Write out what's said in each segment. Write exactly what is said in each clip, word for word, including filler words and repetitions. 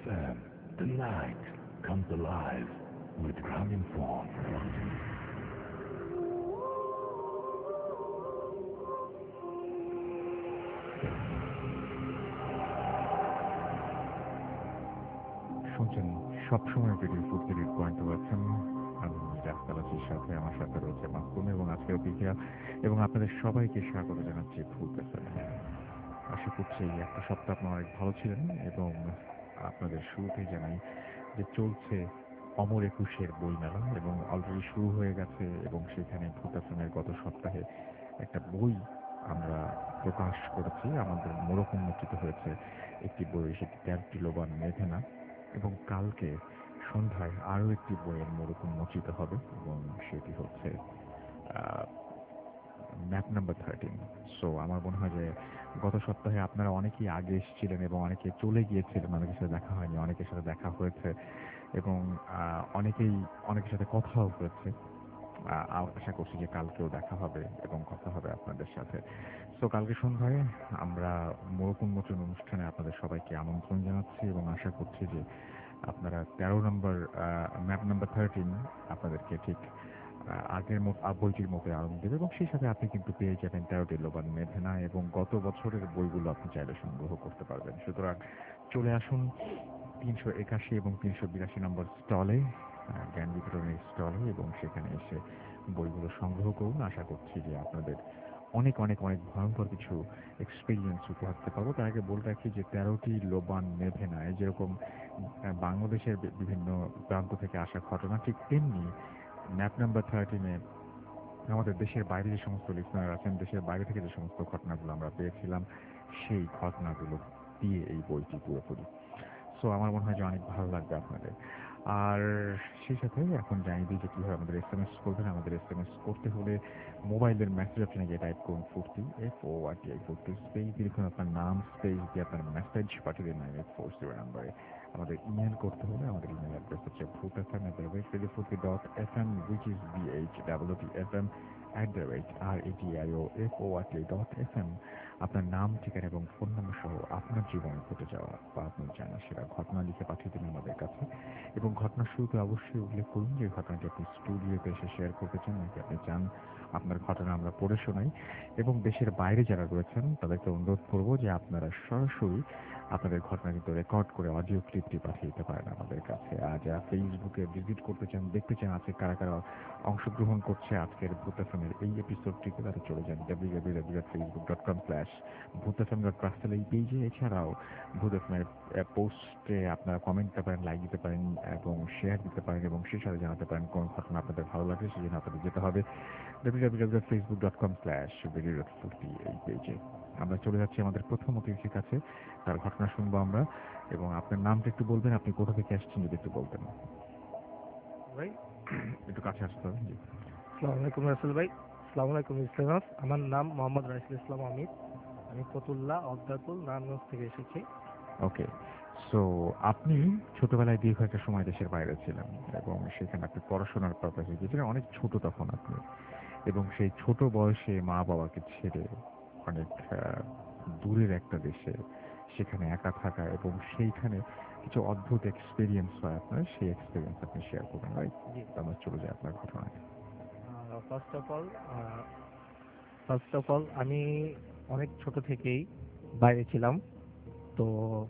F M, the night comes alive with Graminphone. শুনছেন সবসময় radio ফুটকিরির point আছেন আমি রাস্তাবাসীর সাথে আমার সাথে রয়েছে মাসুম এবং আজকেও বিকেল এবং আপনাদের সবাইকে স্বাগত জানাচ্ছি ফুড এফএমে। আশা করছি এই একটা সপ্তাহ আপনারা অনেক ভালো ছিলেন এবং আপনাদের শুরুতেই জানাই যে চলছে অমর একুশের বইমেলা এবং অলরেডি শুরু হয়ে গেছে এবং সেখানে ফুড এফএমের গত সপ্তাহে একটা বই আমরা প্রকাশ করেছি, আমাদের মোড়ক উন্মোচিত হয়েছে একটি বই, সেটি তেরোটি লোবান মেঘনা এবং কালকে সন্ধ্যায় আরও একটি বইয়ের মোড়ক উন্মোচিত হবে এবং সেটি হচ্ছে ম্যাপ নাম্বার থার্টিন। সো আমার মনে হয় যে গত সপ্তাহে আপনারা অনেকেই আগে এসেছিলেন এবং অনেকে চলে গিয়েছিলেন, অনেকের সাথে দেখা হয়নি, অনেকের সাথে দেখা হয়েছে এবং আহ, অনেকেই অনেকের সাথে কথাও হয়েছে। আহ, আশা করছি যে কালকেও দেখা হবে এবং কথা হবে আপনাদের সাথে। তো কালকে সন্ধ্যায় আমরা মোড়ক উন্মোচন অনুষ্ঠানে আপনাদের সবাইকে আমন্ত্রণ জানাচ্ছি এবং আশা করছি যে আপনারা তেরো নম্বর ম্যাপ নাম্বার থার্টিন আপনাদেরকে ঠিক আহ, আগের মতো বইটির মতো আনন্দ দেবে এবং সেই সাথে আপনি কিন্তু পেয়ে যাবেন তেরোটি লোবান মেধনা এবং গত বছরের বইগুলো আপনি চাইলে সংগ্রহ করতে পারবেন। সুতরাং চলে আসুন তিনশো একাশি এবং তিনশো বিরাশি নম্বর স্টলে, জ্ঞান বিতরণের স্টলে, এবং সেখানে এসে বইগুলো সংগ্রহ করুন। আশা করছি যে আপনাদের অনেক অনেক অনেক ভয়ঙ্কর কিছু এক্সপিরিয়েন্স উপহার দিতে পারবো। তার আগে বলে রাখি যে তেরোটি লোবান মেধেনায় যেরকম আহ, বাংলাদেশের বি- বিভিন্ন প্রান্ত থেকে আসা ঘটনা, ঠিক তেমনি ম্যাপ নাম্বার থার্টিনে আমাদের দেশের বাইরে যে সমস্ত লিসনার আছেন, দেশের বাইরে থেকে যে সমস্ত ঘটনাগুলো আমরা পেয়েছিলাম সেই ঘটনাগুলো দিয়ে এই বইটি পুরোপুরি। সো আমার মনে হয় যে অনেক ভালো লাগবে আপনাদের। আর সেই সাথে এখন জানিয়ে দিই যে কীভাবে আমাদের এস এম এস করবেন। আমাদের এস এম এস করতে হলে মোবাইলের মেসেজ অপশনে গিয়ে টাইপ করুন Foorti, F O R T I Foorti, space দিয়ে লিখুন আপনার নাম, স্পেস দিয়ে আপনার মেসেজ পাঠিয়ে দিন নাইন এইট ফোর জিরো নাম্বারে। আমাদের ইমেল করতে হলে আমাদের ইমেল অ্যাড্রেস হচ্ছে Bhoot F M at the rate radio Foorti dot F M, which is B H W T F M at the rate R A T I O F O R T dot F M. আপনার নাম, ঠিকানা এবং phone number সহ আপনার জীবনে ঘটে যাওয়া বা আপনার জানা সেরা ঘটনা লিখে পাঠিয়ে দিন আমাদের কাছে এবং ঘটনার শুরুতে অবশ্যই উল্লেখ করুন যে ঘটনাটি আপনি স্টুডিওতে এসে শেয়ার করতে চান নাকি আপনি চান আপনার ঘটনা আমরা পড়ে শোনাই। এবং দেশের বাইরে যারা রয়েছেন তাদেরকে অনুরোধ করব যে আপনারা সরাসরি আপনাদের ঘটনা কিন্তু রেকর্ড করে অডিও ক্লিপটি পাঠিয়ে দিতে পারেন আমাদের কাছে। আর যারা ফেসবুকে ভিজিট করতে চান, দেখতে চান আজকে কারা কারা অংশগ্রহণ করছে আজকের ভূত এফএমের এই এপিসোডটিতে, তারা চলে যান W W W dot Facebook dot com slash Bhoot F M dot ক্রাস্টেল এই পেজে। এছাড়াও ভূত এফএমের পোস্টে আপনারা কমেন্ট দিতে পারেন, লাইক দিতে পারেন এবং শেয়ার দিতে পারেন এবং সেই সাথে জানাতে পারেন কোন ঘটনা আপনাদের ভালো লাগে। সেই জন্য আপনাদের যেতে হবে W W W dot Facebook dot com slash radio dot Foorti এই পেজে। আমরা চলে যাচ্ছি আমাদের প্রথম অতিথির কাছে, তার ঘটনা শুনবো আমরা। এবং আপনার নামটা একটু বলবেন, আপনি কোথা থেকে আসছেন যদি একটু বলতেন। ভাই, একটু কাছে আসতে হবে, জি। আসসালামু আলাইকুম রাসেল ভাই। আসসালামু আলাইকুম ইসলাম। আমার নাম মোহাম্মদ রাইসুল ইসলাম আমির। আমি ফতুল্লাহ অবদারপুর নারায়ণগঞ্জ থেকে এসেছি। ওকে। সো আপনি ছোটবেলায় দীর্ঘ একটা সময় দেশের বাইরে ছিলেন এবং সেখানে আপনি পড়াশোনার পারপাসে গিয়েছিলেন, অনেক ছোট তখন আপনি, এবং সেই ছোট বয়সে মা বাবাকে ছেড়ে অনেক আহ, দূরের একটা দেশে সেখানে একা থাকা এবং সেইখানে কিছু অদ্ভুত এক্সপিরিয়েন্স হয় আপনার, সেই এক্সপিরিয়েন্স আপনি শেয়ার করবেন, রাইট? জি। আমরা চলে যাই আপনার ঘটনায়। First of all first of all আমি অনেক ছোট থেকেই বাইরে ছিলাম। তো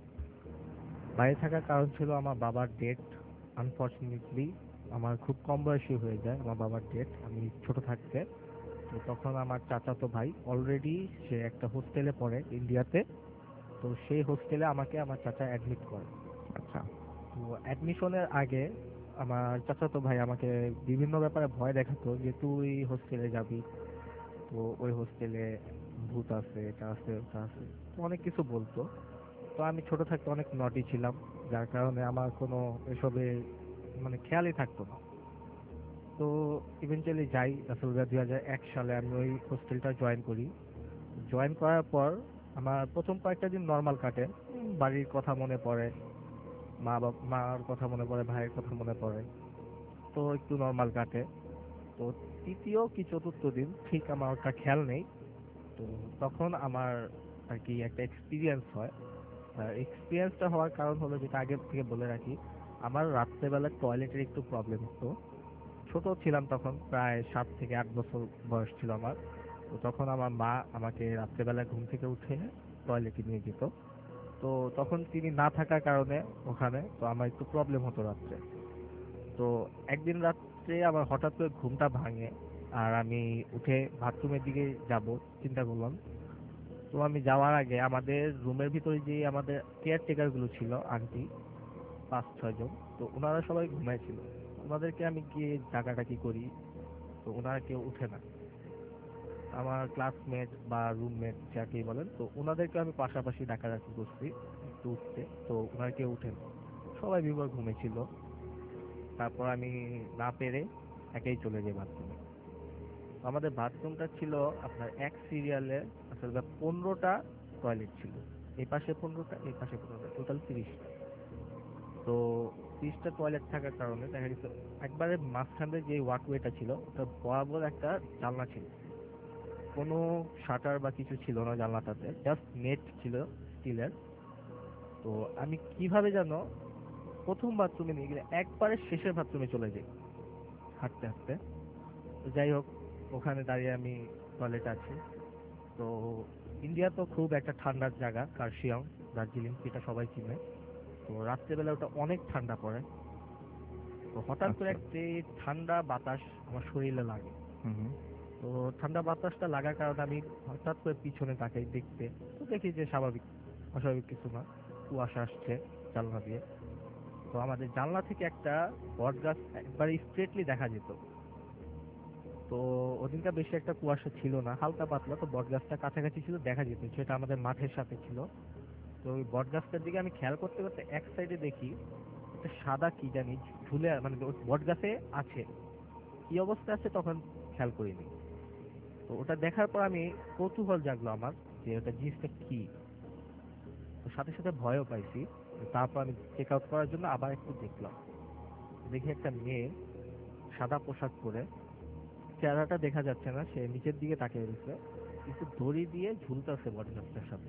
বাইরে থাকার কারণ ছিল আমার বাবার ডেট। আনফর্চুনেটলি আমার খুব কম বয়সী হয়ে যায় আমার বাবার ডেট আমি ছোট থাকতে। তো তখন আমার চাচাতো ভাই অলরেডি সে একটা হোস্টেলে পড়ে ইন্ডিয়াতে। তো সেই হোস্টেলে আমাকে আমার চাচা অ্যাডমিট করে। আচ্ছা। তো অ্যাডমিশনের আগে আমার চাচাতো ভাই আমাকে বিভিন্ন ব্যাপারে ভয় দেখাতো যে তুই হোস্টেলে যাবি, তো ওই হোস্টেলে ভূত আছে, এটা আছে, ওটা আছে, তো অনেক কিছু বলতো। তো আমি ছোট থাকতে অনেক নটি ছিলাম, যার কারণে আমার কোনো এসবে মানে খেয়ালই থাকতো না। তো ইভেনচুয়ালি যাই রাসেল ভাইয়া, দুই হাজার এক সালে আমি ওই হোস্টেলটা জয়েন করি। জয়েন করার পর আমার প্রথম কয়েকটা দিন নর্মাল কাটে। উম, বাড়ির কথা মনে পড়ে, মা বাবা মার কথা মনে পড়ে, ভাইয়ের কথা মনে পড়ে, তো একটু নর্মাল কাটে। তো তৃতীয় কি চতুর্থ দিন ঠিক আমার ওটা খেয়াল নেই। তো তখন আমার আর কি একটা এক্সপিরিয়েন্স হয়। এক্সপিরিয়েন্সটা হওয়ার কারণ হলো, যেটা আগে থেকে বলে রাখি, আমার রাত্রেবেলা টয়লেটের একটু প্রবলেম হতো। ছোট ছিলাম তখন, প্রায় সাত থেকে আট বছর বয়স ছিল আমার। তো তখন আমার মা আমাকে রাত্রেবেলা ঘুম থেকে উঠে টয়লেটে নিয়ে যেত। তো তখন তিনি না থাকার কারণে ওখানে, তো আমার একটু প্রবলেম হতো রাত্রে। তো একদিন রাত্রে আমার হঠাৎ করে ঘুমটা ভাঙে, আর আমি উঠে বাথরুমের দিকে যাব চিন্তা করলাম। তো আমি যাওয়ার আগে আমাদের রুমের ভিতরে যে আমাদের কেয়ারটেকার গুলো ছিল, আন্টি পাঁচ ছয় জন, তো ওনারা সবাই ঘুমাইছিল। ওনাদেরকে আমি গিয়ে ডাকাডাকি করি, তো ওনারা কেউ উঠে না। আমার ক্লাসমেট বা রুমমেট যাকেই বলেন, তো ওনাদেরকে আমি পাশাপাশি ডাকাডাকি করছি একটু উঠতে, তো ওনারা কেউ উঠেন, সবাই বিভোর ঘুমেছিল। তারপর আমি না পেরে একাই চলে যাই বাথরুমে। আমাদের বাথরুমটা ছিল আপনার এক সিরিয়ালে, আসলে পনেরোটা টয়লেট ছিল। এই পাশে পনেরোটা, এই পাশে পনেরোটা, টোটাল তিরিশটা। তো তিরিশটা টয়লেট থাকার কারণে দেখা গেছে একবারে মাঝখানে যে ওয়াকওয়েটা ছিল, ওটা বরাবর একটা জানলা ছিল। কোনো শাটার বা কিছু ছিল না জানলাটাতে, জাস্ট নেট ছিল স্টিলের। তো আমি কিভাবে যেন প্রথম বাথরুমে নিয়ে গেলে একবারে শেষের বাথরুমে চলে যাই হাঁটতে হাঁটতে। তো যাই হোক, ওখানে দাঁড়িয়ে আমি টয়লেট আছি। তো ইন্ডিয়া তো খুব একটা ঠান্ডার জায়গা, কার্শিয়ং, দার্জিলিং, যেটা সবাই চিনে। তো রাত্রেবেলা ওটা অনেক ঠান্ডা পড়ে। তো হঠাৎ করে আচ্ছা। একটি ঠান্ডা বাতাস আমার শরীরে লাগে। হুম, হুম। তো ঠান্ডা বাতাসটা লাগার কারণে আমি হঠাৎ করে পিছনে তাকাই দেখতে, তো দেখি যে স্বাভাবিক, অস্বাভাবিক কিছু না, কুয়াশা আসছে জানলা দিয়ে। তো আমাদের জানলা থেকে একটা বট গাছ একবারে স্ট্রেটলি দেখা যেত। তো ওদিনটা বেশি একটা কুয়াশা ছিল না, হালকা পাতলা, তো বট গাছটা কাছাকাছি ছিল, দেখা যেত, সেটা আমাদের মাঠের সাথে ছিল। তো ওই বট গাছটার দিকে আমি খেয়াল করতে করতে এক সাইডে দেখি একটা সাদা কি জানি ঝুলে, মানে বট গাছে আছে, কি অবস্থা আছে তখন খেয়াল করিনি। তো ওটা দেখার পর আমি, কৌতূহল জাগলো আমার যে ওটা জিনিসটা কি। তো সাথে সাথে ভয়ও পাইছি। তো তারপর আমি চেক আউট করার জন্য আবার একটু দেখলাম, দেখি একটা মেয়ে সাদা পোশাক পরে, চেহারাটা দেখা যাচ্ছে না, সে নিচের দিকে তাকিয়ে রয়েছে, কিন্তু দড়ি দিয়ে ঝুলতেছে বটগাছটার সাথে।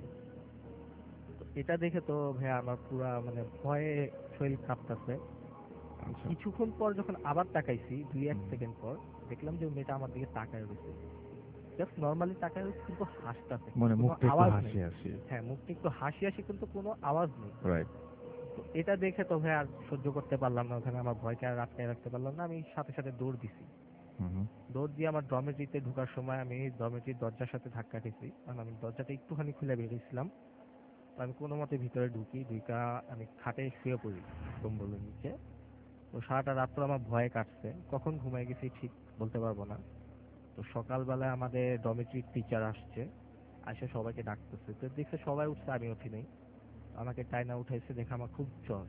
তো এটা দেখে তো ভাই আমার পুরা মানে ভয়ে শরীর কাঁপতাছে। তো আচ্ছা। কিছুক্ষণ পর যখন আবার তাকাইছি, দুই এক হুম। সেকেন্ড পর, দেখলাম যে ওই মেয়েটা আমার দিকে তাকায় রয়েছে, জাস্ট নর্মালি তাকায় রয়েছে, কিন্তু হাসতাছে, মানে কোনো মুখটা একটু আওয়াজ নেই। হাসি হাসি। হ্যাঁ, মুখটা একটু হাসি হাসি, কিন্তু কোনো আওয়াজ নেই। রাইট। তো এটা দেখে তো ভাই আর সহ্য করতে পারলাম না, ওখানে আমার ভয়কে আর আটকায় রাখতে পারলাম না, আমি সাথে সাথে দৌড় দিছি। হুম, হুম। দৌড় দিয়ে আমার ডরমেটরিতে ঢোকার সময় আমি ডরমেটরির দরজার সাথে ধাক্কা খেয়েছি, কারণ আমি দরজাটা একটুখানি খুলে বেরিয়েছিলাম। তো আমি কোনো মতে ভিতরে ঢুকি, ঢুকা আমি খাটে শুয়ে পড়ি কম্বলের নিচে। তো সারাটা রাত্র আমার ভয়ে কাটছে, কখন ঘুমাই গেছি ঠিক বলতে পারবো না। তো সকালবেলায় আমাদের ডরমেটরির টিচার আসছে, আসে সবাইকে ডাকতেছে, তো দেখছে সবাই উঠছে, আমি উঠি নাই। আমাকে টাইনা উঠাইছে, দেখে আমার খুব জ্বর।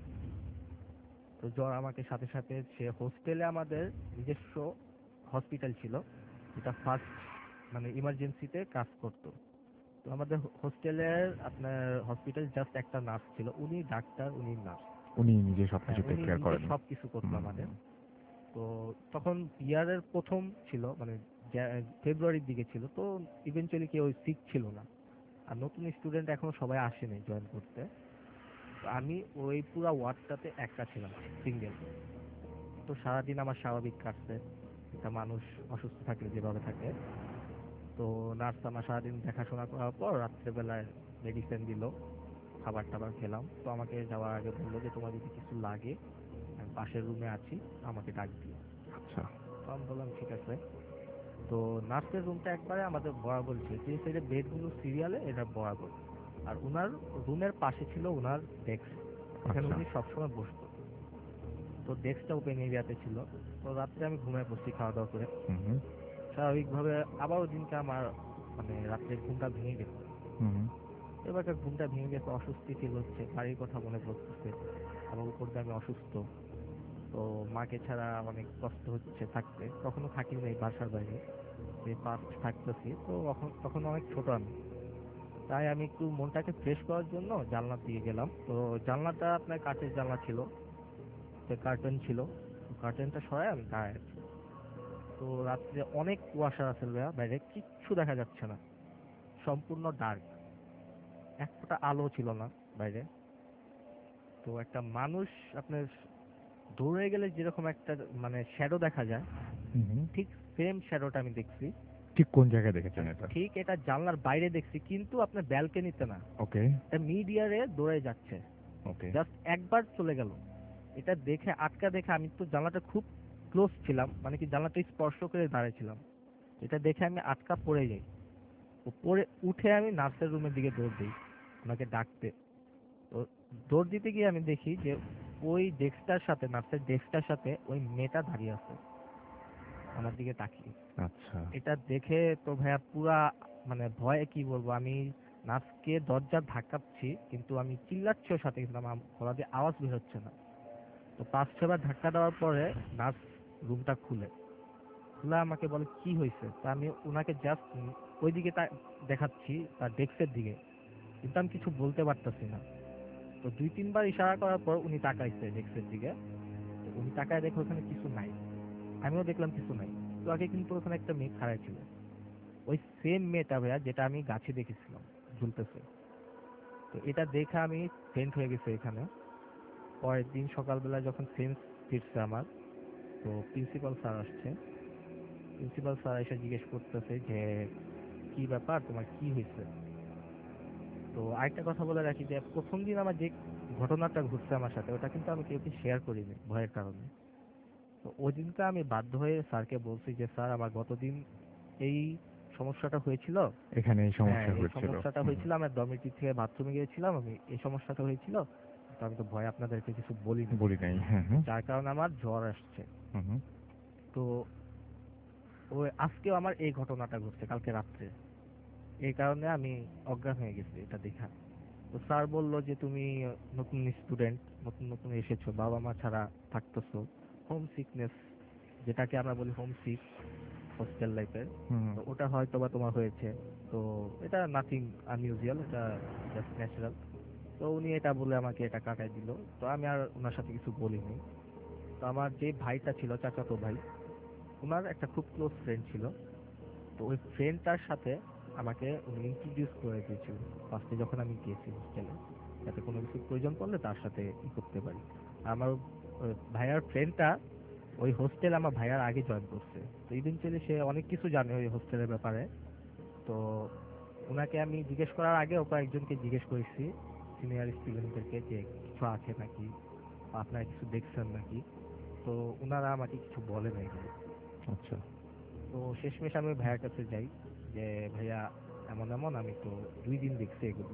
তো জ্বর আমাকে সাথে সাথে, সে হোস্টেলে আমাদের নিজস্ব হসপিটাল ছিল, যেটা ফার্স্ট মানে ইমার্জেন্সিতে কাজ করতো। তো আমাদের হোস্টেলের আপনার হসপিটাল জাস্ট একটা নার্স ছিল, উনি ডাক্তার, উনি নার্স। উনি নিজে হ্যাঁ, সবকিছু টেক উনি কেয়ার নিজে করেন। সবকিছু করতো হুম, আমাদের। হুম। তো তখন ইয়ারের প্রথম ছিল, মানে জা- ফেব্রুয়ারির দিকে ছিল, তো ইভেনচুয়ালি কেউ সিক ছিল না। আর নতুন স্টুডেন্ট এখনো সবাই আসেনি জয়েন করতে। তো আমি ওই পুরা ওয়ার্ডটাতে একা ছিলাম, সিঙ্গেল। তো সারাদিন আমার স্বাভাবিক কাটছে, একটা মানুষ অসুস্থ থাকলে যেভাবে থাকে। তো নার্স আমার সারাদিন দেখাশোনা করার পর রাত্রেবেলায় মেডিসিন দিল, খাবার টাবার খেলাম। তো আমাকে যাওয়ার আগে বললো যে তোমার যদি কিছু লাগে, আমি পাশের রুমে আছি, আমাকে ডাক দিও। আচ্ছা। তো আমি বললাম ঠিক আছে। তো নার্সের রুমটা একবারে আমাদের বরাবর ছিল, যে সাইডে বেডগুলো সিরিয়ালে এটা বরাবর। আর উনার রুমের পাশে ছিল উনার ডেস্ক, এখানে আচ্ছা। উনি সবসময় বসতো। তো ডেস্কটা ওপেন এরিয়াতে ছিল। তো রাত্রে আমি ঘুমায় পড়ছি খাওয়া দাওয়া করে, হুম, হুম। স্বাভাবিকভাবে। আবার ওই দিনকে আমার মানে রাত্রে ঘুমটা ভেঙে গেছে। হুম, হুম। এবার ঘুমটা ভেঙে গেছে, অস্বস্তি ফিল হচ্ছে, বাড়ির কথা মনে পড়তেছে, আবার উপর দিয়ে আমি অসুস্থ। তো মাকে ছাড়া অনেক কষ্ট হচ্ছে থাকতে, কখনো থাকি নাই বাসার বাইরে, যে ফার্স্ট থাকতেছি, তো তখন তখন অনেক ছোট আমি। তাই আমি একটু মনটাকে ফ্রেশ করার জন্য জানলার দিকে গেলাম। তো জানলাটা আপনার কাঁচের জানলা ছিল, কার্টেন ছিল, তো কার্টেনটা সরাই আমি দাঁড়ায় আছি। তো রাত্রে অনেক কুয়াশা আছে ভাইয়া, বাইরে কিচ্ছু দেখা যাচ্ছে না, সম্পূর্ণ ডার্ক, এক ফোঁটা আলো ছিল না। বাইরে। তো একটা মানুষ আপনার দৌড়ে গেলে যেরকম একটা মানে শ্যাডো দেখা যায়, হুম হুম। ঠিক সেম শ্যাডোটা আমি দেখছি। ঠিক কোন জায়গায় দেখেছেন এটা? ঠিক এটা জানলার বাইরে দেখছি, কিন্তু আপনার ব্যালকনিতে না, ওকে এটা মিড ইয়ারে দৌড়ে যাচ্ছে। ওকে। জাস্ট একবার চলে গেল। এটা দেখে আটকা দেখে আমি তো জানলাটা খুব ক্লোজ ছিলাম, মানে কি জানলাটা স্পর্শ করে দাঁড়িয়েছিলাম। এটা দেখে আমি আটকা পড়ে যাই। তো পড়ে উঠে আমি নার্সের রুমের দিকে দৌড় দিই ওনাকে ডাকতে। তো দৌড় দিতে গিয়ে আমি দেখি যে ওই ডেস্কটার সাথে, নার্সের ডেস্কটার সাথে ওই মেয়েটা দাঁড়িয়ে আছে আমার দিকে তাকিয়ে। আচ্ছা। এটা দেখে তো ভাইয়া পুরা মানে ভয়ে কি বলবো, আমি নার্সকে দরজা ধাক্কাচ্ছি কিন্তু আমি চিল্লাচ্ছিও সাথে, কিন্তু আমার গলা দিয়ে আওয়াজ বের হচ্ছে না। তো পাঁচ ছবার ধাক্কা দেওয়ার পরে নার্স রুমটা খুলে খুলে আমাকে বলে কি হয়েছে। তা আমি ওনাকে জাস্ট ওই দিকে তা- দেখাচ্ছি, তার ডেস্কের দিকে, কিন্তু আমি কিছু বলতে পারতেছি না। তো দুই তিনবার ইশারা করার পর উনি তাকাইছে ডেস্কের দিকে। তো উনি তাকায় দেখে ওখানে কিছু নাই, আমিও দেখলাম কিছু নাই। তো আগে কিন্তু ওখানে একটা মেয়ে খাড়াই ছিল, ওই সেম মেয়েটা ভাইয়া যেটা আমি গাছে দেখেছিলাম ঝুলতেছে। তো এটা দেখে আমি ফেন্ট হয়ে গেছি এখানে। পরের দিন সকালবেলা যখন সেন্স ফিরছে আমার, তো প্রিন্সিপাল স্যার আসছে। প্রিন্সিপাল স্যার এসে জিজ্ঞেস করতেছে যে কি ব্যাপার, তোমার কি হয়েছে। তো আরেকটা কথা বলে রাখি যে প্রথম দিন আমার যে ঘটনাটা ঘটছে আমার সাথে, ওটা কিন্তু আমি কেউকে শেয়ার করিনি ভয়ের কারণে। তো ওই দিনটা আমি বাধ্য হয়ে স্যারকে বলছি যে স্যার আমার গতদিন এই সমস্যাটা হয়েছিল। এখানে এই হ্যাঁ, সমস্যা এই হয়েছিল। সমস্যাটা হুম হুম। হয়েছিল, আমার ডরমিটরি থেকে বাথরুমে গিয়েছিলাম, আমি এই সমস্যাটা হয়েছিল। তো আমি তো ভয় আপনাদেরকে কিছু বলিনি, বলি নাই। হ্যাঁ হ্যাঁ। যার কারণে আমার জ্বর আসছে। হুম হুম। তো ওই আজকেও আমার এই ঘটনাটা ঘটছে কালকে রাত্রে, এই কারণে আমি অজ্ঞান হয়ে গেছি এটা দেখা। তো স্যার বললো যে তুমি নতুন স্টুডেন্ট, নতুন নতুন এসেছো, বাবা মা ছাড়া থাকতেছো, হোম সিকনেস যেটাকে আমরা বলি, হোম সিক হোস্টেল লাইফের, হুম হুম। তো ওটা হয়তো বা তোমার হয়েছে। তো এটা নাথিং আনইউজুয়াল, এটা জাস্ট ন্যাচারাল। তো উনি এটা বলে আমাকে এটা কাটাই দিল। তো আমি আর ওনার সাথে কিছু বলিনি। তো আমার যে ভাইটা ছিল, চাচাতো ভাই, ওনার একটা খুব ক্লোজ ফ্রেন্ড ছিল। তো ওই ফ্রেন্ডটার সাথে আমাকে উনি ইন্ট্রোডিউস করে দিয়েছিল ফার্স্টে যখন আমি গিয়েছি হোস্টেলে, যাতে কোনো কিছু প্রয়োজন পড়লে তার সাথে ই করতে পারি। আমার ওই ভাইয়ার ফ্রেন্ডটা ওই হোস্টেল আমার ভাইয়ার আগে জয়েন করছে। তো ইভেনচুয়ালি সে অনেক কিছু জানে ওই হোস্টেলের ব্যাপারে। তো ওনাকে আমি জিজ্ঞেস করার আগে ও কয়েকজনকে জিজ্ঞেস করেছি, সিনিয়র স্টুডেন্টদেরকে, যে কিছু আছে নাকি বা আপনারা কিছু দেখছেন নাকি। তো ওনারা আমাকে কিছু বলে না এগুলো। আচ্ছা। তো শেষমেশ আমি ওই ভাইয়ার কাছে যাই যে ভাইয়া এমন এমন, আমি তো দুই দিন দেখছি এগুলো।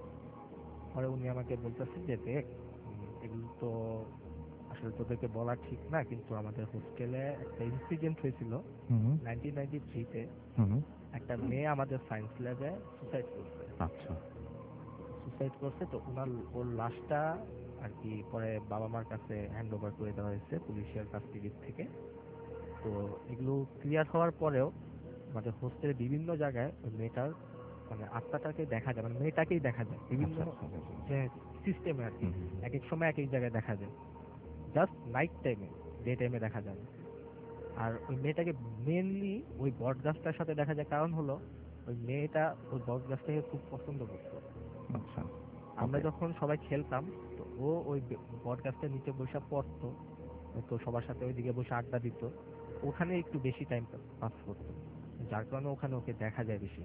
পরে উনি আমাকে বলতেছে যে দেখ, উম, এগুলো তো আসলে তোদেরকে বলা ঠিক না, কিন্তু আমাদের হোস্টেলে একটা ইনসিডেন্ট হয়েছিল হুম হুম। নাইনটিন নাইনটি থ্রিতে। হুম হুম। একটা মেয়ে আমাদের সায়েন্স ল্যাবে সুসাইড করছে। আচ্ছা। সুসাইড করছে, তো ওনার ওর লাশটা আর কি পরে বাবা মার কাছে হ্যান্ড ওভার করে দেওয়া হয়েছে পুলিশের কাস্টডি থেকে। তো এগুলো ক্লিয়ার হওয়ার পরেও আমাদের হোস্টেলের বিভিন্ন জায়গায় ওই মেয়েটার মানে আত্মাটাকে দেখা যায়, মানে মেয়েটাকেই দেখা যায় বিভিন্ন আচ্ছা আচ্ছা আচ্ছা। যে সিস্টেমে আর কি। হুম হুম হুম। এক এক সময় এক এক জায়গায় দেখা যায়, জাস্ট নাইট টাইমে, ডে টাইমে দেখা যায় না। আর ওই মেয়েটাকে মেনলি ওই বট গাছটার সাথে দেখা যায়, কারণ হলো ওই মেয়েটা ওই বট গাছটাকে খুব পছন্দ করতো। আচ্ছা। আমরা ওকে। যখন সবাই খেলতাম, তো ও ওই বট গাছটার নিচে বসে পড়তো, তো সবার সাথে ওইদিকে বসে আড্ডা দিত, ওখানে একটু বেশি টাইম পাস করতো, যার কারণে ওখানে ওকে দেখা যায় বেশি।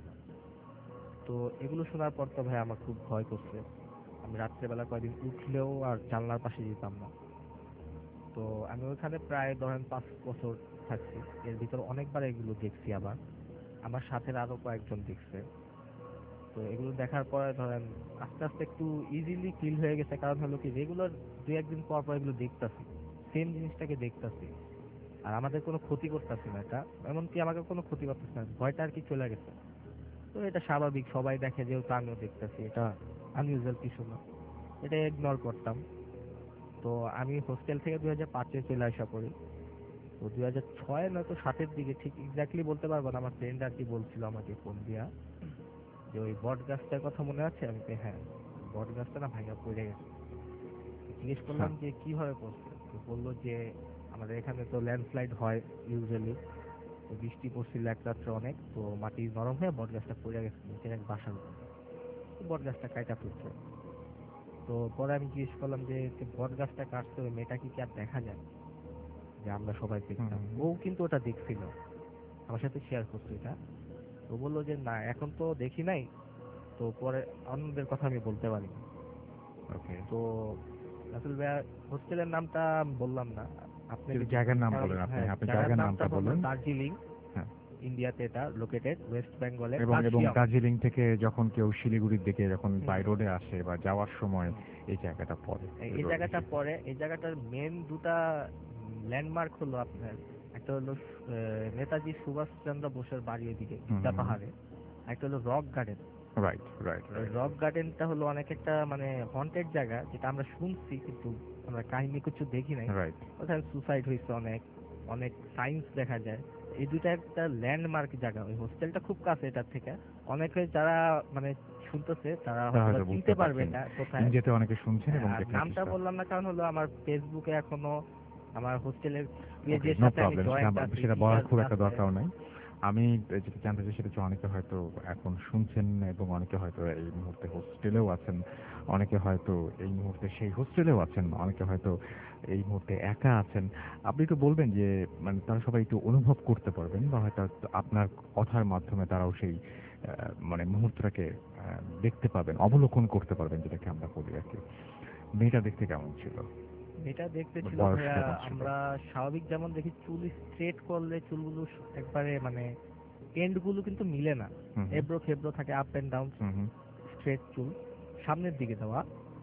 তো এগুলো শোনার পর তো ভাই আমার খুব ভয় করছে। আমি রাত্রেবেলা কয়দিন উঠলেও আর জানলার পাশে যেতাম না। তো আমি ওখানে প্রায় ধরেন পাঁচ বছর থাকছি। এর ভিতর অনেকবার এগুলো দেখছি, আবার আমার সাথে আরো কয়েকজন দেখছে। তো এগুলো দেখার পরে ধরেন আস্তে আস্তে একটু ইজিলি ফিল হয়ে গেছে, কারণ হলো কি রেগুলার দুই একদিন পর পর এগুলো দেখতাছি, সেম জিনিসটাকে দেখতাছি, আর আমাদের কোনো ক্ষতি করতেছি না এটা, এমনকি আমাকে কোনো ক্ষতি করতেছে না, ভয়টা আর কি চলে গেছে। তো এটা স্বাভাবিক, সবাই দেখে যেহেতু আমিও দেখতেছি, এটা আনইউজুয়াল কিছু না, এটা ইগনোর করতাম। তো আমি হোস্টেল থেকে দুই হাজার পাঁচে চলে আসা পড়ি। তো দুই হাজার ছয় নয়তো সাতের দিকে, ঠিক এক্স্যাক্টলি বলতে পারবো না, আমার ফ্রেন্ড আর কি বলছিল আমাকে ফোন দিয়া যে ওই বট গাছটার কথা মনে আছে। আমি বলি, হ্যাঁ, বট গাছটা না ভাঙা পড়ে গেছে। তো জিজ্ঞেস আচ্ছা। করলাম যে কিভাবে পড়ছে। তো বললো যে আমাদের এখানে তো ল্যান্ডস্লাইড হয় ইউজুয়ালি, তো বৃষ্টি পড়ছিল এক রাত্রে অনেক, তো মাটি নরম হয়ে বট গাছটা পড়ে গেছে নিচের এক বাসার উপর। তো বট গাছটা কাইটা ফেলছে। তো পরে আমি জিজ্ঞেস করলাম যে যে বট গাছটা কাটছে ওই মেয়েটাকে কি আর দেখা যায়, যে আমরা সবাই হুম দেখতাম। হুম ও হুম। কিন্তু ওটা দেখছিল, আমার সাথে শেয়ার করছে এটা। তো বললো যে না এখন তো দেখি নাই, তো পরে অন্যদের কথা আমি বলতে পারিনি। ওকে। তো রাসেল ভাইয়া হোস্টেলের নামটা আমি বললাম না, আপনি কিন্তু যদি জায়গার নাম কারণ বলেন আপনি, হ্যাঁ আপনি জায়গার জায়গার নামটা নামটা হলো বলেন। দার্জিলিং, হ্যাঁ। ইন্ডিয়াতে এটা লোকেটেড, ওয়েস্ট বেঙ্গলের এবং এবং কার্শিয়াং। দার্জিলিং থেকে যখন কেউ শিলিগুড়ির দিকে যখন হুম বাই রোডে আসে বা যাওয়ার সময় হুম। এই জায়গাটা পড়ে এই এই এই রোডের জায়গাটা দিকে। পরে, এই জায়গাটার মেন দুটা ল্যান্ডমার্ক হলো আপনার, একটা হলো আহ, নেতাজি সুভাষচন্দ্র বোসের বাড়ি ওইদিকে হুম ইন্দা হুম হুম। পাহাড়ে, একটা হলো রক গার্ডেন। রাইট রাইট ওই রাইট। রক গার্ডেনটা হলো অনেক একটা মানে হন্টেড জায়গা, যেটা আমরা শুনছি কিন্তু আমরা কাহিনী কিছু দেখি নাই। রাইট। ওখানে সুসাইড হয়েছে অনেক, অনেক সাইন্স দেখা যায়। এই দুইটা একটা ল্যান্ডমার্ক জায়গা, ওই হোস্টেলটা খুব কাছে এটার থেকে। অনেকে যারা মানে শুনতেছে তারা তা হয়তো বা হয়তো বুঝতে চিনতে পারবে পারছেন। এটা কোথায়। ইন্ডিয়াতে অনেকে শুনছেন হ্যাঁ, এবং আর দেখার নামটা চেষ্টা। বললাম না কারণ হলো আমার ফেসবুকে এখনো আমার হোস্টেলের ওকে, পেজের নো সাথে আমি প্রবলেম। সেটা জয়েন্ট আমা আছি, সেটা বলার টিচার্স খুব একটা আছে। দরকারও নাই। আমি এ যেটা জানতে চাই সেটা হচ্ছে অনেকে হয়তো এখন শুনছেন এবং অনেকে হয়তো এই মুহূর্তে হোস্টেলেও আছেন। অনেকে হয়তো এই মুহূর্তে সেই হোস্টেলেও আছেন। অনেকে হয়তো এই মুহূর্তে একা আছেন। আপনি একটু বলবেন যে মানে তারা সবাই একটু অনুভব করতে পারবেন বা হয়তো আপনার কথার মাধ্যমে তারাও সেই আ মানে মুহূর্তটাকে আ দেখতে পাবেন, অবলোকন করতে পারবেন যেটাকে আমরা বলি আরকি। মেয়েটা দেখতে কেমন ছিল? এটা দেখতে ছিল বয়স ভাইয়া, কেমন ছিল? আমরা স্বাভাবিক যেমন দেখি চুল স্ট্রেট করলে চুলগুলো স- একবারে মানে এন্ড গুলো কিন্তু মিলে না, হুম, হুম। এবড়ো খেবড়ো থাকে, আপ এন্ড ডাউন। হুম, হুম। স্ট্রেট চুল, সামনের দিকে দেওয়া।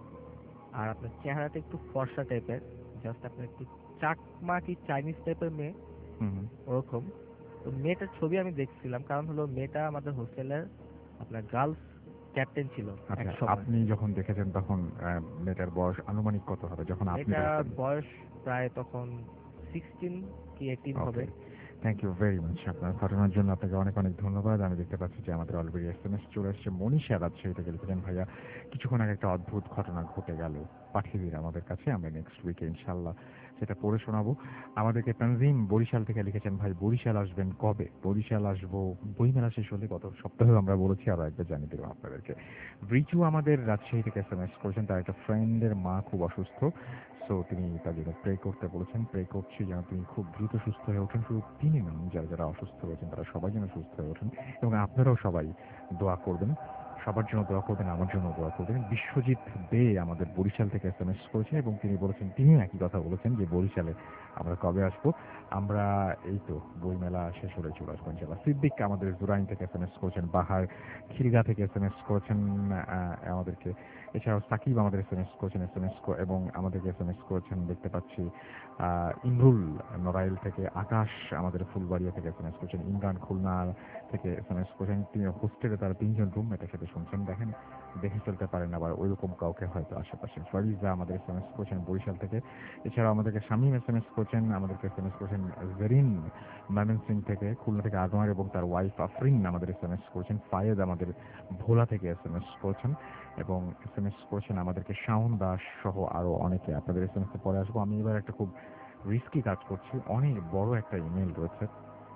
আর আপনার চেহারাটা একটু ফর্সা টাইপের, জাস্ট আপনার একটু চাকমা কি চাইনিজ টাইপের মেয়ে, হুম, হুম। ওরকম। তো মেয়েটার ছবি আমি দেখছিলাম, কারণ হলো মেয়েটা আমাদের হোস্টেলের আপনার গার্লস ক্যাপ্টেন ছিল এক আচ্ছা, সময়। আপনি যখন দেখেছেন তখন আ মেয়েটার বয়স আনুমানিক কত হবে যখন আপনি মেয়েটার দেখেছেন? বয়স প্রায় তখন সিক্সটিন কি এইটিন ওকে। হবে। Thank you very much. আপনার ঘটনার জন্য আপনাকে অনেক, অনেক ধন্যবাদ। আমি দেখতে পাচ্ছি যে আমাদের অলরেডি এসএমএস চলে এসেছে। মনীষা রাজশাহী থেকে লিখেছেন, ভাইয়া কিছুক্ষণ আগে একটা অদ্ভুত ঘটনা ঘটে গেল। পাঠিয়ে দিন আমাদের কাছে। আমরা নেক্সট উইকে ইনশাআল্লাহ সেটা পড়ে শোনাবো। আমাদেরকে তানজিম বরিশাল থেকে লিখেছেন, ভাই বরিশাল আসবেন কবে? বরিশাল আসবো বইমেলা শেষ হলে, গত সপ্তাহেও আমরা বলেছি, আরো একবার জানিয়ে দিলাম আপনাদেরকে। রিচু আমাদের রাজশাহী থেকে এসএমএস করেছেন, তার একটা ফ্রেন্ডের মা খুব অসুস্থ। সো তিনি তার জন্য প্রে করতে বলেছেন। প্রে করছি যেন তিনি খুব দ্রুত সুস্থ হয়ে ওঠেন। শুধু তিনি নন, যারা যারা অসুস্থ রয়েছেন তারা সবাই যেন সুস্থ হয়ে ওঠেন। এবং আপনারাও সবাই দোয়া করবেন। সবার জন্য দোয়া করবেন, আমার জন্য দোয়া করবেন। বিশ্বজিৎ দে আমাদের বরিশাল থেকে এসএমএস করেছেন এবং তিনি বলেছেন, তিনিও একই কথা বলেছেন যে বরিশালে আমরা কবে আসবো। আমরা এই তো বইমেলা শেষ হলে চলে আসবো ইনশাআল্লাহ। সিদ্দিক আমাদের জুরাইন থেকে এসএমএস করেছেন, বাহার খিলগা থেকে এসএমএস করেছেন আহ, আমাদেরকে। এছাড়াও সাকিব আমাদের এসএমএস করেছেন, এসএমএস এবং আমাদেরকে এসএমএস করেছেন দেখতে পাচ্ছি আহ, ইমরুল নড়াইল থেকে, আকাশ আমাদের ফুলবাড়িয়া থেকে এসএমএস করেছেন, ইমরান খুলনা থেকে এসএমএস করেছেন। তিনি হোস্টেলে তার তিনজন রুমমেটের সাথে শুনছেন, দেখেন দেখে ফেলতে পারেন আবার ওইরকম কাউকে হয়তো আশেপাশে। ফারিজা আমাদের এসএমএস করেছেন বরিশাল থেকে। এছাড়াও আমাদেরকে শামীম এসএমএস করেছেন, আমাদেরকে এসএমএস করেছেন জেরিন ময়মনসিং থেকে, খুলনা থেকে আনোয়ার এবং তার ওয়াইফ আফরিন আমাদের এসএমএস করেছেন। ফায়েদ আমাদের ভোলা থেকে এসএমএস করেছেন এবং এসএমএস করেছেন আমাদেরকে শাওন দাস সহ আরো অনেকে। আপনাদের এসএমএস এ পরে আসবো। আমি এবার একটা খুব রিস্কি কাজ করছি, অনেক বড় একটা ইমেল রয়েছে,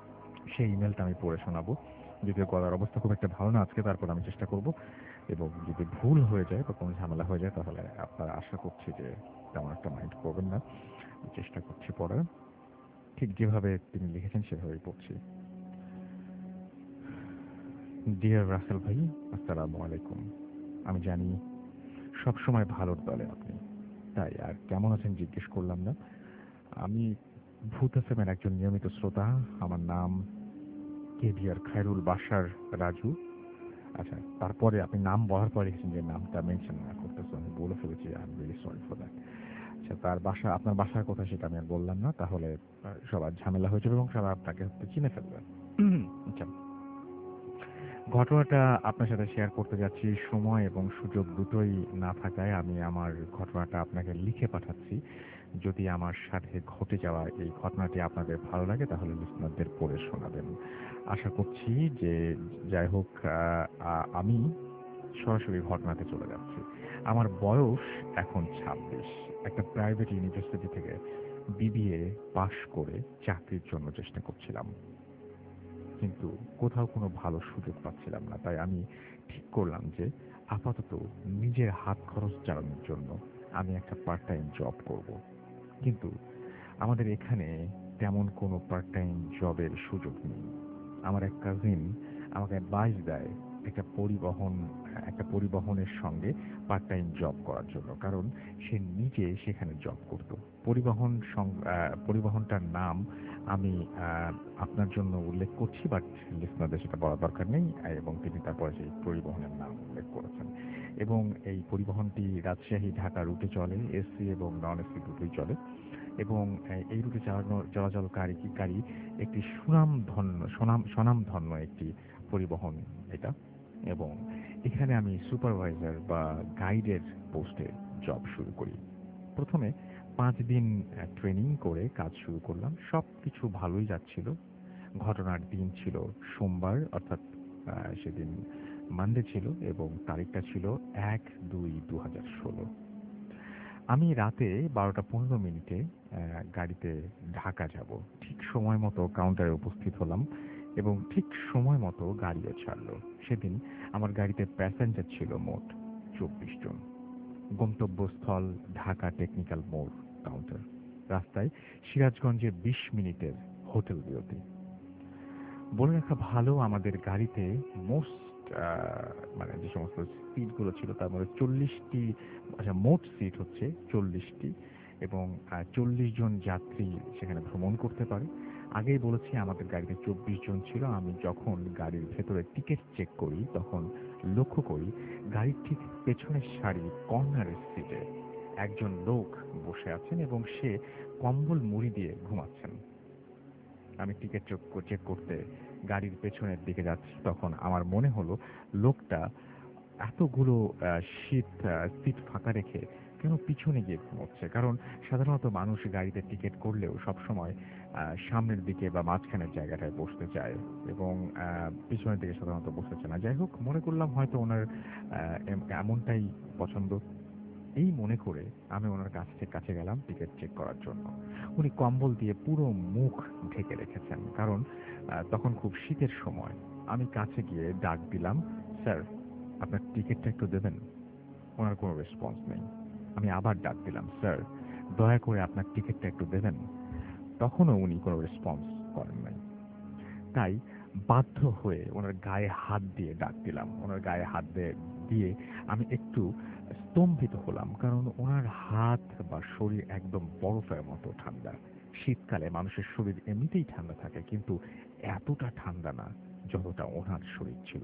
সেই ইমেলটা আমি পড়ে শোনাবো। যদিও গলার অবস্থা খুব একটা ভালো না আজকে, তারপর আমি চেষ্টা করব। এবং যদি ভুল হয়ে যায় বা কোনো ঝামেলা হয়ে যায় তাহলে আপনারা আশা করছি যে তেমন একটা মাইন্ড করবেন না। আমি চেষ্টা করছি পড়ার, ঠিক যেভাবে তিনি লিখেছেন সেভাবেই পড়ছি। ডিয়ার রাসেল ভাই, আসসালামু আলাইকুম। আমি জানি সবসময় ভালোর দলে আপনি, তাই আর কেমন আছেন জিজ্ঞেস করলাম না। আমি ভূত এফএমের একজন নিয়মিত শ্রোতা। আমার নাম কেভিআর খায়রুল বাশার রাজু। আচ্ছা, তারপরে আপনি নাম বলার পরে লিখেছেন যে নামটা মেনশন না করতে, সো আমি বলে ফেলেছি। I am really sorry for that. আচ্ছা, তার বাসা, আপনার বাসার কথা সেটা আমি আর বললাম না, তাহলে আহ, সবার ঝামেলা হয়ে যাবে এবং সবাই আপনাকে হয়তো চিনে ফেলবে। আচ্ছা, ঘটনাটা আপনার সাথে শেয়ার করতে যাচ্ছি। সময় এবং সুযোগ দুটোই না থাকায় আমি আমার ঘটনাটা আপনাকে লিখে পাঠাচ্ছি। যদি আমার সাথে ঘটে যাওয়া এই ঘটনাটি আপনাদের ভালো লাগে তাহলে লিসনারদের পড়ে শোনাবেন। আশা করছি যে, যাই হোক, আহ, আ- আমি সরাসরি ঘটনাতে চলে যাচ্ছি। আমার বয়স এখন ছাব্বিশ। একটা প্রাইভেট ইউনিভার্সিটি থেকে বিবিএ পাশ করে চাকরির জন্য চেষ্টা করছিলাম, কিন্তু কোথাও কোনো ভালো সুযোগ পাচ্ছিলাম না। তাই আমি ঠিক করলাম যে আপাতত নিজের হাত খরচ চালানোর জন্য আমি একটা পার্ট টাইম জব করব। কিন্তু আমাদের এখানে তেমন কোনো পার্ট টাইম জবের সুযোগ নেই। আমার এক কাজিন আমাকে অ্যাডভাইস দেয় একটা পরিবহন একটা পরিবহনের সঙ্গে পার্ট টাইম জব করার জন্য। কারণ সে নিজে সেখানে জব করত। পরিবহন সং আ পরিবহনটার নাম আমি আ আপনার জন্য উল্লেখ করছি, বাট লিসনারদের সেটা বলার দরকার নেই। আ এবং তিনি তারপরে সেই পরিবহনের নাম উল্লেখ করেছেন। এবং এই পরিবহনটি রাজশাহী ঢাকা রুটে চলে, এসি এবং নন এসি দুটোই চলে। এবং এ এই রুটে চালানো চলাচলকারী কি গাড়ি একটি সুনামধন্য সুনাম স্বনামধন্য একটি পরিবহন এটা। এবং এখানে আমি সুপারভাইজার বা গাইডের পোস্টে জব শুরু করি। প্রথমে পাঁচ দিন আ ট্রেনিং করে কাজ শুরু করলাম। সবকিছু ভালোই যাচ্ছিল। ঘটনার দিন ছিল সোমবার, অর্থাৎ আ সেদিন মানডে ছিল এবং তারিখটা ছিল এক দুই দুই হাজার ষোলো। আমি রাতে বারোটা পনেরো মিনিটে অ্যা গাড়িতে ঢাকা যাব। ঠিক সময় মতো কাউন্টারে উপস্থিত হলাম এবং ঠিক সময় মতো গাড়িও ছাড়ল। সেদিন আমার গাড়িতে প্যাসেঞ্জার ছিল মোট চব্বিশ জন। গন্তব্যস্থল ঢাকা টেকনিক্যাল মোড় কাউন্টার। রাস্তায় সিরাজগঞ্জে বিশ মিনিটের হোটেল বিরতি। বলে রাখা ভালো, আমাদের গাড়িতে মোস্ট আ মানে যে সমস্ত সিটগুলো ছিল তার মধ্যে চল্লিশ টি, আচ্ছা মোট সিট হচ্ছে চল্লিশ টি এবং আ চল্লিশ জন যাত্রী সেখানে ভ্রমণ করতে পারে। আগেই বলেছি আমাদের গাড়িতে চব্বিশ জন ছিল। আমি যখন গাড়ির ভেতরে টিকেট চেক করি তখন লক্ষ্য করি গাড়ির ঠিক পেছনের সারির কর্নারের সিটে একজন লোক বসে আছেন এবং সে কম্বল মুড়ি দিয়ে ঘুমাচ্ছেন। আমি টিকিট চেক চেক করতে গাড়ির পেছনের দিকে যাচ্ছি, তখন আমার মনে হলো লোকটা এতগুলো আ সিট আ সিট ফাঁকা রেখে কেন পিছনে গিয়ে ঘুমোচ্ছে? কারণ সাধারণত মানুষ গাড়িতে টিকেট করলেও সবসময় আ সামনের দিকে বা মাঝখানের জায়গাটায় বসতে চায় এবং আ পিছনের দিকে সাধারণত বসতে চায় না। যাই হোক, মনে করলাম হয়তো উনার আ এম এমনটাই পছন্দ। এই মনে করে আমি ওনার কাছ থেকে কাছে গেলাম টিকেট চেক করার জন্য। উনি কম্বল দিয়ে পুরো মুখ ঢেকে রেখেছেন। কারণ আ তখন খুব শীতের সময়। আমি কাছে গিয়ে ডাক দিলাম, "স্যার, আপনার টিকেটটা একটু দেবেন?" ওনার কোনো রেসপন্স নেই। আমি আবার ডাক দিলাম, "স্যার, দয়া করে আপনার টিকেটটা একটু দেবেন?" তখনও উনি কোনো রেসপন্স করেন নাই। তাই বাধ্য হয়ে ওনার গায়ে হাত দিয়ে ডাক দিলাম। ওনার গায়ে হাত দিয়ে দিয়ে আমি একটু স্তম্ভিত হলাম। কারণ ওনার হাত বা শরীর একদম বরফের মতো ঠান্ডা। শীতকালে মানুষের শরীর এমনিতেই ঠান্ডা থাকে, কিন্তু এতটা ঠান্ডা না যতটা ওনার শরীর ছিল।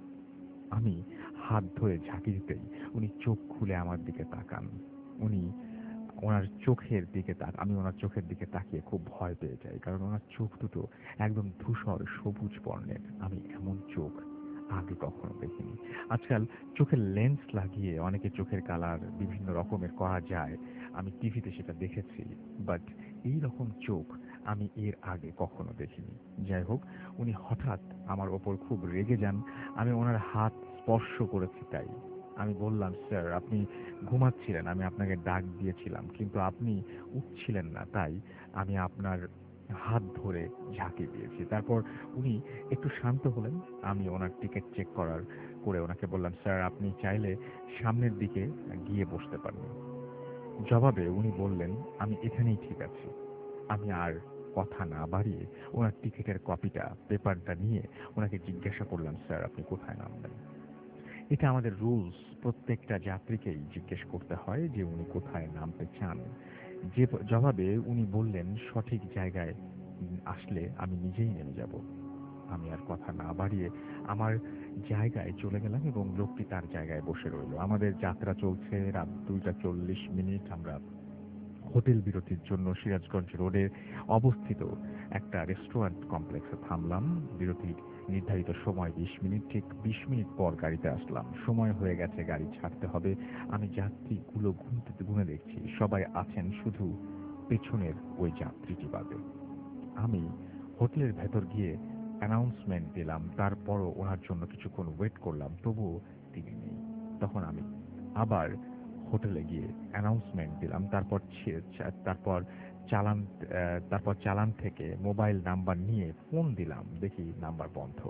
আমি হাত ধরে ঝাঁকি দিতেই উনি চোখ খুলে আমার দিকে তাকান। উনি ওনার চোখের দিকে তাক আমি ওনার চোখের দিকে তাকিয়ে খুব ভয় পেয়ে যাই। কারণ ওনার চোখ দুটো একদম ধূসর সবুজ বর্ণের। আমি এমন চোখ আগে কখনো দেখিনি। আজকাল চোখের লেন্স লাগিয়ে অনেকে চোখের কালার বিভিন্ন রকমের করা যায়। আমি টিভিতে সেটা দেখেছি। বাট এই রকম চোখ আমি এর আগে কখনো দেখিনি। যাই হোক, উনি হঠাৎ আমার ওপর খুব রেগে যান। আমি ওনার হাত স্পর্শ করেছি তাই। আমি বললাম, "স্যার, আপনি ঘুমাচ্ছিলেন। আমি আপনাকে ডাক দিয়েছিলাম। কিন্তু আপনি উঠছিলেন না। তাই আমি আপনার হাত ধরে ঝাঁকি দিয়েছি।" তারপর উনি একটু শান্ত হলেন। আমি ওনার টিকেট চেক করার করে ওনাকে বললাম, "স্যার, আপনি চাইলে সামনের দিকে গিয়ে বসতে পারেন।" জবাবে উনি বললেন, "আমি এখানেই ঠিক আছি।" আমি আর কথা না বাড়িয়ে ওনার টিকেটের কপিটা, পেপারটা নিয়ে ওনাকে জিজ্ঞাসা করলাম, "স্যার, আপনি কোথায় নামবেন?" এটা আমাদের রুলস। প্রত্যেকটা যাত্রীকেই জিজ্ঞেস করতে হয় যে উনি কোথায় নামতে চান। যে প জবাবে উনি বললেন, "সঠিক জায়গায় উম আসলে আমি নিজেই নেমে যাব।" আমি আর কথা না বাড়িয়ে আমার জায়গায় চলে গেলাম এবং লোকটি তার জায়গায় বসে রইল। আমাদের যাত্রা চলছে রাত দুইটা চল্লিশ মিনিট। আমরা হোটেল বিরতির জন্য সিরাজগঞ্জ রোডে অবস্থিত একটা রেস্টুরেন্ট কমপ্লেক্সে থামলাম। বিরতির নির্ধারিত সময় বিশ মিনিট। ঠিক বিশ মিনিট পর গাড়িতে আসলাম। সময় হয়ে গেছে, গাড়ি ছাড়তে হবে। আমি যাত্রীগুলো গুনতে গুনে দেখছি সবাই আছেন, শুধু পেছনের ওই যাত্রীটি বাদে। আমি হোটেলের ভেতর গিয়ে অ্যানাউন্সমেন্ট দিলাম। তারপরও ওনার জন্য কিছুক্ষণ ওয়েট করলাম। তবুও তিনি নেই। তখন আমি আবার হোটেলে গিয়ে অ্যানাউন্সমেন্ট দিলাম। তারপর ছে চা তারপর চালান অ্যা তারপর চালান থেকে মোবাইল নাম্বার নিয়ে ফোন দিলাম। দেখি নাম্বার বন্ধ।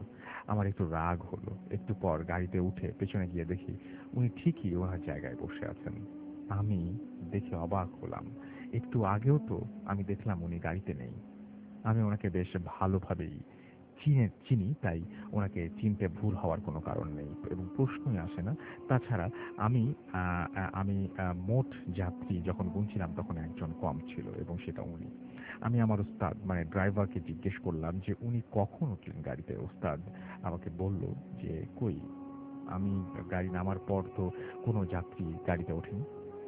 আমার একটু রাগ হলো। একটু পর গাড়িতে উঠে পেছনে গিয়ে দেখি উনি ঠিকই ওনার জায়গায় বসে আছেন। আমি দেখে অবাক হলাম। একটু আগেও তো আমি দেখলাম উনি গাড়িতে নেই। আমি ওনাকে বেশ ভালোভাবেই চিনে চিনি, তাই ওনাকে চিনতে ভুল হওয়ার কোনো কারণ নেই এবং প্রশ্নই আসে না। তাছাড়া আমি আ আ আমি আ মোট যাত্রী যখন গুনছিলাম তখন একজন কম ছিল এবং সেটা উনি। আমি আমার ওস্তাদ মানে ড্রাইভারকে জিজ্ঞেস করলাম যে, "উনি কখন উঠলেন গাড়িতে?" ওস্তাদ আমাকে বলল যে, "কই, আমি গাড়ি নামার পর তো কোনো যাত্রী গাড়িতে ওঠেনি।"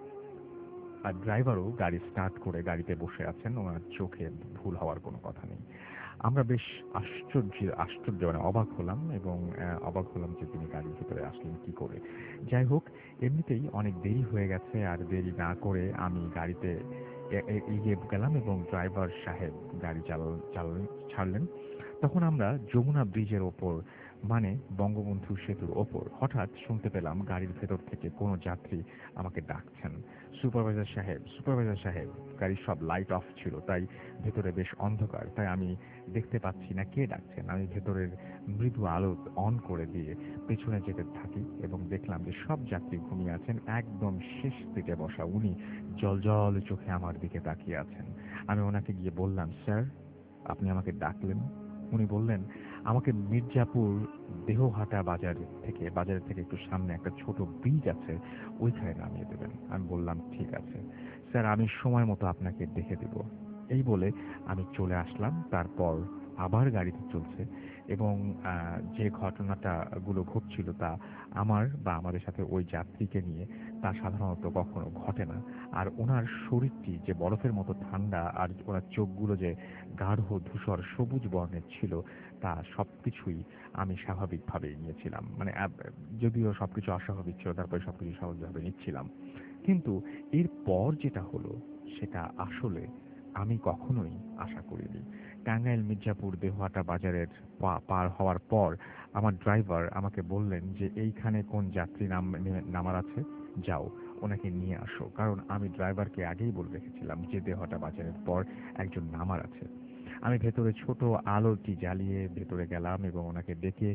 আর ড্রাইভারও গাড়ি স্টার্ট করে গাড়িতে বসে আছেন। ওনার চোখে ভুল হওয়ার কোনো কথা নেই। আমরা বেশ আশ্চর্য আশ্চর্য মানে অবাক হলাম এবং অ্যা অবাক হলাম যে তিনি গাড়ির ভেতরে আসলেন কি করে। যাই হোক, এমনিতেই অনেক দেরি হয়ে গেছে আর দেরি না করে আমি গাড়িতে এ এ এগিয়ে গেলাম এবং ড্রাইভার সাহেব গাড়ি চালাল চালালেন ছাড়লেন। তখন আমরা যমুনা ব্রিজের ওপর মানে বঙ্গবন্ধু সেতুর ওপর হঠাৎ শুনতে পেলাম গাড়ির ভেতর থেকে কোনো যাত্রী আমাকে ডাকছেন। সুপারভাইজার সাহেব, সুপারভাইজার সাহেব। গাড়ির সব লাইট অফ ছিল, তাই ভেতরে বেশ অন্ধকার। তাই আমি দেখতে পাচ্ছি না কে ডাকছেন। আমি ভেতরের মৃদু আলো অন করে দিয়ে পেছনে যেতে থাকি এবং দেখলাম যে সব যাত্রী ঘুমিয়ে আছেন। একদম শেষ সিটে বসা উনি জ্বলজ্বল চোখে আমার দিকে তাকিয়ে আছেন। আমি ওনাকে গিয়ে বললাম, "স্যার, আপনি আমাকে ডাকলেন?" উনি বললেন, "আমাকে মির্জাপুর দেহহাটা বাজার থেকে বাজারের থেকে একটু সামনে একটা ছোট ব্রিজ আছে, ওইখানে নামিয়ে দেবেন।" আমি বললাম, "ঠিক আছে। স্যার, আমি সময় মতো আপনাকে দেখে দেব।" এই বলে আমি চলে আসলাম। তারপর আবার গাড়িতে চলছে এবং আ যে ঘটনাটা গুলো ঘটছিল তা আমার বা আমাদের সাথে ওই যাত্রীকে নিয়ে তা সাধারণত কখনো ঘটে না। আর উনার শরীরটি যে বরফের মতো ঠান্ডা আর ওনার চোখগুলো যে গাঢ় ধূসর সবুজ বর্ণের ছিল তা সবকিছুই আমি স্বাভাবিকভাবেই নিয়েছিলাম। মানে আব যদিও সবকিছু অস্বাভাবিক ছিল তারপরে সবকিছু সহজভাবে নিচ্ছিলাম। কিন্তু এরপর যেটা হলো সেটা আসলে আমি কখনোই আশা করিনি। টাঙ্গাইল মির্জাপুর দেহহাটা বাজারের পা পার হওয়ার পর আমার ড্রাইভার আমাকে বললেন যে, "এইখানে কোন যাত্রী নাম নেমে নামার আছে, যাও ওনাকে নিয়ে আসো।" কারণ আমি ড্রাইভারকে আগেই বলে রেখেছিলাম যে দেহহাটা বাজারের পর একজন নামার আছে। আমি ভেতরে ছোট আলোটি জ্বালিয়ে ভেতরে গেলাম এবং ওনাকে ডেকে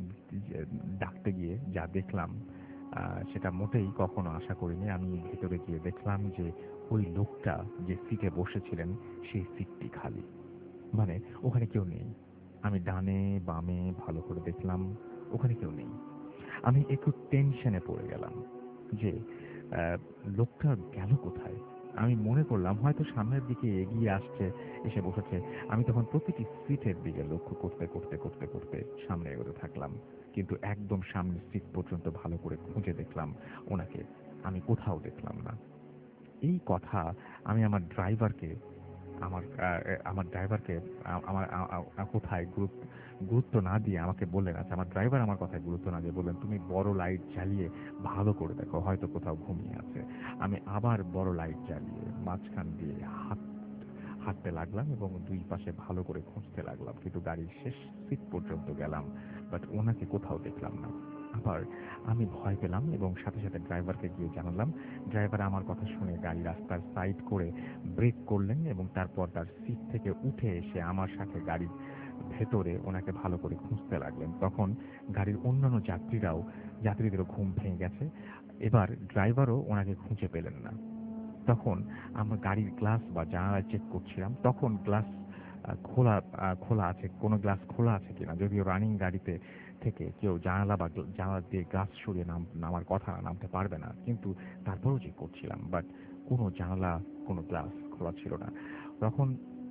যে ডাকতে গিয়ে যা দেখলাম আ সেটা মোটেই কখনো আশা করিনি। আমি ভেতরে গিয়ে দেখলাম যে ওই লোকটা যে সিটে বসেছিলেন সেই সিটটি খালি। মানে ওখানে কেউ নেই। আমি ডানে বামে ভালো করে দেখলাম, ওখানে কেউ নেই। আমি একটু টেনশনে পড়ে গেলাম যে আ লোকটা গেল কোথায়? আমি মনে করলাম হয়তো সামনের দিকে এগিয়ে আসছে, এসে বসেছে। আমি তখন প্রতিটি সিটের দিকে লক্ষ্য করতে, করতে, করতে, করতে সামনে এগোতে থাকলাম। কিন্তু একদম সামনের সিট পর্যন্ত ভালো করে খুঁজে দেখলাম ওনাকে। আমি কোথাও দেখলাম না। এই কথা আমি আমার ড্রাইভারকে আমার আ এ আমার ড্রাইভারকে আ আমার আ আ আ কোথায় গুরুত্ব গুরুত্ব না দিয়ে আমাকে বললেন, আচ্ছা আমার ড্রাইভার আমার কথায় গুরুত্ব না দিয়ে বললেন, "তুমি বড় লাইট জ্বালিয়ে ভালো করে দেখো, হয়তো কোথাও ঘুমিয়ে আছে।" আমি আবার বড় লাইট জ্বালিয়ে মাঝখান দিয়ে হাঁট হাঁটতে লাগলাম এবং দুই পাশে ভালো করে খুঁজতে লাগলাম। কিন্তু গাড়ির শেষ সিট পর্যন্ত গেলাম। বাট ওনাকে কোথাও দেখলাম না। আবার আমি ভয় পেলাম এবং সাথে, সাথে ড্রাইভারকে গিয়ে জানালাম। ড্রাইভার আমার কথা শুনে গাড়ি রাস্তার সাইড করে ব্রেক করলেন এবং তারপর তার সিট থেকে উঠে এসে আমার সাথে গাড়ির ভেতরে ওনাকে ভালো করে খুঁজতে লাগলেন। তখন গাড়ির অন্যান্য যাত্রীরাও যাত্রীদেরও ঘুম ভেঙে গেছে। এবার ড্রাইভারও ওনাকে খুঁজে পেলেন না। তখন আমরা গাড়ির গ্লাস বা জানালা চেক করছিলাম। তখন গ্লাস আ খোলা আ খোলা আছে, কোনো গ্লাস খোলা আছে কিনা। যদিও রানিং গাড়িতে থেকে কেউ জানালা বা গ্লা জানালা দিয়ে গ্লাস সরিয়ে নাম নামার কথা না, নামতে পারবে না। কিন্তু তারপরেও চেক করছিলাম। বাট কোনো জানালা, কোনো গ্লাস খোলা ছিল না। তখন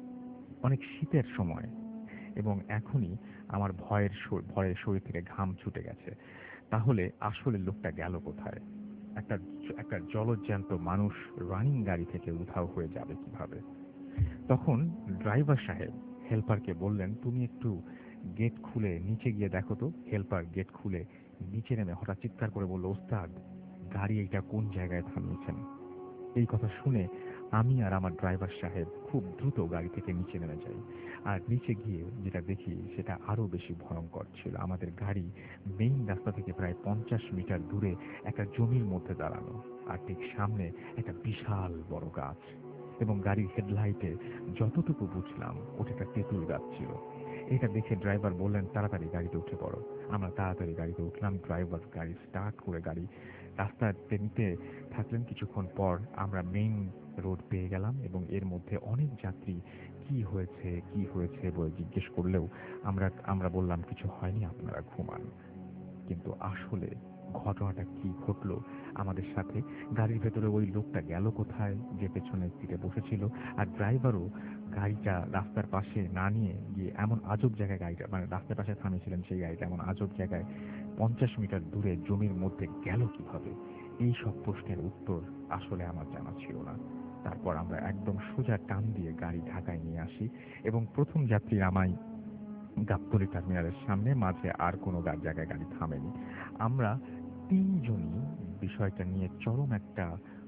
অনেক শীতের সময় এবং এখনই আমার ভয়ের শ ভয়ে শরীর থেকে ঘাম ছুটে গেছে। তাহলে আসলে লোকটা গেল কোথায়? একটা জ একটা জলজ্যান্ত মানুষ রানিং গাড়ি থেকে উধাও হয়ে যাবে কিভাবে? তখন ড্রাইভার সাহেব হেল্পারকে বললেন, "তুমি একটু গেট খুলে নিচে গিয়ে দেখো তো।" হেল্পার গেট খুলে নিচে নেমে হঠাৎ চিৎকার করে বলল, "ওস্তাদ, গাড়ি এইটা কোন জায়গায় থামিয়েছেন?" এই কথা শুনে আমি আর আমার ড্রাইভার সাহেব খুব দ্রুত গাড়ি থেকে নিচে নেমে যাই। আর নিচে গিয়ে যেটা দেখি সেটা আরো বেশি ভয়ংকর ছিল। আমাদের গাড়ি মেইন রাস্তা থেকে প্রায় পঞ্চাশ মিটার দূরে একটা জমির মধ্যে দাঁড়ানো। আর ঠিক সামনে একটা বিশাল বড় গাছ। এবং গাড়ির হেডলাইটে যতটুকু বুঝলাম ওটা একটা তেঁতুল গাছ ছিল। এটা দেখে ড্রাইভার বললেন, "তাড়াতাড়ি গাড়িতে উঠে পড়ো।" আমরা তাড়াতাড়ি গাড়িতে উঠলাম। ড্রাইভার গাড়ি স্টার্ট করে গাড়ি রাস্তাতে নিতে থাকলেন। কিছুক্ষণ পর আমরা মেইন রোড পেয়ে গেলাম এবং এর মধ্যে অনেক যাত্রী কি হয়েছে, কি হয়েছে বলে জিজ্ঞেস করলেও আমরা আমরা বললাম, "কিছু হয়নি, আপনারা ঘুমান।" কিন্তু আসলে ঘটনাটা কি ঘটলো আমাদের সাথে, গাড়ির ভেতরে ওই লোকটা গেল কোথায় যে পেছনের সিটে বসেছিল, আর ড্রাইভারও গাড়িটা রাস্তার পাশে না নিয়ে গিয়ে এমন আজব জায়গায় গাড়িটা মানে রাস্তার পাশে থামিয়েছিলেন সেই গাড়িটা এমন আজব জায়গায় পঞ্চাশ মিটার দূরে জমির মধ্যে গেল কিভাবে, এই সব প্রশ্নের উত্তর আসলে আমার জানা ছিল না। তারপর আমরা একদম সোজা টান দিয়ে গাড়ি ঢাকায় নিয়ে আসি এবং প্রথম যাত্রী নামাই গাবতলী টার্মিনালের সামনে, মাঝে আর কোনো গা- জায়গায় গাড়ি থামেনি। আমরা তিনজনই বিষয়টা নিয়ে চরম একটা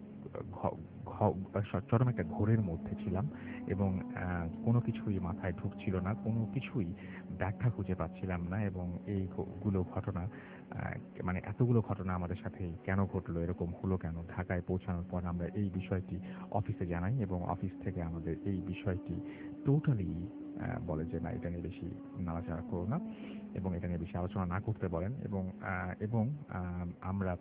ঘ- ঘ- স- চরম একটা ঘোরের মধ্যে ছিলাম এবং আহ, কোনো কিছুই মাথায় ঢুকছিল না, কোনো কিছুই ব্যাখ্যা খুঁজে পাচ্ছিলাম না এবং এইগুলো ঘটনা আহ, মানে এতগুলো ঘটনা আমাদের সাথে কেন ঘটলো, এরকম হলো কেন। ঢাকায় পৌঁছানোর পর আমরা এই বিষয়টি অফিসে জানাই এবং অফিস থেকে আমাদের এই বিষয়টি টোটালি বলে যে না, এটা নিয়ে বেশি নাড়াচাড়া করো না এবং এটা নিয়ে বেশি আলোচনা না করতে বলেন এবং আহ, এবং আহ, আমরা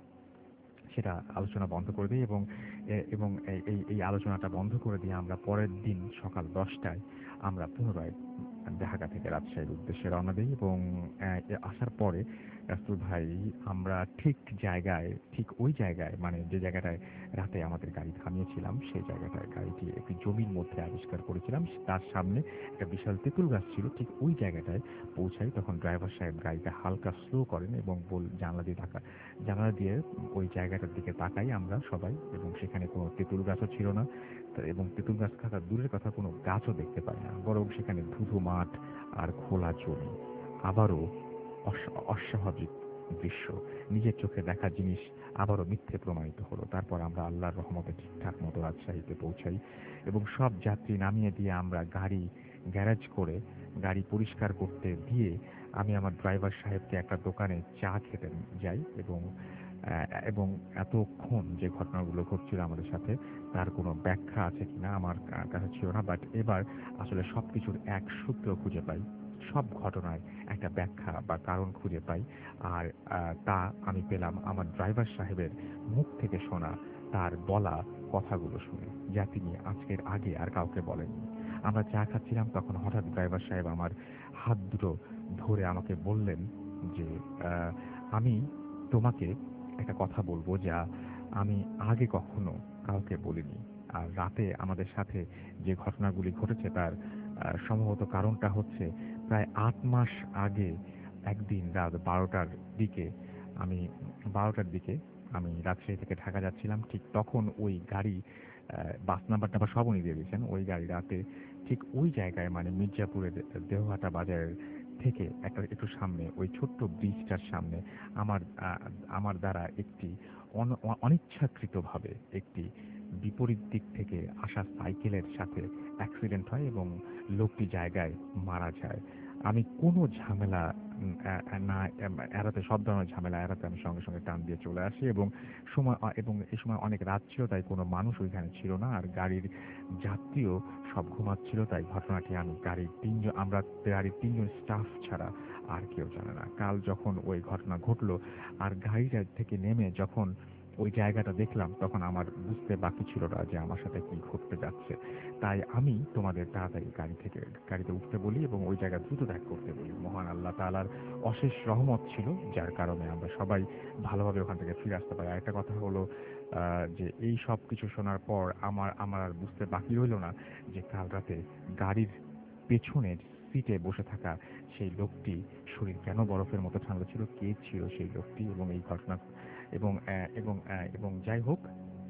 সেটা আলোচনা বন্ধ করে দিই এবং এ- এবং এই এই এই আলোচনাটা বন্ধ করে দিয়ে আমরা পরের দিন সকাল দশটায় আমরা পুনরায় ঢাকা থেকে রাজশাহীর উদ্দেশ্যে রওনা দিই এবং আহ, এ আসার পরে রাসূল ভাই আমরা ঠিক জায়গায় ঠিক ওই জায়গায় মানে যে জায়গাটায় রাতে আমাদের গাড়ি থামিয়েছিলাম সেই জায়গাটায় গাড়িটি একটি জমির মধ্যে আবিষ্কার করেছিলাম। তার সামনে একটা বিশাল তেঁতুল গাছ ছিল। ঠিক ওই জায়গাটায় পৌঁছাই তখন ড্রাইভার সাহেব গাড়িটা হালকা স্লো করেন এবং বল জানলা দিয়ে ঢাকা জানালা দিয়ে ওই জায়গাটার দিকে তাকাই আমরা সবাই এবং সেখানে কোনো তেঁতুল গাছও ছিল না। তা- এবং তেঁতুল গাছ থাকা দূরের কথা কোনো গাছও দেখতে পাই না, বরং সেখানে ধুধু মাঠ আর খোলা জমি। আবারও অস- অস্বাভাবিক দৃশ্য, নিজের চোখে দেখা জিনিস আবারও মিথ্যে প্রমাণিত হলো। তারপর আমরা আল্লাহর রহমতে ঠিকঠাক মতো রাজশাহীতে পৌঁছাই এবং সব যাত্রী নামিয়ে দিয়ে আমরা গাড়ি গ্যারেজ করে গাড়ি পরিষ্কার করতে দিয়ে আমি আমার ড্রাইভার সাহেবকে একটা দোকানে চা খেতে যাই এবং আহ, এবং এতক্ষণ যে ঘটনাগুলো ঘটছিল আমাদের সাথে তার কোনো ব্যাখ্যা আছে কিনা আমার কা- কাছে ছিল না, বাট এবার আসলে সবকিছুর এক সূত্র খুঁজে পাই, সব ঘটনার একটা ব্যাখ্যা বা কারণ খুঁজে পাই। আর আহ, তা আমি পেলাম আমার ড্রাইভার সাহেবের মুখ থেকে শোনা তার বলা কথাগুলো শুনে, যা তিনি আজকের আগে আর কাউকে বলেননি। আমরা চা খাচ্ছিলাম তখন হঠাৎ ড্রাইভার সাহেব আমার হাত দুটো ধরে আমাকে বললেন যে আহ, আমি তোমাকে একটা কথা বলবো যা আমি আগে কখনো কাউকে বলিনি। আর রাতে আমাদের সাথে যে ঘটনাগুলি ঘটেছে তার আহ, সম্ভবত কারণটা হচ্ছে প্রায় আট মাস আগে একদিন রাত বারোটার দিকে আমি বারোটার দিকে আমি রাজশাহী থেকে ঢাকা যাচ্ছিলাম। ঠিক তখন ওই গাড়ি আহ, বাস নাম্বার টাম্বার সব উনি দিয়ে দিয়েছেন। ওই গাড়ি রাতে ঠিক ওই জায়গায় মানে মির্জাপুরের দেহহাটা বাজারের থেকে একটা একটু সামনে ওই ছোট্ট ব্রিজটার সামনে আমার আহ, আমার দ্বারা একটি অন- অ- অনিচ্ছাকৃতভাবে একটি বিপরীত দিক থেকে আসা সাইকেলের সাথে অ্যাক্সিডেন্ট হয় এবং লোকটি জায়গায় মারা যায়। আমি কোনো ঝামেলা উম, এ- এ- না এম- এড়াতে সব ধরনের ঝামেলা এড়াতে আমি সঙ্গে সঙ্গে টান দিয়ে চলে আসি এবং সময় আ- এবং এই সময় অনেক রাত ছিল তাই কোনো মানুষ ওইখানে ছিল না আর গাড়ির যাত্রীও সব ঘুমাচ্ছিল, তাই ঘটনাটি আমি গাড়ির তিনজন আমরা গাড়ির তিনজন স্টাফ ছাড়া আর কেউ জানে না। কাল যখন ওই ঘটনা ঘটলো আর গাড়িটা থেকে নেমে যখন ওই জায়গাটা দেখলাম তখন আমার বুঝতে বাকি ছিল না যে আমার সাথে কি ঘটতে যাচ্ছে। তাই আমি তোমাদের তাড়াতাড়ি গাড়ি থেকে গাড়িতে উঠতে বলি এবং ওই জায়গা দ্রুত ত্যাগ করতে বলি। মহান আল্লাহ তাআলার অশেষ রহমত ছিল যার কারণে আমরা সবাই ভালোভাবে ওখান থেকে ফিরে আসতে পারি। আরেকটা কথা হলো আহ, যে এই সব কিছু শোনার পর আমার আমার আর বুঝতে বাকি রইল না যে কাল রাতে গাড়ির পেছনের সিটে বসে থাকা সেই লোকটি শরীর কেন বরফের মতো ঠান্ডা ছিল, কে ছিল সেই লোকটি এবং এই ঘটনা এবং আহ, এবং আহ, এবং যাই হোক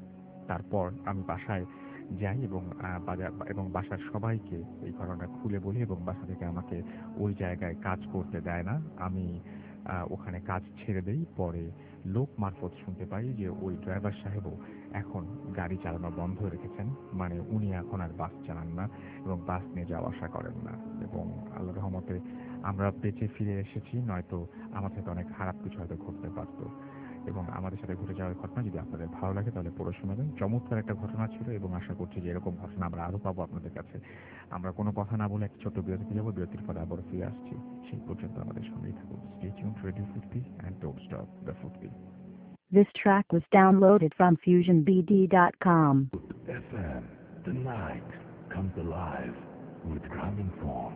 তারপর আমি বাসায় যাই এবং আহ, বাজার এবং বাসার সবাইকে এই ঘটনা খুলে বলি এবং বাসা থেকে আমাকে ওই জায়গায় কাজ করতে দেয় না। আমি আহ, ওখানে কাজ ছেড়ে দেই। পরে লোক মারফত শুনতে পাই যে ওই ড্রাইভার সাহেবও এখন গাড়ি চালানো বন্ধ রেখেছেন, মানে উনি এখন আর বাস চালান না এবং বাস নিয়ে যাওয়া আসা করেন না এবং আল্লাহর রহমতে আমরা বেঁচে ফিরে এসেছি, নয়তো আমার সাথে অনেক খারাপ কিছু হয়তো ঘটতে পারতো। এবং আমাদের সাথে ঘটে যাওয়ার ঘটনা যদি আপনাদের ভালো লাগে তাহলে পুরো শোনাবেন। চমৎকার একটা ঘটনা ছিল এবং আশা করছি যে এরকম ঘটনা আমরা আরও পাবো আপনাদের কাছে। আমরা কোনো কথা না বলে একটা ছোট্ট বিরতিতে যাবো, বিরতির পরে আবার ফিরে আসছি। সেই পর্যন্ত আমাদের সঙ্গেই থাকুন। Stay tuned to Radio Foodie and don't stop the Foodie. This track was downloaded from fusion b d dot com. F M, the night comes alive with Gramophone.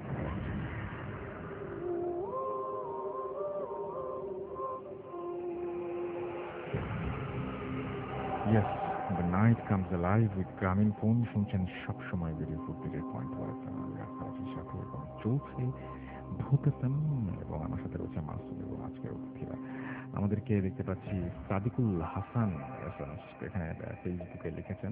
Yes, the night comes alive with Grameen phone. শুনছেন সবসময় radio ফুডবিটের point war আমি রাস্তার সাথে এবং চলছে ভূতেতন এবং আমার সাথে রয়েছে মাসুম এবং আজকের অতিথিরা। আমাদেরকে দেখতে পাচ্ছি সাদিকুল হাসান এখানে ফেসবুকে লিখেছেন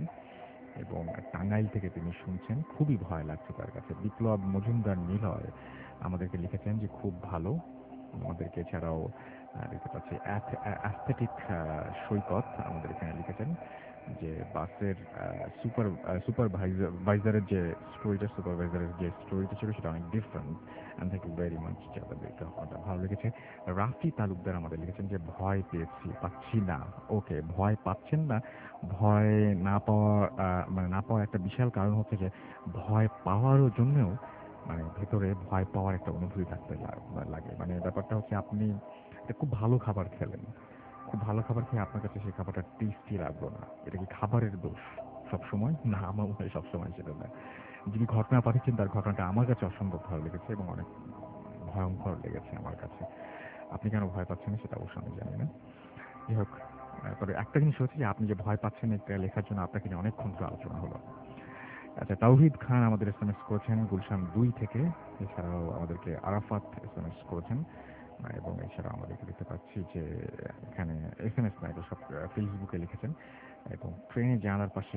এবং টাঙ্গাইল থেকে তিনি শুনছেন, খুবই ভয় লাগছে তার কাছে। বিপ্লব মজুমদার নিলয় আমাদেরকে লিখেছেন যে খুব ভালো। আমাদেরকে এছাড়াও দেখতে পাচ্ছি অ্যাস্থেটিক সৈকত আমাদের এখানে লিখেছেন যে বাসের সুপার সুপারভাইজারের যে স্টোরিটা সুপারভাইজারের যে স্টোরিটা ছিল সেটা অনেক different. And thank you very much, যাদেরকে আমাদের ভালো লেগেছে। রাফি তালুকদার আমাদের লিখেছেন যে ভয় পেয়েছি, পাচ্ছি না। ওকে, ভয় পাচ্ছেন না, ভয় না পাওয়া মানে না পাওয়ার একটা বিশাল কারণ হচ্ছে যে ভয় পাওয়ারও জন্যও মানে ভেতরে ভয় পাওয়ার একটা অনুভূতি থাকতে লাগে। মানে ব্যাপারটা হচ্ছে আপনি একটা খুব ভালো খাবার খেলেন, খুব ভালো খাবার খেয়ে আপনার কাছে সেই খাবারটা টেস্টি লাগলো না, এটা কি খাবারের দোষ সবসময়? না, আমার মনে হয় সবসময় সেটা না। যিনি ঘটনা পাঠিয়েছেন তার ঘটনাটা আমার কাছে অসম্ভব ভালো লেগেছে এবং অনেক ভয়ঙ্কর লেগেছে আমার কাছে। আপনি কেন ভয় পাচ্ছেন সেটা অবশ্য আমি জানি না। যাই হোক, তবে একটা জিনিস হচ্ছে যে আপনি যে ভয় পাচ্ছেন এটা লেখার জন্য আপনাকে নিয়ে অনেকক্ষণ ধরে আলোচনা হলো। আচ্ছা, তাওহিদ খান আমাদের এস এম এস করেছেন গুলশান দুই থেকে। এছাড়াও আমাদেরকে আরাফাত এস এম এস করেছেন এবং এছাড়াও আমাদেরকে দেখতে পাচ্ছি যে এখানে এস এম এস না, এটা সব ফেসবুকে লিখেছেন এবং ট্রেনে জানালার পাশে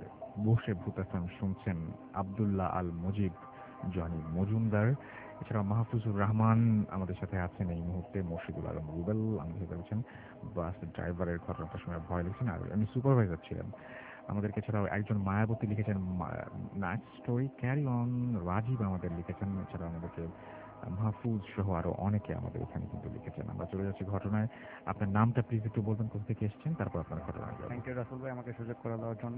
বসে ভূত এফএম শুনছেন আবদুল্লাহ আল মুজিব জনি মজুমদার। এছাড়াও মাহফুজুর রহমান আমাদের সাথে আছেন এই মুহূর্তে। মুর্শিদুল আলম রুবেল আমাদের সাথে আছেন। বাস ড্রাইভারের ঘটনাটার সময় ভয় লিখেছেন আর আমি সুপারভাইজার ছিলাম। আমাদেরকে এছাড়াও একজন মায়াবতী লিখেছেন night story carry on. Rajib আমাদের লিখেছেন। এছাড়াও আমাদেরকে মাহফুজ সহ আরো অনেকে আমাদের এখানে কিন্তু লিখেছেন। আমরা চলে যাচ্ছি ঘটনায়। আপনার নামটা প্লিজ একটু বলবেন, কোথা থেকে এসেছেন, তারপর আপনার ঘটনা। থ্যাংক ইউ রাসেল ভাই আমাকে সুযোগ করে দেওয়ার জন্য।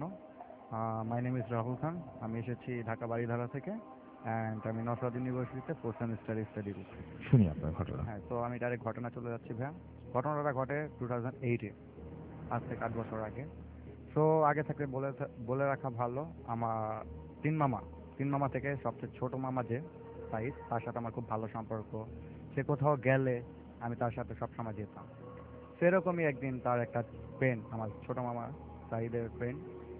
My name is Rahul Khan, আমি এসেছি ঢাকা বাড়িধারা থেকে অ্যান্ড আমি নসরাত ইউনিভার্সিটিতে ফোর্থ সেমিস্টারে স্টাডি করছি। শুনি আপনার ঘটনা। হ্যাঁ, তো আমি ডাইরেক্ট ঘটনা চলে যাচ্ছি ভাইয়া। ঘটনাটা ঘটে টু থাউজেন্ড এইটে, আজ থেকে আট বছর আগে। সো আগে থেকে বলে বলে রাখা ভালো, আমার তিন মামা তিন মামা থেকে সবচেয়ে ছোট মামা যে সাইদ, তার সাথে আমার খুব ভালো সম্পর্ক। সে কোথাও গেলে আমি তার সাথে সবসময় যেতাম। সেরকমই একদিন তার একটা ফ্রেন্ড, আমার ছোট মামা সাইদের ফ্রেন্ড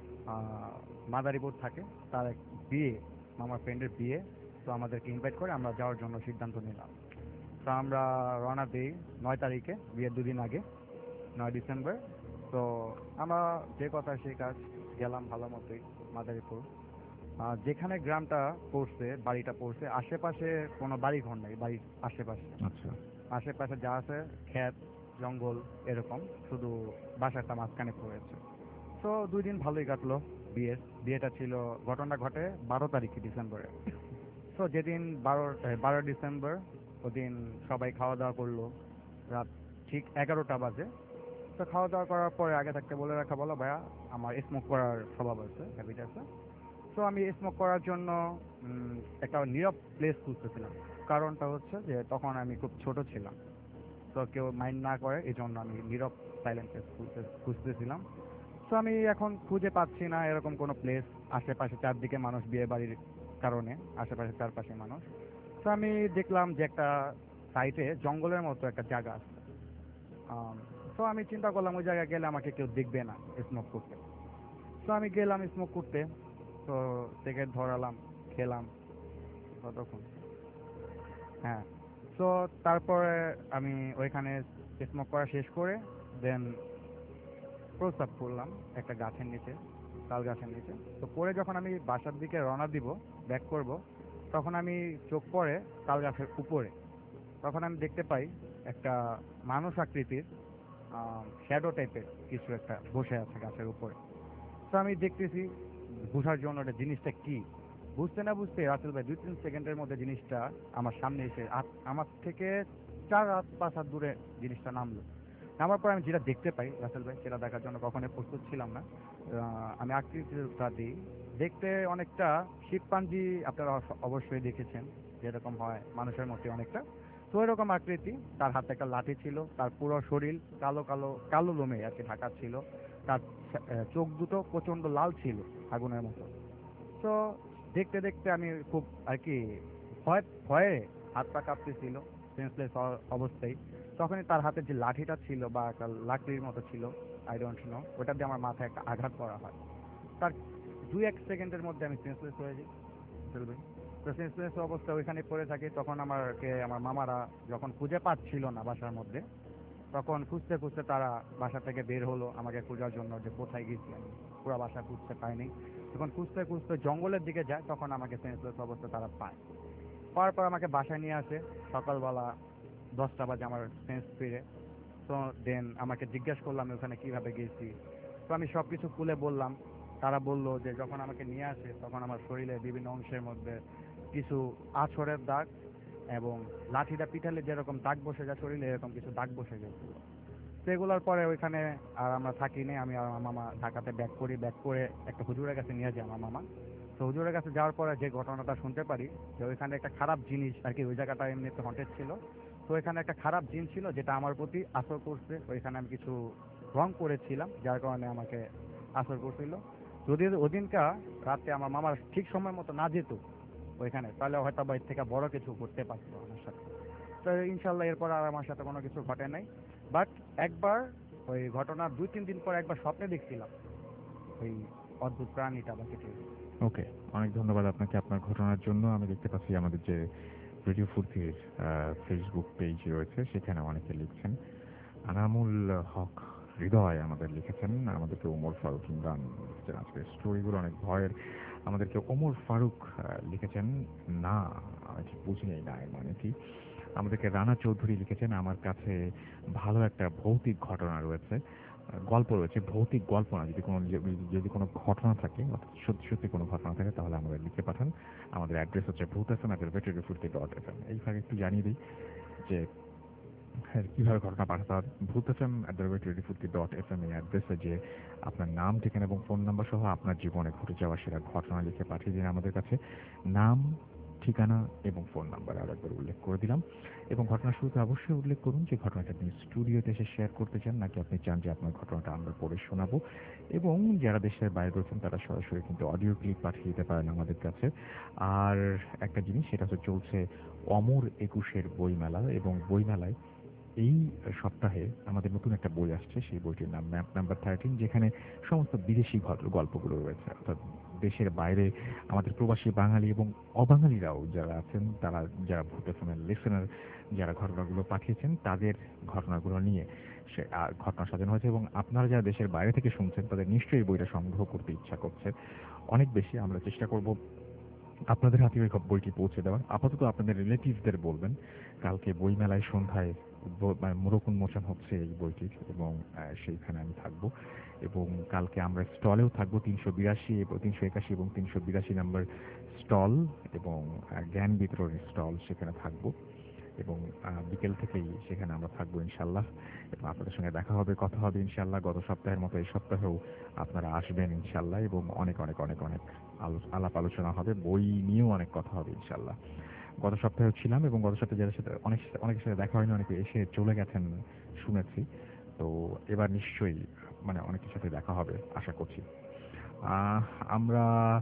মাদারীপুর থাকে, তার এক বিয়ে, মামার ফ্রেন্ডের বিয়ে। তো আমাদেরকে ইনভাইট করে আমরা যাওয়ার জন্য সিদ্ধান্ত নিলাম। তো আমরা রওনা দিই নয় তারিখে, বিয়ের দুদিন আগে, নয় ডিসেম্বর। তো আমরা যে কথা সেই কাজ, গেলাম ভালো মতোই মাদারীপুর। আহ, যেখানে গ্রামটা পড়ছে, বাড়িটা পড়ছে, আশেপাশে কোনো বাড়ি ঘর নেই, বাড়ির আশেপাশে আচ্ছা, আশেপাশে যা আছে ক্ষেত জঙ্গল এরকম, শুধু বাসাটা মাঝখানে পড়েছে। তো দুই দিন ভালোই কাটলো। বিয়ের বিয়েটা ছিল, ঘটনা ঘটে বারো তারিখে ডিসেম্বরে। তো যেদিন বারো বারো ডিসেম্বর ওদিন সবাই খাওয়া দাওয়া করলো, রাত ঠিক এগারোটা বাজে। তো খাওয়া দাওয়া করার পরে আগে থাকতে বলে রাখা বলো ভাইয়া, আমার স্মোক করার স্বভাব আছে, হ্যাবিট আছে। তো আমি স্মোক করার জন্য উম, একটা নীরব প্লেস খুঁজতেছিলাম। কারণটা হচ্ছে যে তখন আমি খুব ছোট ছিলাম, তো কেউ মাইন্ড না করে এই জন্য আমি নীরব সাইলেন্ট প্লেস খুঁজতে খুঁজতেছিলাম। তো আমি এখন খুঁজে পাচ্ছি না এরকম কোনো প্লেস। আশেপাশে চারদিকে মানুষ, বিয়ে বাড়ির কারণে আশেপাশে চারপাশে মানুষ। তো আমি দেখলাম যে একটা সাইডে জঙ্গলের মতো একটা জায়গা আছে। আম, তো আমি চিন্তা করলাম ওই জায়গায় গেলে আমাকে কেউ দেখবে না স্মোক করতে। তো আমি গেলাম স্মোক করতে। তো সিগারেট ধরালাম, খেলাম ততক্ষণ। হ্যাঁ, তো তারপরে আমি ওইখানে স্মোক করা শেষ করে দেন প্রস্তাব করলাম একটা গাছের নিচে, তাল গাছের নিচে। তো পরে যখন আমি বাসার দিকে রওনা দিব, ব্যাক করব, তখন আমি চোখ পড়ে তাল গাছের উপরে। তখন আমি দেখতে পাই একটা মানুষ আকৃতির শ্যাডো টাইপের কিছু একটা বসে আছে গাছের উপরে। তো আমি দেখতেছি বোঝার জন্য ওটা জিনিসটা কি। বুঝতে না বুঝতে রাসেল ভাই দুই তিন সেকেন্ডের মধ্যে জিনিসটা আমার সামনে এসে আ- আমার থেকে চার হাত পাঁচ হাত দূরে জিনিসটা নামলো। নামার পর আমি যেটা দেখতে পাই রাসেল ভাই, সেটা দেখার জন্য কখনোই প্রস্তুত ছিলাম না। আহ, আমি আকৃতিটা দিই, দেখতে অনেকটা শিবপাঞ্জি, আপনারা অস- অবশ্যই দেখেছেন যেরকম হয় মানুষের মতো অনেকটা। তো এরকম আকৃতি, তার হাতে একটা লাঠি ছিল, তার পুরো শরীর কালো কালো কালো লোমে আর কি ঢাকা ছিল, তার আহ, চোখ দুটো প্রচন্ড লাল ছিল আগুনের মতো। তো দেখতে দেখতে আমি খুব আর কি ভয় ভয়ে হাত পা কাঁপতেছিল, সেন্সলেস অবস্থায়। তখনই তার হাতে যে লাঠিটা ছিল বা একটা লাকড়ির মতো ছিল, আই ডোন্ট নো, ওটা দিয়ে আমার মাথায় একটা আঘাত করা হয়। তার দুই এক সেকেন্ডের মধ্যে আমি সেন্সলেস হয়ে যাই। চলবে। তো সেন্সলেস অবস্থায় ওইখানে পড়ে থাকি। তখন আমাকে আমার মামারা যখন খুঁজে পাচ্ছিল না বাসার মধ্যে, তখন খুঁজতে খুঁজতে তারা বাসা থেকে বের হলো আমাকে খোঁজার জন্য, যে কোথায় গেছি আমি। পুরো বাসা খুঁজতে পাইনি। যখন খুঁজতে খুঁজতে জঙ্গলের দিকে যায়, তখন আমাকে সেন্সলেস অবস্থা তারা পায়। পাওয়ার পর আমাকে বাসায় নিয়ে আসে সকালবেলা দশটা বাজে আমার সেন্স ফিরে। তো দেন আমাকে জিজ্ঞেস করলাম আমি ওখানে কিভাবে গেছি। তো আমি সব কিছু খুলে বললাম। তারা বলল যে যখন আমাকে নিয়ে আসে, তখন আমার শরীরে বিভিন্ন অংশের মধ্যে কিছু আছড়ের দাগ, এবং লাঠিটা পিঠালে যেরকম দাগ বসে যায় শরীরে, এরকম কিছু দাগ বসে গেছিল। তো এগুলোর পরে ওইখানে আর আমরা থাকিনি। আমি আর আমার মামা ঢাকাতে ব্যাক করি, ব্যাক করে একটা হুজুরের কাছে নিয়ে যায় আমার মামা। তো হুজুরের কাছে যাওয়ার পরে যে ঘটনাটা শুনতে পারি, যে ওইখানে একটা খারাপ জিনিস আর কি, ওই জায়গাটা এমনিতে হন্টেড ছিল। তো এখানে একটা খারাপ জিন ছিল যেটা আমার প্রতি আসর করছে। ওইখানে আমি কিছু রং করেছিলাম, যার কারণে আমাকে আসর করছিল। যদি ওদিনকা রাতে আমার মামার ঠিক সময় মতো না যেত ওইখানে, তাহলে হয়তো বা এর থেকে বড় কিছু করতে পারতো আমার সাথে। তো ইনশাল্লাহ এরপর আর আমার সাথে কোনো কিছু ঘটে নাই। বাট একবার ওই ঘটনার দুই তিন দিন পর একবার স্বপ্নে দেখছিলাম ওই অদ্ভুত প্রাণীটা বা কিছু। ওকে, অনেক ধন্যবাদ আপনাকে আপনার ঘটনার জন্য। আমি দেখতে পাচ্ছি আমাদের যে রেডিও ফুর্তির ফেসবুক পেজ রয়েছে, সেখানে অনেকে লিখছেন। আনামুল হক হৃদয় আমাদের লিখেছেন, আমাদেরকে ওমর ফারুক ইমরান লিখেছেন আজকে স্টোরিগুলো অনেক ভয়ের। আমাদেরকে ওমর ফারুক আহ, লিখেছেন না, আমি ঠিক বুঝিনি এই না এর মানে কি। আমাদেরকে রানা চৌধুরী লিখেছেন, আমার কাছে ভালো একটা ভৌতিক ঘটনা রয়েছে, আহ, গল্প রয়েছে, ভৌতিক গল্প না, যদি কোনো যদি কোনো ঘটনা থাকে অর্থাৎ সত্যি সত্যি কোনো ঘটনা থাকে তাহলে আমাদের লিখে পাঠান। আমাদের অ্যাড্রেস হচ্ছে Bhoot F M at radio dot F M. এই ফাঁকে একটু জানিয়ে দিই যে হ্যাঁ, কিভাবে ঘটনা পাঠাতে হবে। Bhoot F M at the rate radio dot F M এই অ্যাড্রেসে যে আপনার নাম, ঠিকানা এবং ফোন নাম্বার সহ আপনার জীবনে ঘটে যাওয়া সেরা ঘটনা লিখে পাঠিয়ে দিন আমাদের কাছে। নাম, ঠিকানা এবং ফোন নাম্বার আরেকবার উল্লেখ করে দিলাম। এবং ঘটনার শুরুতে অবশ্যই উল্লেখ করুন যে ঘটনাটা আপনি স্টুডিওতে এসে শেয়ার করতে চান, নাকি আপনি চান যে আপনার ঘটনাটা আমরা পড়ে শোনাবো। এবং যারা দেশের বাইরে রয়েছেন তারা সরাসরি কিন্তু অডিও ক্লিপ পাঠিয়ে দিতে পারেন আমাদের কাছে। আর একটা জিনিস, সেটা হচ্ছে চলছে অমর একুশের বইমেলা, এবং বইমেলায় এই সপ্তাহে আমাদের নতুন একটা বই আসছে, সেই বইটির নাম ম্যাপ নাম্বার থার্টিন, যেখানে সমস্ত বিদেশি ঘট- গল্পগুলো রয়েছে, অর্থাৎ দেশের বাইরে আমাদের প্রবাসী বাঙালি এবং অবাঙালিরাও যারা আছেন, তারা যারা ভূত এফএমের লিসেনার, যারা ঘটনাগুলো পাঠিয়েছেন তাদের ঘটনাগুলো নিয়ে সে আর ঘটনা সাজানো হয়েছে। এবং আপনারা যারা দেশের বাইরে থেকে শুনছেন তাদের নিশ্চয়ই এই বইটা সংগ্রহ করতে ইচ্ছা করছে অনেক বেশি। আমরা চেষ্টা করব আপনাদের হাতে ওই বইটি পৌঁছে দেওয়ার। আপাতত আপনাদের রিলেটিভদের বলবেন কালকে বইমেলায় সন্ধ্যায় ব- মানে মোড়ক উন্মোচন হচ্ছে এই বইটির, এবং আহ, সেইখানে আমি থাকবো। এবং কালকে আমরা স্টলেও থাকবো, তিনশো বিরাশি এবং তিনশো একাশি এবং তিনশো বিরাশি নম্বর স্টল, এবং আহ, জ্ঞান বিতরণের স্টল সেখানে থাকবো। এবং আহ, বিকেল থেকেই সেখানে আমরা থাকবো ইনশাল্লাহ। এবং আপনাদের সঙ্গে দেখা হবে, কথা হবে ইনশাল্লাহ। গত সপ্তাহের মতো এই সপ্তাহেও আপনারা আসবেন ইনশাল্লাহ, এবং অনেক অনেক অনেক অনেক আলো- আলাপ আলোচনা হবে, বই নিয়েও অনেক কথা হবে ইনশাল্লাহ। গত সপ্তাহেও ছিলাম, এবং গত সপ্তাহে যাদের সাথে অনেক অনেকের সাথে দেখা হয়নি, অনেকে এসে চলে গেছেন শুনেছি। তো এবার নিশ্চয়ই মানে অনেকের সাথে দেখা হবে আশা করছি। আহ, আমরা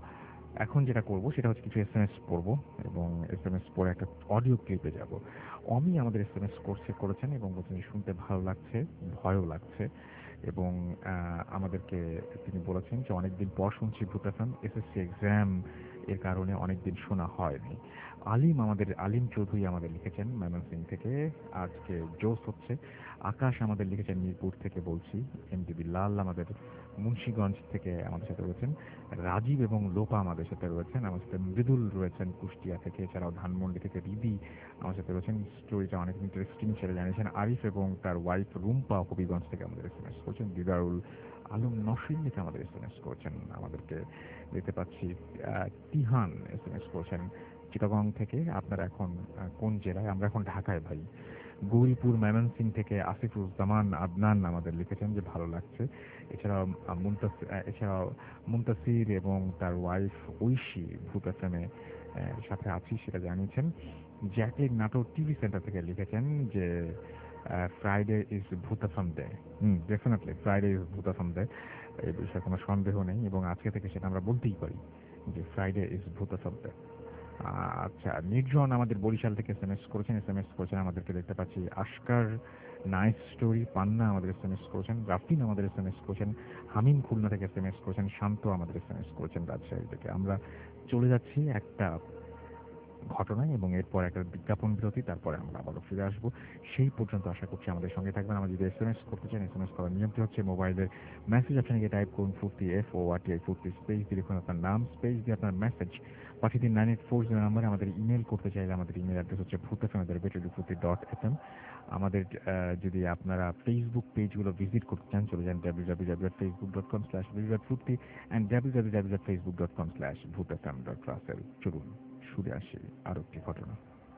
এখন যেটা করব সেটা হচ্ছে কিছু এস এম এস পড়বো, এবং এস এম এস পড়ে একটা অডিও ক্লিপে যাব। অমি আমাদের এস এম এস করছে করেছেন এবং বলছেন যে শুনতে ভালো লাগছে, ভয়ও লাগছে। এবং আহ, আমাদেরকে তিনি বলেছেন যে অনেকদিন পর শুনছি ভূত এফ এম, এসএসসি এক্সাম এর কারণে অনেকদিন শোনা হয়নি। আলিম আমাদের আলিম চৌধুরী আমাদের লিখেছেন ময়মনসিং থেকে, আজকে জোস হচ্ছে। আকাশ আমাদের লিখেছেন মিরপুর থেকে বলছি। এমডি বিল্লাল আমাদের মুন্সিগঞ্জ থেকে আমাদের সাথে রয়েছেন। রাজীব এবং লোপা আমাদের সাথে রয়েছেন, আমার সাথে মৃদুল রয়েছেন কুষ্টিয়া থেকে, এছাড়াও ধানমন্ডি থেকে রিদি আমার সাথে রয়েছেন। স্টোরিটা অনেক ইন্টারেস্টিং সেটা জানিয়েছেন। আরিফ এবং তার ওয়াইফ রুম্পা হবিগঞ্জ থেকে আমাদের এস এম এস করছেন। দিদারুল আলম নসরিন থেকে আমাদের এস এম এস করছেন। আমাদেরকে দেখতে পাচ্ছি আহ, তিহান এস এম এস করছেন চিটাগং থেকে। আপনারা এখন আহ, কোন জেলায়? আমরা এখন ঢাকায় ভাই। গৌরীপুর ময়মনসিং থেকে আসিফুজ্জামান আদনান আমাদের লিখেছেন যে ভালো লাগছে। এছাড়াও আহ, মুনতাস আহ, এছাড়াও মুনতাসির এবং তার ওয়াইফ ঐশী ভূত এফএমে সাথে আছি সেটা জানিয়েছেন। জ্যাকলিন নাটোর টিভি সেন্টার থেকে লিখেছেন যে Friday is Bhoot F M day. Hmm, definitely Friday is Bhoot F M day, এই বিষয়ে কোনো সন্দেহ নেই এবং আজকে থেকে সেটা আমরা বলতেই পারি যে ফ্রাইডে ইজ ভূতাফাম ডে। আচ্ছা, নির্জন আমাদের বরিশাল থেকে এসএমএস করেছেন, এসএমএস করেছেন আমাদেরকে দেখতে পাচ্ছি। আশকার নাইস স্টোরি পান্না আমাদের এসএমএস করেছেন, রাফিন আমাদের এসএমএস করেছেন, হামিম খুলনা থেকে এসএমএস করেছেন, শান্ত আমাদের এসএমএস করেছেন রাজশাহী থেকে। আমরা চলে যাচ্ছি একটা ঘটনায় এবং এরপর একটা বিজ্ঞাপন বিরতি, তারপরে আমরা আবারও ফিরে আসবো। সেই পর্যন্ত আশা করছি আমাদের সঙ্গে থাকবেন। আমরা যদি এসএমএস করতে চান, এসএমএস করার নিয়মটি হচ্ছে মোবাইলের মেসেজ অপশনে গিয়ে টাইপ করুন Foorti F O R T I Foorti, space দিয়ে লিখুন আপনার নাম, স্পেস দিয়ে আপনার মেসেজ পাঠিয়ে দিন নাইন এইট ফোর জিরো নাম্বারে। আমাদের ইমেল করতে চাইলে আমাদের ইমেল অ্যাড্রেস হচ্ছে Bhoot F M Foorti dot F M. আমাদের আহ, যদি আপনারা ফেসবুক পেজগুলো ভিজিট করতে চান, চলে যান W W W dot Facebook dot com slash Foorti and W W W dot Facebook dot com slash Bhoot F M dot রাসেল। চলুন শুনে আসি আরো একটি ঘটনা।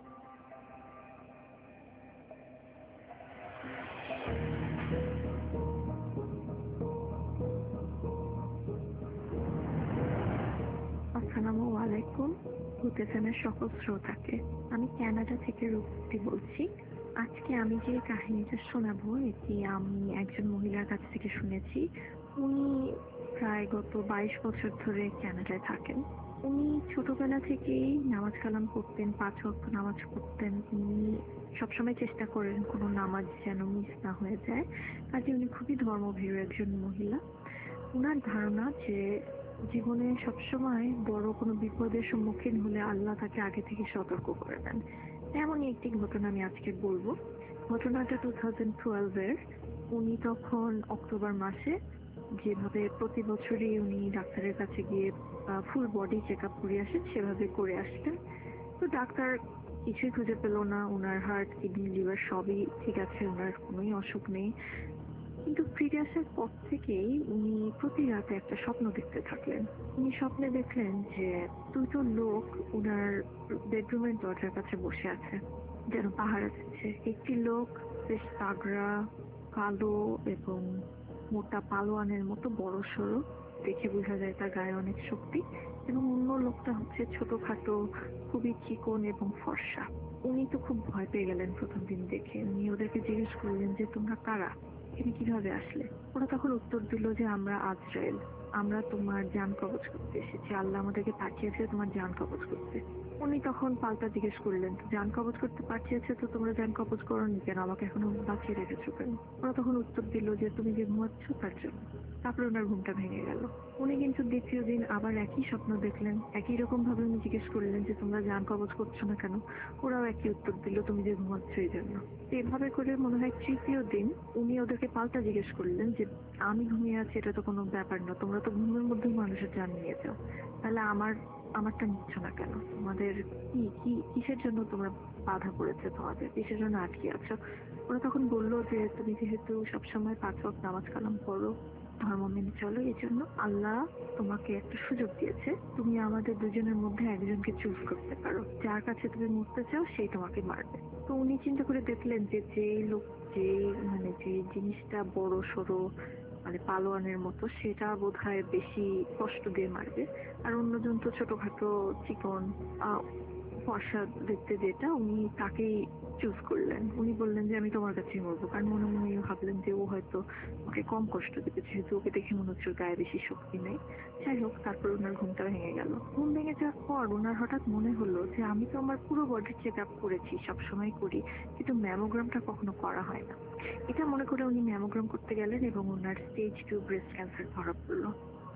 আসসালামু আলাইকুম ভূত এফএমের সকল শ্রোতাকে। আমি কানাডা থেকে রূপতি বলছি। আজকে আমি যে কাহিনীটা শোনাবো এটি আমি একজন মহিলার কাছ থেকে শুনেছি। উনি প্রায় গত বাইশ বছর ধরে কানাডায় থাকেন। উনি ছোটবেলা থেকেই নামাজ কালাম করতেন, পাঁচ ওয়াক্ত নামাজ পড়তেন। উনি সবসময় চেষ্টা করেন কোনো নামাজ যেন মিস না হয়ে যায়, কাজে উনি খুবই ধর্মভীরু একজন মহিলা। ওনার ধারণা যে জীবনে সবসময় বড় কোনো বিপদের সম্মুখীন হলে আল্লাহ তাকে আগে থেকে সতর্ক করে দেন। এমনই একটি ঘটনা আমি আজকে বলবো। ঘটনাটা টু থাউজেন্ড টুয়েলভের। উনি তখন অক্টোবর মাসে যেভাবে প্রতি বছরই উনি ডাক্তারের কাছে গিয়ে ফুল বডি চেক আপ করে আসেন সেভাবে করে আসতেন। তো ডাক্তার কিছুই খুঁজে পেল না। ওনার হার্ট, কিডনি, লিভার সবই ঠিক আছে, ওনার কোনোই অসুখ নেই। কিন্তু ফিরে আসার পর থেকেই উনি প্রতি রাতে একটা স্বপ্ন দেখতে থাকলেন। উনি স্বপ্নে দেখলেন যে দুটো লোক ওনার বেডরুমের দরজার কাছে বসে আছে, যেন পাহারা দিচ্ছে। একটি লোক বেশ তাগড়া, কালো এবং মোটা পালোয়ানের মতো বড় সড়ো, দেখে বোঝা যায় তার গায়ে অনেক শক্তি। এবং অন্য লোকটা হচ্ছে ছোটখাটো, খুবই চিকন এবং ফর্সা। উনি তো খুব ভয় পেয়ে গেলেন প্রথম দিন দেখে। উনি ওদেরকে জিজ্ঞেস করলেন যে তোমরা কারা, এখানে কিভাবে আসলে? ওরা তখন উত্তর দিল যে আমরা আজরাইল, আমরা তোমার জান কবজ করতে এসেছি, আল্লাহ আমাদেরকে পাঠিয়েছে তোমার জান কবজ করতে। উনি তখন পাল্টা জিজ্ঞেস করলেন জান কবজ করতে পাঠিয়েছে তো তোমরা জান কবজ করোনি কেন, আমাকে এখনো বাঁচিয়ে রেখেছো কেন? ওরা তখন উত্তর দিল যে তুমি যে ঘুমাচ্ছ তার জন্য। তারপরে ওনার ঘুমটা ভেঙে গেল। উনি কিন্তু দ্বিতীয় দিন আবার একই স্বপ্ন দেখলেন। একই রকম ভাবে উনি জিজ্ঞেস করলেন যে তোমরা জান কবজ করছো না কেন? ওরাও একই উত্তর দিল তুমি যে ঘুমাচ্ছ এই জন্য। এভাবে করে মনে হয় তৃতীয় দিন উনি ওদেরকে পাল্টা জিজ্ঞেস করলেন যে আমি ঘুমিয়ে আছি এটা তো কোনো ব্যাপার না, তোমরা তো ঘুমের মধ্যে মানুষের জান নিয়ে যাও, তাহলে আমার আমারটা নিচ্ছ না কেন? তোমাদের কি কি কিসের জন্য তোমরা বাধা পড়েছে, তোমাদের কিসের জন্য আটকে আছো? ওরা তখন বললো যে তুমি যেহেতু সবসময় পাঁচ ওয়াক্ত নামাজ কালাম পড়ো, ধর্ম মেনে চলো, এই জন্য আল্লাহ তোমাকে একটা সুযোগ দিয়েছে। তুমি আমাদের দুজনের মধ্যে একজনকে চুজ করতে পারো, যার কাছে তুমি মরতে চাও সেই তোমাকে মারবে। তো উনি চিন্তা করে দেখলেন যে যে লোক, যে মানে যে জিনিসটা বড় সড়ো মানে পালোয়ানের মতো, সেটা বোধহয় বেশি কষ্ট দিয়ে মারবে। আর অন্যজন তো ছোটখাটো চিকন আহ ফর্সা দেখতে, যেটা উনি তাকেই চুজ করলেন। উনি বললেন যে আমি তোমার কাছেই মরবো, কারণ মনে মনে ভাবলেন যে ও হয়তো ওকে কম কষ্ট দেবে, যেহেতু ওকে দেখে মনে হচ্ছে ওর গায়ে বেশি শক্তি নেই। যাই হোক, তারপর ওনার ঘুমটা ভেঙে গেল। ঘুম ভেঙে যাওয়ার পর ওনার হঠাৎ মনে হলো যে আমি তো আমার পুরো বডি চেক আপ করেছি, সবসময় করি, কিন্তু ম্যামোগ্রামটা কখনো করা হয় না। এটা মনে করে উনি ম্যামোগ্রাম করতে গেলেন এবং ওনার স্টেজ টু ব্রেস্ট ক্যান্সার ধরা পড়লো।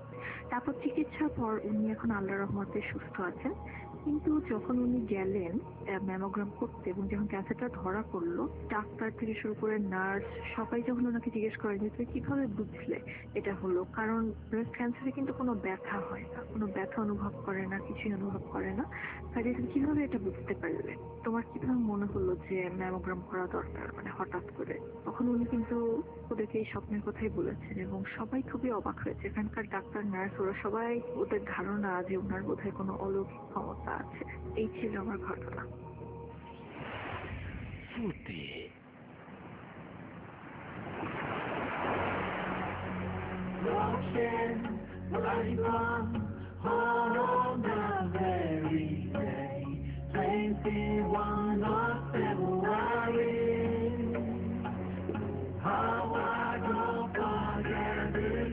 তারপর চিকিৎসার পর উনি এখন আল্লাহর রহমতে সুস্থ আছেন। কিন্তু যখন উনি গেলেন ম্যামোগ্রাম করতে এবং যখন ক্যান্সারটা ধরা পড়লো, ডাক্তার থেকে শুরু করে নার্স সবাই যখন ওনাকে জিজ্ঞেস করেন যে তুমি কিভাবে বুঝলে এটা হলো, কারণ ব্রেস্ট ক্যান্সারে কিন্তু কোনো ব্যথা হয় না, কোনো ব্যথা অনুভব করে না, কিছুই অনুভব করে না, কাজে তুমি কিভাবে এটা বুঝতে পারলে, তোমার কিভাবে মনে হলো যে ম্যামোগ্রাম করা দরকার মানে হঠাৎ করে? তখন উনি কিন্তু ওদেরকে এই স্বপ্নের কথাই বলেছেন এবং সবাই খুবই অবাক হয়েছে। এখানকার ডাক্তার, নার্স, ওরা সবাই ওদের ধারণা যে ওনার বোধহয় কোনো অলৌকিক ক্ষমতা আছে। এই ছিল আমার ঘটনা। fruity. On the very day, twenty-one of February, how I don't forget this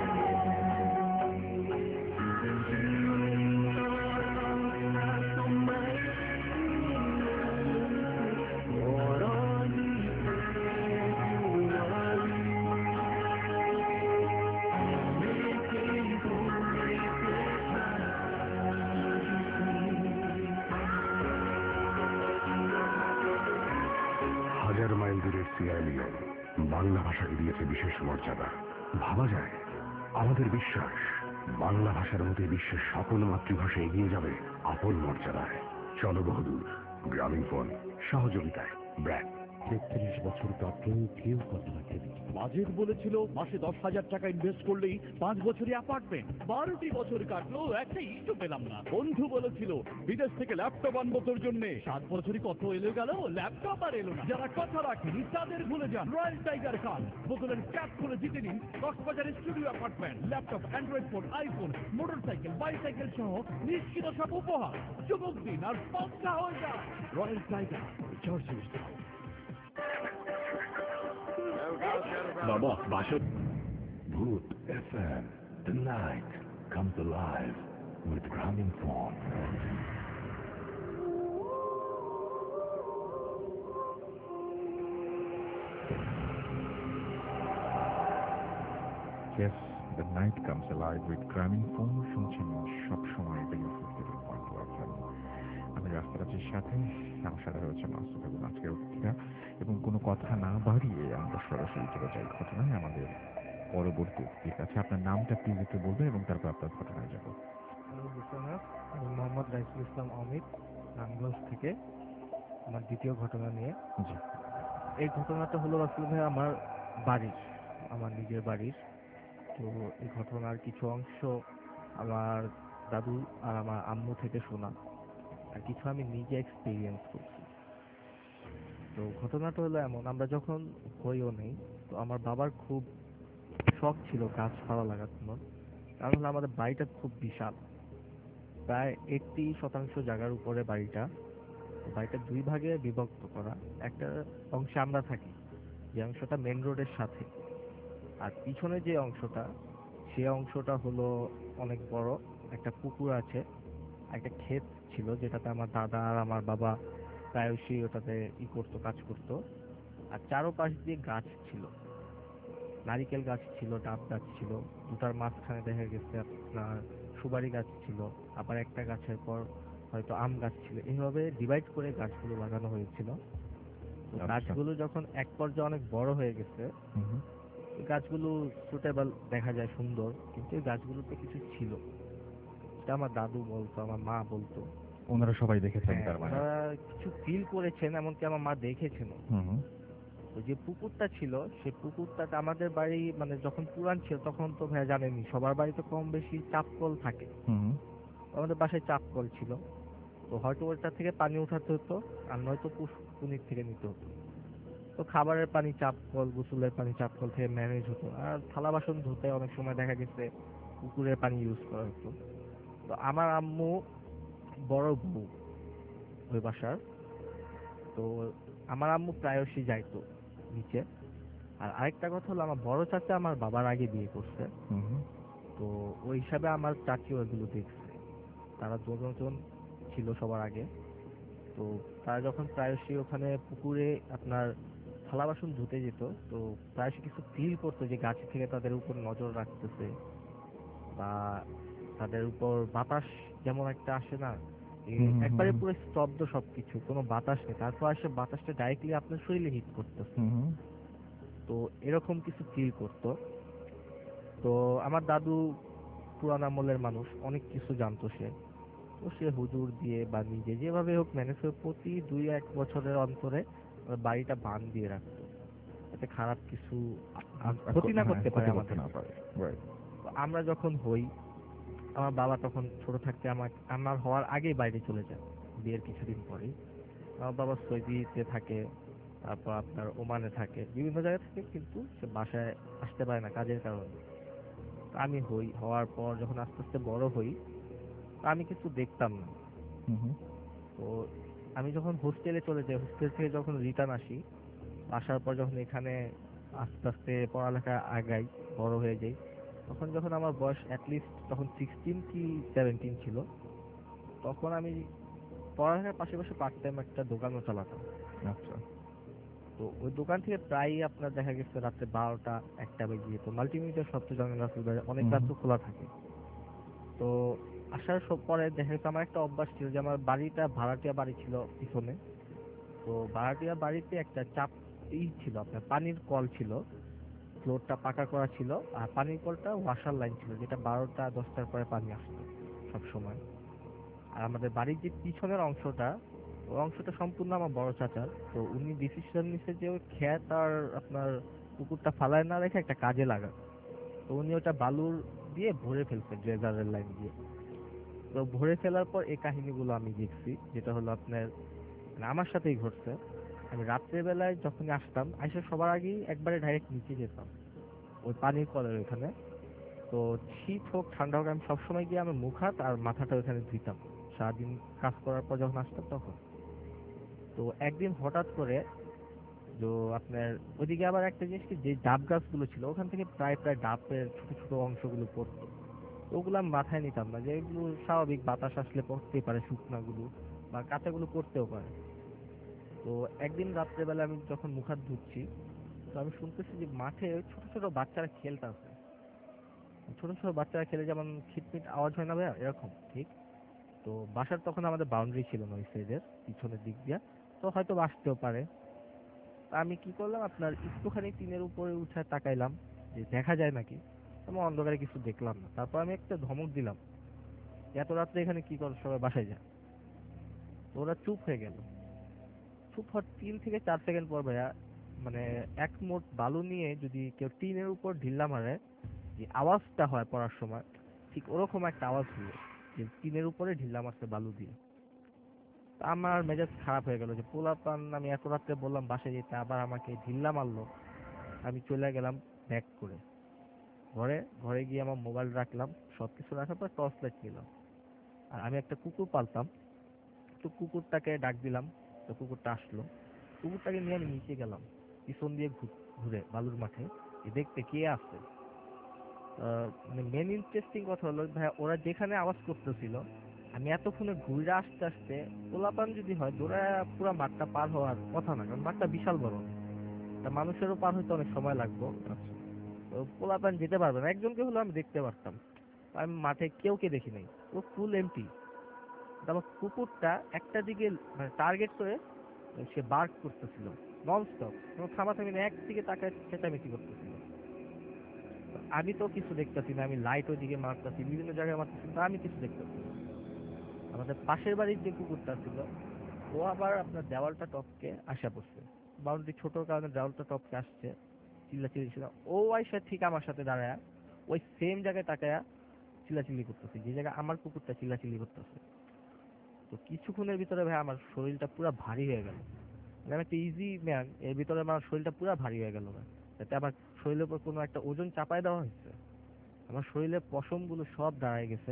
হাজার মাইল দূরের সিয়ালিয়ন বাংলা ভাষাকে দিয়েছে বিশেষ মর্যাদা। ভাবা যায়, আমাদের বিশ্বাস বাংলা ভাষার মধ্যে বিশ্বের সকল মাতৃভাষা এগিয়ে যাবে আপন মর্যাদায়। চলো বহুদূর গ্রামীণ ফোন সহযোগিতায় ব্র্যান্ড তেত্রিশ বছর কাটলেও কেউ কথা রাখেনি। বাজেট বলেছিল মাসে দশ হাজার টাকা ইনভেস্ট করলেই পাঁচ বছরে অ্যাপার্টমেন্ট। বারোটি বছর কাটলো, একটা ইটও পেলাম না। বন্ধু বলেছিল বিদেশ থেকে ল্যাপটপ আনবো তোর জন্য, সাত বছরই কত এলো গেল, ল্যাপটপ আর এলো না। যারা কথা রাখেনি তাদের ভুলে যান। রয়্যাল টাইগার খান বোতলের ক্যাপ খুলে জিতে নিন কক্সবাজারের studio apartment, laptop, android phone, iPhone, motorcycle, bicycle সহ নিশ্চিত সব উপহার। যুবক দিন আর পাঁচটা হয়ে যায়। রয়্যাল টাইগার জর্জ বাবা বাসা Bhoot F M, the night comes alive with Grameen phone. Yes, the night comes alive with Grameen phone. শুনছেন সবসময় radio fifty point two F M. আমি রাস্তারাজির সাথে, আমার সাথে রয়েছে মাসুদ এবং আজকের অতিথিরা। এবং কোনো কথা না বাড়িয়ে আমরা সরাসরি চলে যাই ঘটনায় আমাদের পরবর্তী অতিথির কাছে। আপনার নামটা প্লিজ একটু বলবেন এবং তারপর আপনার ঘটনায় যাবো। হ্যালো বিশ্বনাথ, আমি মোহাম্মদ রাইসুল ইসলাম অমিত, রামগঞ্জ থেকে। আমার দ্বিতীয় ঘটনা নিয়ে, জি এই ঘটনাটা হলো আসলে ভাই আমার বাড়ির, আমার নিজের বাড়ির। তো এই ঘটনার কিছু অংশ আমার দাদু আর আমার আম্মু থেকে শোনা, আর কিছু আমি নিজে এক্সপিরিয়েন্স করছি। তো ঘটনাটা হলো এমন, আমরা যখন হইও নেই, তো আমার বাবার খুব শখ ছিল গাছ ভালো লাগানোর। কারণ হলো আমাদের বাড়িটা খুব বিশাল, প্রায় এইটটি শতাংশ জায়গার উপরে বাড়িটা। তো বাড়িটা দুই ভাগে বিভক্ত করা। একটা অংশে আমরা থাকি, যে অংশটা মেন রোডের সাথে, আর পিছনে যে অংশটা, সে অংশটা হলো অনেক বড়। একটা পুকুর আছে, একটা ক্ষেত ছিল যেটাতে আমার দাদা আর আমার বাবা প্রায়শই ওটাতে ই করতো, কাজ করতো। আর চারোপাশ দিয়ে গাছ ছিল, নারিকেল গাছ ছিল, ডাব গাছ ছিল, দুটার মাঝখানে দেখা গেছে আপনার সুপারি গাছ ছিল, আবার একটা গাছের পর হয়তো আম গাছ ছিল। এইভাবে ডিভাইড করে গাছগুলো লাগানো হয়েছিল। তো আচ্ছা। গাছগুলো যখন এক পর্যায়ে অনেক বড় হয়ে গেছে, হুম হুম। এই গাছগুলো সুটেবল দেখা যায়, সুন্দর, কিন্তু এই গাছগুলোতে কিছু ছিল, এটা আমার দাদু বলতো, আমার মা বলতো। ওনারা সবাই দেখেছেন হ্যাঁ, তার মানে? ওনারা কিছু ফিল করেছেন, এমনকি আমার মা দেখেছেন। হুম হুম। তো যে পুকুরটা ছিল, সেই পুকুরটাতে আমাদের বাড়ি মানে যখন পুরান ছিল তখন তো ভাইয়া জানেনই সবার বাড়িতে কম বেশি চাপ কল থাকে। হুম হুম। আমাদের বাসায় চাপ কল ছিল, তো হয়তো ওইটা থেকে পানি উঠাতে হতো, আর নয়তো পুকুনির থেকে নিতে হতো। তো খাবারের পানি চাপ কল, গোসলের পানি চাপ কল থেকে ম্যানেজ হতো, আর থালা বাসন ধুতে অনেক সময় দেখা গেছে পুকুরের পানি ইউজ করা হতো। তো আমার আম্মু বড় বউ ওই বাসার, তো আমার আম্মু প্রায়শই যাইতো নিচে। আর আরেকটা কথা হলো, আমার বড় চাচা আমার বাবার আগে বিয়ে করছে, হুম হুম। তো ওই হিসাবে আমার চাচিও এগুলো দেখছে। তারা দুজন ছিল সবার আগে। তো তারা যখন প্রায়শই ওখানে পুকুরে আপনার থালা বাসন ধুতে যেত, তো প্রায়শই কিছু ফিল করতো যে গাছ থেকে তাদের উপর নজর রাখতেছে, বা তাদের উপর বাতাস যেমন একটা আসে না, এই হুম হুম একবারে হুম। পুরো স্তব্ধ সবকিছু, কোনো বাতাস নেই, তারপর আসে বাতাসটা ডাইরেক্টলি আপনার শরীরে হিট করতেছে। হুম হুম। তো এরকম কিছু ফিল করতো। তো আমার দাদু পুরান আমলের মানুষ, অনেক কিছু জানতো সে। তো সে হুজুর দিয়ে বা নিজে যেভাবে হোক ম্যানেজ করে প্রতি দুই এক বছরের অন্তরে ওর বাড়িটা বান দিয়ে রাখতো, যাতে খারাপ কিছু আ- ক্ষতি না হ্যাঁ, করতে পারে ক্ষতি করতে আমাদের। না পারে। Right. তো আমরা যখন হই, আমার বাবা তখন ছোট থাকতে আমার আমার হওয়ার আগেই বাইরে চলে যায়, বিয়ের কিছুদিন পরেই। আমার বাবা সৌদিতে থাকে, তারপর আপনার ওমানে থাকে, বিভিন্ন জায়গায় থাকে, কিন্তু সে বাসায় আসতে পারে না কাজের কারণে। তো আমি হই, হওয়ার পর যখন আস্তে আস্তে বড় হই, তো আমি কিছু দেখতাম না। হুম হুম। তো আমি যখন হোস্টেলে চলে যাই, হোস্টেল থেকে যখন রিটার্ন আসি, আসার পর যখন এখানে আস্তে আস্তে পড়ালেখা আগাই, বড় হয়ে যাই, তখন যখন আমার বয়স অ্যাটলিস্ট তখন সিক্সটিন কি সেভেন্টিন ছিল, তখন আমি পড়ালেখার পাশাপাশি পার্ট টাইম একটা দোকানও চালাতাম। আচ্ছা। তো ওই দোকান থেকে প্রায়ই আপনার দেখা গেছে রাত্রে বারোটা একটা বেজে যেত। মাল্টিমিডিয়া শপ তো জানেন রাসেল ভাই, অনেক হুম রাত হুম। তো খোলা থাকে। তো আসার সব পরে দেখা গেছে আমার একটা অভ্যাস ছিল যে আমার বাড়িটা ভাড়াটিয়া বাড়ি ছিল পিছনে। তো ভাড়াটিয়া বাড়িতে একটা চাপ ই ছিল, আপনার পানির কল ছিল, ফ্লোরটা পাকা করা ছিল, আর পানির কলটা ওয়াসার লাইন ছিল, যেটা বারোটা দশটার পরে পানি আসতো সব সময়। আর আমাদের বাড়ির যে পিছনের অংশটা, ওই অংশটা সম্পূর্ণ আমার বড় চাচার। তো উনি ডিসিশন নিছে যে ওই ক্ষেত আর আপনার পুকুরটা ফালায় না রেখে একটা কাজে লাগা। তো উনি ওটা বালুর দিয়ে ভরে ফেলছে ড্রেজারের লাইন দিয়ে। তো ভরে ফেলার পর এই কাহিনীগুলো আমি দেখছি, যেটা হলো আপনার মানে আমার সাথেই ঘটছে। আমি রাত্রের বেলায় যখনই আসতাম, আইসা সবার আগেই একবারে ডাইরেক্ট নিচে যেতাম ওই পানির কলের ওইখানে। তো শীত হোক ঠান্ডা হোক আমি সবসময় গিয়ে আমার মুখ হাত আর মাথাটা ওখানে ধুইতাম সারাদিন কাজ করার পর যখন আসতাম তখন। তো একদিন হঠাৎ করে তো আপনার ওইদিকে আবার একটা জিনিস কি, যে ডাব গাছগুলো ছিল ওখান থেকে প্রায় প্রায় ডাবের ছোট ছোট অংশগুলো পড়তো। তো ওগুলো আমি মাথায় নিতাম না, যে এগুলো স্বাভাবিক, বাতাস আসলে পড়তেই পারে, শুকনাগুলো বা কাঁচাগুলো পড়তেও পারে। তো একদিন রাত্রেবেলা আমি যখন মুখ হাত ধুচ্ছি, তো আমি শুনতেছি যে মাঠে ছোট ছোট বাচ্চারা খেলতেছে। ছোট ছোট বাচ্চারা খেলে যেমন খিটমিট আওয়াজ হয় না ভাইয়া, এরকম ঠিক। তো বাসার তখন আমাদের বাউন্ডারি ছিল না ওই সাইডের পিছনের দিক দিয়া, তো হয়তো আসতেও পারে। তা আমি কি করলাম, আপনার একটুখানি টিনের উপরে উঠে তাকাইলাম যে দেখা যায় নাকি। আমি অন্ধকারে কিছু দেখলাম না, তারপর আমি একটা ধমক দিলাম, এত রাত্রে এখানে কি করো, সবাই বাসায় যায়। তো ওরা চুপ হয়ে গেল। চুপ হওয়ার তিন থেকে চার সেকেন্ড পর ভাইয়া, মানে এক মুঠ বালু নিয়ে যদি কেউ টিনের উপর ঢিল্লা মারে, যে আওয়াজটা হয় পড়ার সময়, ঠিক ওরকম একটা আওয়াজ হলো, যে টিনের উপরে ঢিল্লা মারছে বালু দিয়ে। তা আমার মেজাজ খারাপ হয়ে গেল যে পোলাপান, আমি এত রাত্রে বললাম বাসায় যেতে, আবার আমাকে ঢিল্লা মারলো। আমি চলে গেলাম ব্যাক করে ঘরে। ঘরে গিয়ে আমার মোবাইল রাখলাম, সবকিছু রাখার পর টর্চ লাইট নিলাম। আর আমি একটা কুকুর পালতাম, তো কুকুরটাকে ডাক দিলাম। তো কুকুরটা আসলো, কুকুরটাকে নিয়ে আমি নিচে গেলাম পিছন দিয়ে ঘু- ঘুরে বালুর মাঠে, যে দেখতে কে আসছে। আহ, মানে মেন ইন্টারেস্টিং কথা হলো ভাই, ওরা যেখানে আওয়াজ করতেছিল, আমি এতক্ষণে ঘুরে আসতে আসতে, পোলাপান যদি হয় দৌড়ায় পুরো মাঠটা পার হওয়ার কথা না, কারণ মাঠটা বিশাল বড়, তা মানুষেরও পার হইতে অনেক সময় লাগবে। আচ্ছা। তো পোলাপান যেতে পারবে না, একজনকে হলেও আমি দেখতে পারতাম। আমি মাঠে কেউ কে দেখি নাই, ও ফুল এমটি। আমার কুকুরটা একটা দিকে মানে টার্গেট করে সে বার্ক করতেছিল নন স্টপ, কোনো থামাথামি না, একদিকে তাকায় চেঁচামেচি করতেছিল। তো আমি তো কিছু দেখতেছি না, আমি লাইট ওইদিকে মারতেছি, বিভিন্ন জায়গায় মারতেছি, কিন্তু আমি কিছু দেখতেছি না। আমাদের পাশের বাড়ির যে কুকুরটা ছিল, ও আবার আপনার দেওয়ালটা টপকে আসা পড়ছে, বাউন্ডারি ছোট কারণে দেওয়ালটা টপকে আসছে, চিল্লাচিল্লি ছিল। ও আইসা ঠিক আমার সাথে দাঁড়ায় ওই সেম জায়গায় তাকায়া চিল্লাচিল্লি করতেছে, যে জায়গায় আমার কুকুরটা চিল্লাচিল্লি করতেছে। তো কিছুক্ষণের ভিতরে ভাই আমার শরীরটা পুরো ভারী হয়ে গেল। মানে আমি একটা ইজি ম্যান, এর ভিতরে আমার শরীরটা পুরো ভারী হয়ে গেল ভাই। যাতে আমার শরীরের উপর কোনো একটা ওজন চাপায় দেওয়া হয়েছে। আমার শরীরের পশম গুলো সব দাঁড়ায় গেছে।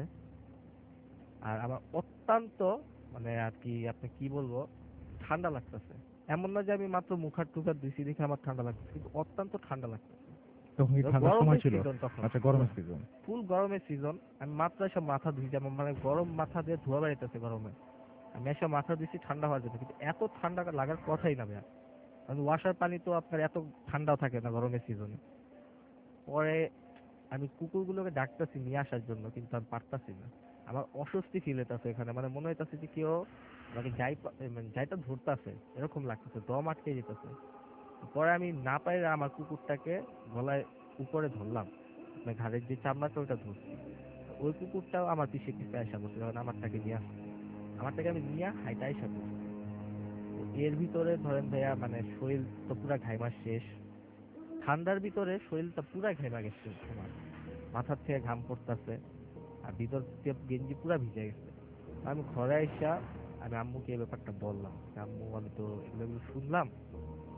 আর আমার অত্যন্ত মানে আর কি আপনি কি বলবো, ঠান্ডা লাগতেছে। এমন না যে আমি মাত্র মুখ হাত টুক হাত ধুইছি দেখে আমার ঠান্ডা লাগতেছে, কিন্তু অত্যন্ত ঠান্ডা লাগতেছে। তখন কি ঠান্ডার সময় গরমের ছিল? সিজন তখন, আচ্ছা, গরমের সিজন। ফুল গরমের সিজন। আমি মাত্র এসব মাথা ধুইছি, আমার মানে গরম মাথা দিয়ে ধোয়া বেড়াইতেছে গরমে। আমি এসব মাথা দিছি ঠান্ডা হওয়ার জন্য, কিন্তু এত ঠান্ডা লাগার কথাই না ভাইয়া। কারণ ওয়াসার পানি তো আপনার এত ঠান্ডাও থাকে না গরমের সিজনে। পরে আমি কুকুরগুলোকে ডাকতেছি নিয়ে আসার জন্য, কিন্তু আমি পারতাছি না। আমার অস্বস্তি ফিল হইতাছে এখানে, মানে মনে হইতাছে যে কেউ আমাকে যাই পা- এ মানে যাইটা ধরতাছে, এরকম লাগতেছে, দম আটকে যেতেছে। পরে আমি না পাইরা আমার কুকুরটাকে গলায় উপরে ধরলাম, মানে ঘাড়ের যে চামড়াটা ওটা ধরছি। ওই কুকুরটাও আমার পিছে পিছে আসা করছে, যখন আমারটাকে নিয়ে আসছে, আমারটাকে আমি নিয়ে হাইটা আইসা করছি। এর ভিতরে ধরেন ভাইয়া মানে শরীর তো পুরা ঘাইমা শেষ, ঠান্ডার ভিতরে শরীরটা পুরা ঘাইমা গেছে আমার, মাথার থেকে ঘাম পড়তেছে, আর ভিতর থেকে গেঞ্জি পুরা ভিজে গেছে। আমি ঘরে আইসা আমি আম্মুকে এই ব্যাপারটা বললাম যে, আম্মু আমি তো এগুলো এগুলো শুনলাম,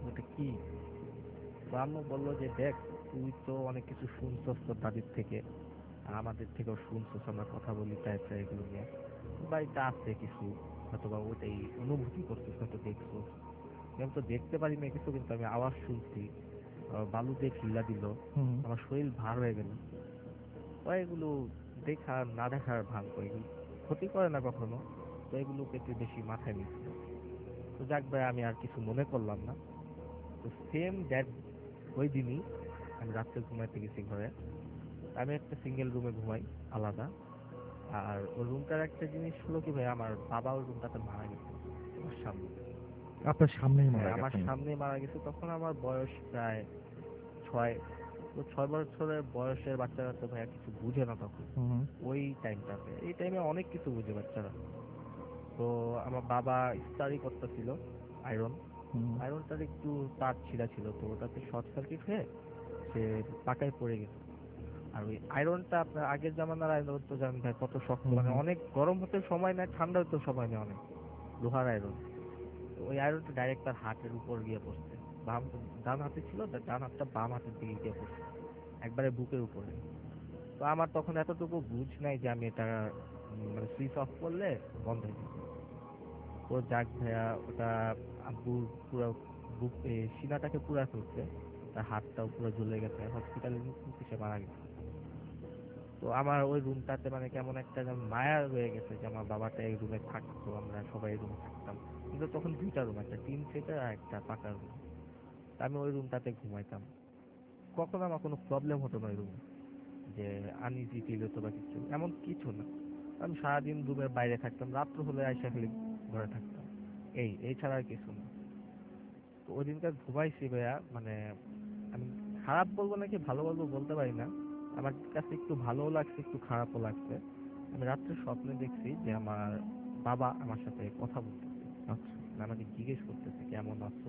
এটা কি? তো আম্মু বললো যে দেখ, তুই তো অনেক কিছু শুনছস তোর দাদির থেকে, আর আমাদের থেকেও শুনছস, আমরা কথা বলি টাইপের এগুলো নিয়ে, বাড়িতে আছে কিছু, হয়তো বা ওইটাই অনুভূতি করছিস, হয়তো দেখছস। আমি তো দেখতে পারি না কিছু, কিন্তু আমি আওয়াজ শুনছি, আহ, বালু দিয়ে খিল্লা দিল, হুম। আমার শরীর ভার হয়ে গেল। তো এগুলো দেখা না দেখার ভান করে, এগুলো ক্ষতি করে না কখনো, তো এগুলোকে একটু বেশি মাথায় নিচ্ছিল। তো যাক ভাই, আমি আর কিছু মনে করলাম না। তো সেম দ্যাট ওই দিনই আমি রাত্রে ঘুমাইতে গেছি ঘরে। আমি একটা সিঙ্গেল রুমে ঘুমাই, আলাদা। আর ওই রুমটার একটা জিনিস হলো কি ভাই, আমার বাবা ওই রুমটাতে মারা গেছে আমার সামনে। আপনার সামনেই হ্যাঁ, মারা আমার গেছেন? সামনে মারা গেছে। তখন আমার বয়স প্রায় ছয়। তো ছয় বছরের বয়সের বাচ্চারা তো ভাইয়া কিছু বুঝে না তখন, হুম। ওই টাইমটাতে। এই টাইমে অনেক কিছু বুঝে বাচ্চারা। তো আমার বাবা ইস্তারি করতেছিল, আয়রন। হুম। আয়রনটার একটু তার ছিঁড়া ছিল, তো ওটাতে শর্ট সার্কিট হয়ে সে পাকায় পড়ে গেছে। আর ওই আয়রনটা, আপনার আগের জামানার আয়রন তো জানেন ভাই কত শক্ত, হুম মানে হুম। অনেক গরম হতে সময় নেয়, ঠান্ডা হতে সময় নেয় অনেক, লোহার আয়রন। তো ওই আয়রনটা ডাইরেক্ট তার হাতের উপর গিয়ে পড়ছে। বাম, ডান হাতে ছিল, তার ডান হাতটা বাম হাতের দিকে গিয়ে পড়ছে, একবারে বুকের উপরে। তো আমার তখন এতটুকু বুঝ নাই যে আমি এটা উম, মানে সুইচ অফ করলে বন্ধ হয়ে যাবে। তো যাক ভাইয়া, ওটা আব্বুর পুরো বুক, এ, সিনাটাকে পুরা ফেলছে, তার হাতটাও পুরো জ্বলে গেছে, হসপিটালে নিতে সে মারা গেছে। তো আমার ওই রুমটাতে মানে কেমন একটা যেন মায়া রয়ে গেছে, যে আমার বাবাটা এই রুমে থাকতো, আমরা সবাই এই রুমে থাকতাম। কিন্তু তখন দুইটা রুম, একটা টিন সেটের আর একটা পাকা রুম। আমি ওই রুমটাতে ঘুমাইতাম, কখনো আমার কোনো প্রবলেম হতো না ওই রুমে, যে আনইজি ফিল হতো বা কিছু, এমন কিছু না। আমি সারাদিন রুমের বাইরে থাকতাম, রাত্র হলে আইসা খালি ঘরে থাকতাম, এই এই ছাড়া আর কিছু না। তো ওই দিনকার ঘুমাইছি ভাইয়া, মানে আমি খারাপ বলবো নাকি ভালো বলবো বলতে পারি না। আমার কাছে একটু ভালোও লাগছে, একটু খারাপও লাগছে। আমি রাত্রে স্বপ্নে দেখছি যে আমার বাবা আমার সাথে কথা বলতেছে, আচ্ছা। মানে আমাকে জিজ্ঞেস করতেছে কেমন আছো,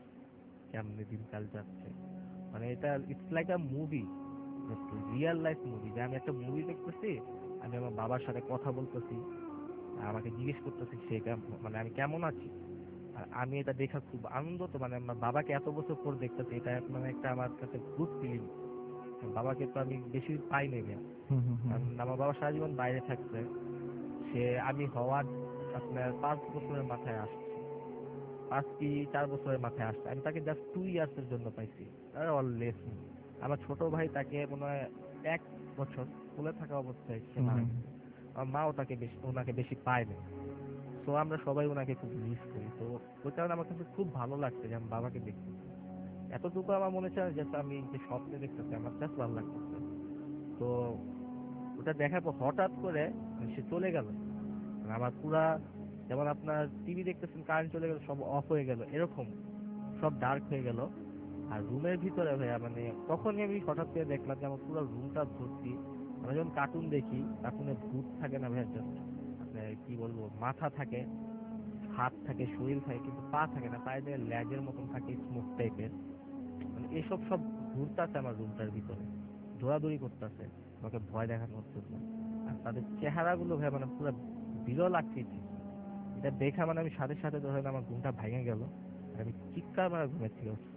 কেমনে দিনকাল যাচ্ছে। মানে এটা it's like a movie, real life movie, যে আমি একটা মুভি দেখতেছি, আমি আমার বাবার সাথে কথা বলতেছি, আর আমাকে জিজ্ঞেস করতেছি সে কেমন, মানে আমি কেমন আছি। আর আমি এটা দেখা খুব আনন্দ, তো মানে আমার বাবাকে এত বছর পর দেখতেছি, এটা মানে একটা আমার কাছে গুড ফিলিং। বাবাকে তো আমি বেশি পাই নাই ভাইয়া। হুম হুম হুম। কারণ আমার বাবা সারা জীবন বাইরে থাকছে, সে আমি হওয়ার আপনার পাঁচ বছরের মাথায় আসছে, পাঁচ কি চার বছরের মাথায় আসছে। আমি তাকে জাস্ট টু ইয়ার্স এর জন্য পাইছি, আর অললেস। আমার ছোট ভাই তাকে মনে হয় এক বছর স্কুলে থাকা অবস্থায় সে হুম মারা হুম। গেছে। আমার মাও তাকে বেশি, ওনাকে বেশি পায় না। তো আমরা সবাই ওনাকে খুব মিস করি। তো ওই কারণে আমার কাছে খুব ভালো লাগছে যে আমি বাবাকে দেখতেছি। এতটুকু আমার মনে চায় যে আমি যে স্বপ্নে দেখতেছি, আমার জাস্ট ভালো লাগতেছে। তো ওটা দেখার পর হঠাৎ করে মানে সে চলে গেল। মানে আমার পুরা, যেমন আপনার টিভি দেখতেছেন কারেন্ট চলে গেল, সব অফ হয়ে গেল, এরকম সব ডার্ক হয়ে গেল। আর রুমের ভিতরে ভাইয়া, মানে তখনই আমি হঠাৎ করে দেখলাম যে আমার পুরো রুমটা ভর্তি। আমরা যখন কার্টুন দেখি, কার্টুনে ভূত থাকে না ভাইয়া, জাস্ট আপনার কি বলবো, মাথা থাকে, হাত থাকে, শরীর থাকে, কিন্তু পা থাকে না, পায়ে দিয়ে ল্যাজের মতন থাকে, স্মোক টাইপের। মানে এসব সব ঘুরতেছে আমার রুমটার ভিতরে, দৌড়াদৌড়ি করতেছে আমাকে ভয় দেখানোর জন্য। আর তাদের চেহারাগুলো ভাই মানে পুরো বিরল আকৃতি। এটা দেখা মানে আমি সাথে সাথে ধরেন আমার ঘুমটা ভেঙে গেল, আর আমি চিৎকার মারা ঘুমের থেকে উঠছি।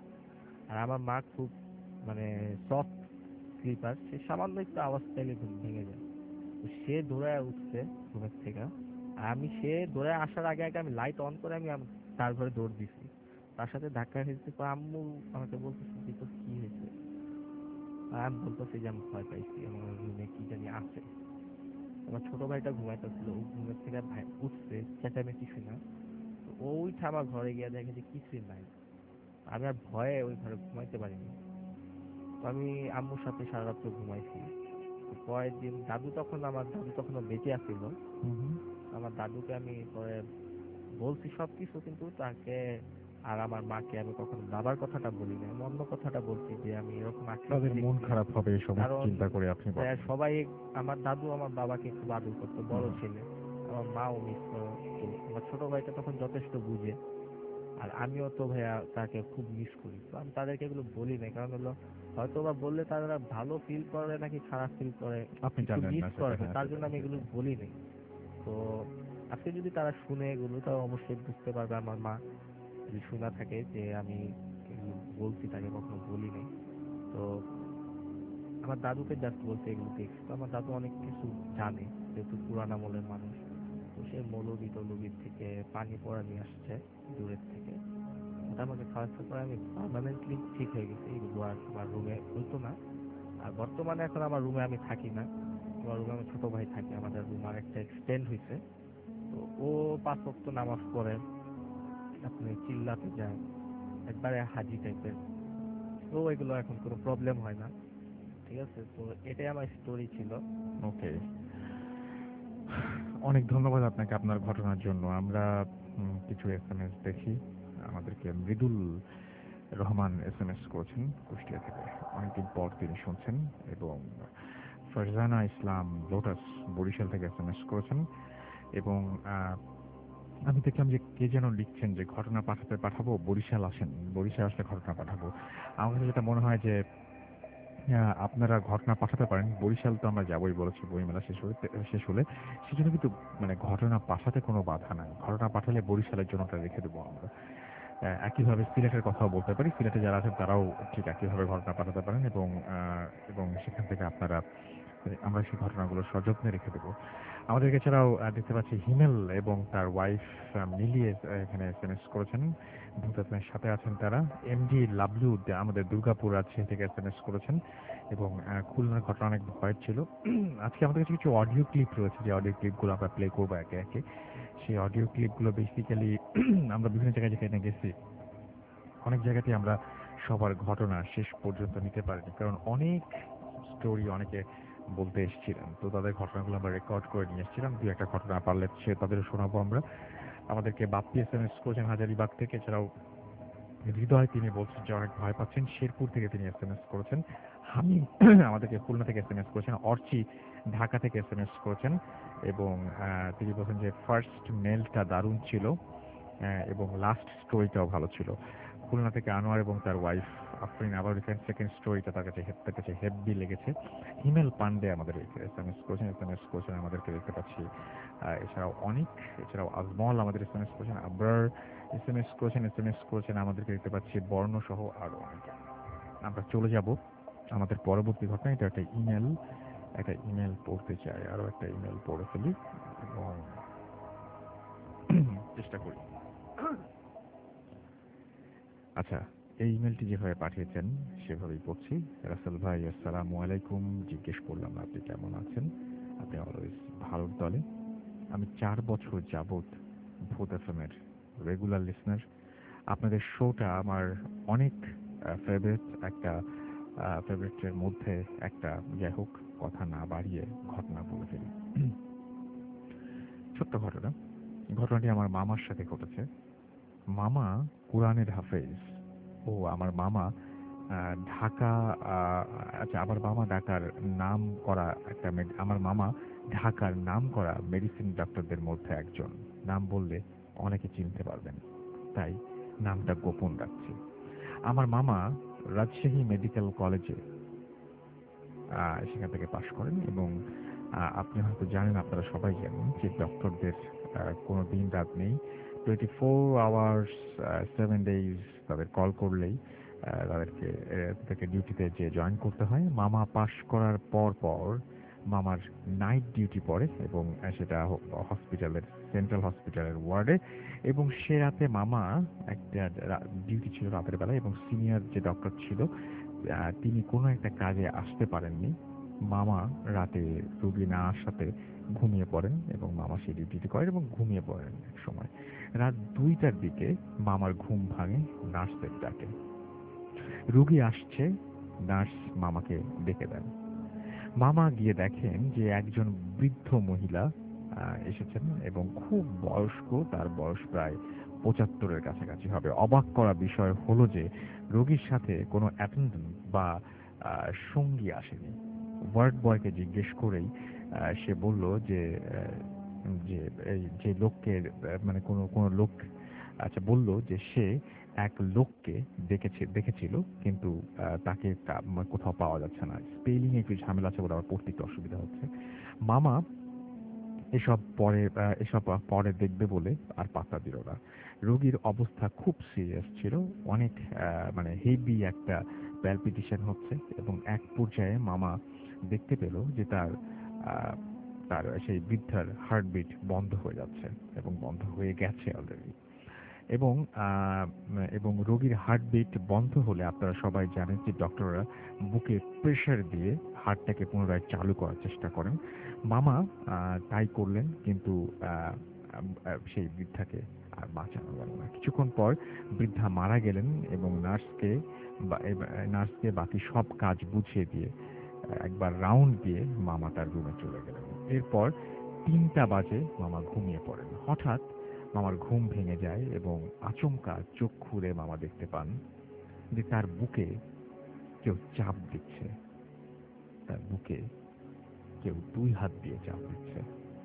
আর আমার মা খুব মানে সফট স্লিপার, সে সামান্য একটু আওয়াজ পেলে ঘুম ভেঙে যায়। তো সে দৌড়ায় উঠছে ঘুমের থেকে, আর আমি সে দৌড়ায় আসার আগে আগে আমি লাইট অন করে আমি আম- তার ঘরে দৌড় দিছি, তার সাথে ধাক্কা খেয়েছি। তো আম্মু আমাকে বলতেছে যে তোর কি হয়েছে। আর আমি বলতেছি যে আমি ভয় পাইছি, আমার রুমে কি জানি আছে। আমার ছোট ভাইটা ঘুমাইতেছিল, ও ঘুমের থেকে ভাই উঠছে চেঁচামেচি শুনে। তো ও উঠে আমার ঘরে গিয়ে দেখে যে কিছুই নাই। আমি আর ভয়ে ওই ঘরে ঘুমাইতে পারিনি। তো আমি আম্মুর সাথে সারা রাত্র ঘুমাইছি। তো পরের দিন দাদু, তখন আমার দাদু তখনও বেঁচে আছিল। হুম হুম। আমার দাদুকে আমি পরে বলছি সবকিছু, কিন্তু তাকে আর আমার মাকে আমি কখনো বাবার কথাটা বলি না, আমি অন্য কথাটা বলছি যে আমি এরকম আকৃতি তাদের মন দেখছি। খারাপ হবে এই সমস্ত কারণ চিন্তা করে আপনি আহ, বলেন। সবাই, আমার দাদু আমার বাবাকে খুব আদর করতো, হুম বড় হুম। ছেলে। আমার মাও মিস করতো, আমার ছোট ভাইটা তখন যথেষ্ট বুঝে। আর আমিও তো ভাইয়া তাকে খুব মিস করি। তো আমি তাদেরকে এগুলো বলি না, কারণ হলো হয়তো বা বললে তারা ভালো ফিল করে নাকি খারাপ ফিল করে, আপনি কিছু জানেন মিস না সেটা, করবে, হ্যাঁ তার জন্য সেটাই আমি এগুলো সেটাই। বলি নাই। তো আজকে যদি তারা শুনে এগুলো, তারা অবশ্যই বুঝতে পারবে আমার মা যদি শোনা থাকে যে আমি এগুলো বলছি, তাকে কখনো বলি নাই। তো আমার দাদুকে জাস্ট বলছে এগুলো দেখছি। তো আমার দাদু অনেক কিছু জানে, যেহেতু পুরান আমলের মানুষ। তো সে মৌলবি টৌলবির থেকে পানি পড়া নিয়ে আসছে দূরের থেকে। ওটা আমাকে খাওয়ানোর পরে আমি পার্মানেন্টলি ঠিক হয়ে গেছি, এগুলো আর আমার রুমে হইতো না। আর বর্তমানে এখন আমার রুমে আমি থাকি না, আমার রুমে আমার ছোট ভাই থাকে। আমাদের রুম আর একটা এক্সটেন্ড হয়েছে। তো ও পাঁচ ওয়াক্ত নামাজ পড়ে, আপনি চিল্লাতে যায়, একবারে হাজি টাইপের। তো এগুলো এখন কোনো প্রবলেম হয় না। ঠিক আছে, তো এটাই আমার স্টোরি ছিল। ওকে, অনেক ধন্যবাদ আপনাকে আপনার ঘটনার জন্য। আমরা উম, কিছু এস এম এস দেখি। আমাদেরকে Mridul Rahman S M S করেছেন কুষ্টিয়া থেকে, অনেকদিন পর তিনি শুনছেন। এবং ফারজানা ইসলাম লোটাস বরিশাল থেকে এস এম এস করেছেন। এবং আহ, আমি দেখলাম যে কে যেন লিখছেন যে ঘটনা পাঠাতে পাঠাবো, বরিশাল আসেন, বরিশাল আসলে ঘটনা পাঠাবো। আমার কাছে যেটা মনে হয় যে আহ, আপনারা ঘটনা পাঠাতে পারেন, বরিশাল তো আমরা যাবোই বলেছি বইমেলা শেষ হলে শেষ হলে সেজন্য কিন্তু মানে ঘটনা পাঠাতে কোনো বাধা নাই। ঘটনা পাঠালে বরিশালের জন্য ওটা রেখে দেবো আমরা। আহ, একইভাবে সিলেটের কথাও বলতে পারি, সিলেটে যারা আছেন তারাও ঠিক একইভাবে ঘটনা পাঠাতে পারেন। এবং আহ, এবং সেখান থেকে আপনারা আমরা সেই ঘটনাগুলো সযত্নে রেখে দেবো। আমাদেরকে এছাড়াও আহ, দেখতে পাচ্ছি হিমেল এবং তার ওয়াইফ মিলিয়ে আহ, এখানে এস এম এস করেছেন, ভূতাত্মের সাথে আছেন তারা। এমডি লাভলু দে- আমাদের দুর্গাপুর আছে থেকে এস এম এস করেছেন। এবং আহ, খুলনার ঘটনা অনেক ভয়ের ছিল। আজকে আমাদের কাছে কিছু অডিও ক্লিপ রয়েছে, যে অডিও ক্লিপগুলো আমরা প্লে করবো একে একে। সেই অডিও ক্লিপগুলো বেসিক্যালি আমরা বিভিন্ন জায়গায় যেখানে গেছি, অনেক জায়গাতেই আমরা সবার ঘটনা শেষ পর্যন্ত নিতে পারিনি, কারণ অনেক স্টোরি অনেকে বলতে এসেছিলেন। তো তাদের ঘটনাগুলো আমরা রেকর্ড করে নিয়ে এসেছিলাম। দু একটা ঘটনা পারলে সে তাদের শোনাবো আমরা। আমাদেরকে বাপ্পি এস এম এস করেছেন হাজারিবাগ থেকে। এছাড়াও হৃদয়, তিনি বলছেন যে অনেক ভয় পাচ্ছেন, শেরপুর থেকে তিনি এস এম এস করেছেন। হামিম আমাদেরকে খুলনা থেকে এস এম এস করেছেন। অর্চি ঢাকা থেকে এস এম এস করেছেন। এবং আহ, তিনি বলছেন যে ফার্স্ট মেলটা দারুণ ছিল, আহ, এবং লাস্ট স্টোরিটাও ভালো ছিল। খুলনা থেকে আনোয়ার এবং তার ওয়াইফ আফরিন আবার লিখেন সেকেন্ড স্টোরিটা তার কাছে তার কাছে হেভি লেগেছে। হিমেল পান্ডে আমাদের এস এম এস করেছেন এস এম এস করেছেন আমাদেরকে দেখতে পাচ্ছি। আহ, এছাড়াও অনেক, এছাড়াও আজমল আমাদের এস এম এস করেছেন, আবরার এস এম এস করেছেন এস এম এস করেছেন আমাদেরকে দেখতে পাচ্ছি, বর্ণ সহ আরো অনেকে। আমরা চলে যাব আমাদের পরবর্তী ঘটনা। এটা একটা ইমেল, একটা ইমেল পড়তে চাই, আরো একটা ইমেল পড়ে ফেলি এবং চেষ্টা করি। আচ্ছা, এই ইমেলটি যেভাবে পাঠিয়েছেন সেভাবেই পড়ছি। রাসেল ভাই আসসালামু আলাইকুম, জিজ্ঞেস করলাম আপনি কেমন আছেন। আপনি অলওয়েজ ভালোর দলে। আমি চার বছর যাবৎ ভূত এফএমের রেগুলার লিসনার। আপনাদের শোটা আমার অনেক ফেভারিট, একটা ফেভারিটের মধ্যে একটা। যাই হোক, কথা না বাড়িয়ে ঘটনা বলে ফেলি। ছোট্ট ঘটনা। ঘটনাটি আমার মামার সাথে ঘটেছে। মামা কোরআনের হাফেজ। ও আমার মামা আহ, ঢাকা, আহ, আচ্ছা আমার মামা ঢাকার নাম করা একটা med- আমার মামা ঢাকার নাম করা মেডিসিন ডক্টরদের মধ্যে একজন। নাম বললে অনেকে চিনতে পারবেন, তাই নামটা গোপন রাখছি। আমার মামা রাজশাহী মেডিকেল কলেজে আহ, সেখান থেকে পাশ করেন। এবং আহ, আপনি হয়তো জানেন, আপনারা সবাই জানেন যে ডক্টরদের কোনো দিন রাত নেই, twenty four hours seven days তাদের কল করলেই আহ, তাদেরকে আহ, তাদেরকে ডিউটিতে যে জয়েন করতে হয়। মামা পাশ করার পর পর মামার নাইট ডিউটি পড়ে, এবং আহ, সেটা হসপিটালের, সেন্ট্রাল হসপিটালের ওয়ার্ডে। এবং সে রাতে মামা একটা ডিউটি ছিল রাতের বেলায়, এবং সিনিয়র যে ডক্টর ছিল আহ, তিনি কোনো একটা কাজে আসতে পারেননি। মামা রাতে রুগী না আসাতে ঘুমিয়ে পড়েন, এবং মামা সেই ডিউটিটি করেন এবং ঘুমিয়ে পড়েন। এক সময় রাত দুইটার দিকে মামার ঘুম ভাঙে নার্সের ডাকে। রুগী আসছে, নার্স মামাকে ডেকে দেন। মামা গিয়ে দেখেন যে একজন বৃদ্ধ মহিলা আহ, এসেছেন, এবং খুব বয়স্ক, তার বয়স প্রায় পঁচাত্তরের কাছাকাছি হবে। অবাক করা বিষয় হলো যে রোগীর সাথে কোনো অ্যাটেন্ডেন্ট বা আহ, সঙ্গী আসেনি। ওয়ার্ড বয়কে জিজ্ঞেস করেই আহ, সে বলল যে আহ, যে এই যে লোককে আহ, মানে কোনো কোনো লোক, আচ্ছা বলল যে সে এক লোককে দেখেছে দেখেছিল, কিন্তু আহ, তাকে কা- মানে কোথাও পাওয়া যাচ্ছে না। স্পেলিং একটু ঝামেলা আছে বলে আমার পড়তে একটু অসুবিধা হচ্ছে। মামা এসব পরে আহ, এসব পরে দেখবে বলে আর পাত্তা দিল না। রোগীর অবস্থা খুব সিরিয়াস ছিল, অনেক আহ, মানে হেভি একটা প্যালপিটেশন হচ্ছে এবং এক পর্যায়ে মামা দেখতে পেল যে তার আহ, তার সেই বৃদ্ধার হার্টবিট বন্ধ হয়ে যাচ্ছে এবং বন্ধ হয়ে গেছে অলরেডি। এবং আহ, এবং রোগীর হার্টবিট বন্ধ হলে আপনারা সবাই জানেন যে ডক্টররা বুকে প্রেশার দিয়ে হার্টটাকে পুনরায় চালু করার চেষ্টা করেন। মামা আহ, তাই করলেন, কিন্তু আহ, আহ, সেই বৃদ্ধাকে আর বাঁচানো গেল না। কিছুক্ষণ পর বৃদ্ধা মারা গেলেন এবং নার্সকে বা- এবার নার্সকে বাকি সব কাজ বুঝিয়ে দিয়ে আহ, একবার রাউন্ড দিয়ে মামা তার রুমে চলে গেলেন। এরপর তিনটা বাজে মামা ঘুমিয়ে পড়েন। হঠাৎ মামার ঘুম ভেঙে যায় এবং আচমকা চোখ খুলে মামা দেখতে পান যে তার বুকে কেউ চাপ দিচ্ছে। তার বুকে কেউ দুই হাত দিয়ে চাপ দিচ্ছে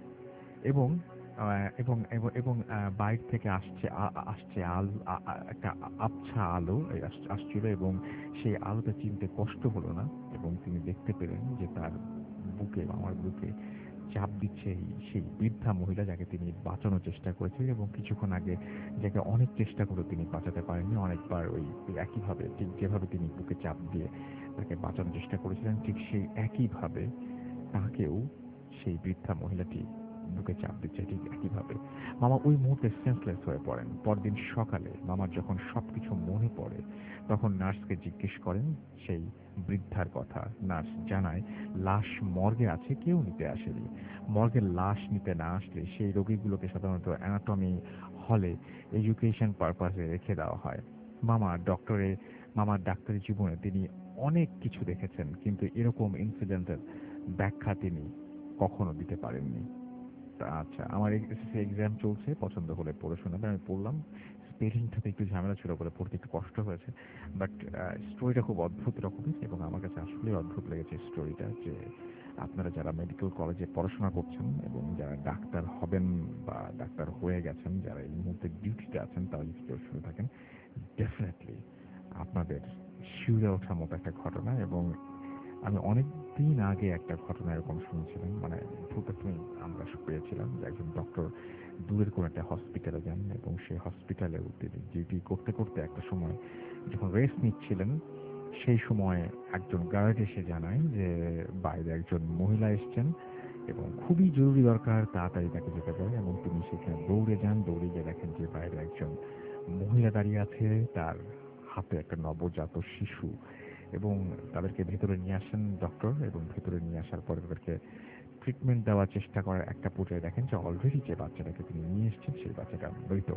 এবং আহ, এবং এবং এবং আহ, বাইরে থেকে আসছে আ- আ- আসছে আলো, আ- আ- একটা আবছা আলো এই আস- আসছিল এবং সেই আলোটা চিনতে কষ্ট হলো না এবং তিনি দেখতে পেলেন যে তার বুকে আমার বুকে চাপ দিচ্ছে এই সেই বৃদ্ধা মহিলা যাকে তিনি বাঁচানোর চেষ্টা করেছিলেন এবং কিছুক্ষণ আগে যাকে অনেক চেষ্টা করে তিনি বাঁচাতে পারেননি। অনেকবার ওই একইভাবে ঠিক যেভাবে তিনি বুকে চাপ দিয়ে তাকে বাঁচানোর চেষ্টা করেছিলেন, ঠিক সেই একইভাবে তাকেও সেই বৃদ্ধা মহিলাটি বুকে চাপ দিচ্ছে ঠিক একইভাবে। মামা ওই মুহূর্তে সেন্সলেস হয়ে পড়েন। পরদিন সকালে মামার যখন সবকিছু মনে পড়ে তখন নার্সকে জিজ্ঞেস করেন সেই বৃদ্ধার কথা। নার্স জানায় লাশ মর্গে আছে, কেউ নিতে আসেনি। মর্গের লাশ নিতে না আসলে সেই রোগীগুলোকে সাধারণত অ্যানাটমি হলে এডুকেশন পারপাসে রেখে দেওয়া হয়। মামা ডক্টরে মামার ডাক্তারি জীবনে তিনি অনেক কিছু দেখেছেন, কিন্তু এরকম ইনসিডেন্টের ব্যাখ্যা তিনি কখনো দিতে পারেননি। তা আচ্ছা, আমার এসএসসি এক্সাম চলছে, পছন্দ হলে পড়ে শোনাবে। আমি পড়লাম, স্পেলিংটাতে একটু ঝামেলা ছিল বলে পড়তে একটু কষ্ট হয়েছে, বাট স্টোরিটা খুব অদ্ভুত রকমের এবং আমার কাছে আসলেই অদ্ভুত লেগেছে স্টোরিটা। যে আপনারা যারা মেডিকেল কলেজে পড়াশোনা করছেন এবং যারা ডাক্তার হবেন বা ডাক্তার হয়ে গেছেন, যারা এই মুহূর্তে ডিউটিতে আছেন, তারা যদি কেউ শুনে থাকেন, ডেফিনেটলি আপনাদের শিউরে ওঠার মতো একটা ঘটনা। এবং আমি অনেক দিন আগে একটা ঘটনা এরকম শুনছিলাম, মানে ভূতের আমরা পেয়েছিলাম যে একজন ডক্টর দূরের কোনো একটা হসপিটালে যান এবং সেই হসপিটালে তিনি ডিউটি করতে করতে একটা সময় যখন রেস্ট নিচ্ছিলেন, সেই সময় একজন গার্ড এসে জানায় যে বাইরে একজন মহিলা এসছেন এবং খুবই জরুরি দরকার, তাড়াতাড়ি তাকে যেতে পারে। এবং তিনি সেখানে দৌড়ে যান, দৌড়ে গিয়ে দেখেন যে বাইরে একজন মহিলা দাঁড়িয়ে আছে, তার হাতে একটা নবজাত শিশু। এবং তাদেরকে ভেতরে নিয়ে আসেন ডক্টর এবং ভেতরে নিয়ে আসার পরে তাদেরকে ট্রিটমেন্ট দেওয়ার চেষ্টা করার একটা পর্যায়ে দেখেন যে অলরেডি যে বাচ্চাটাকে তিনি নিয়ে এসেছেন সেই বাচ্চাটা মৃত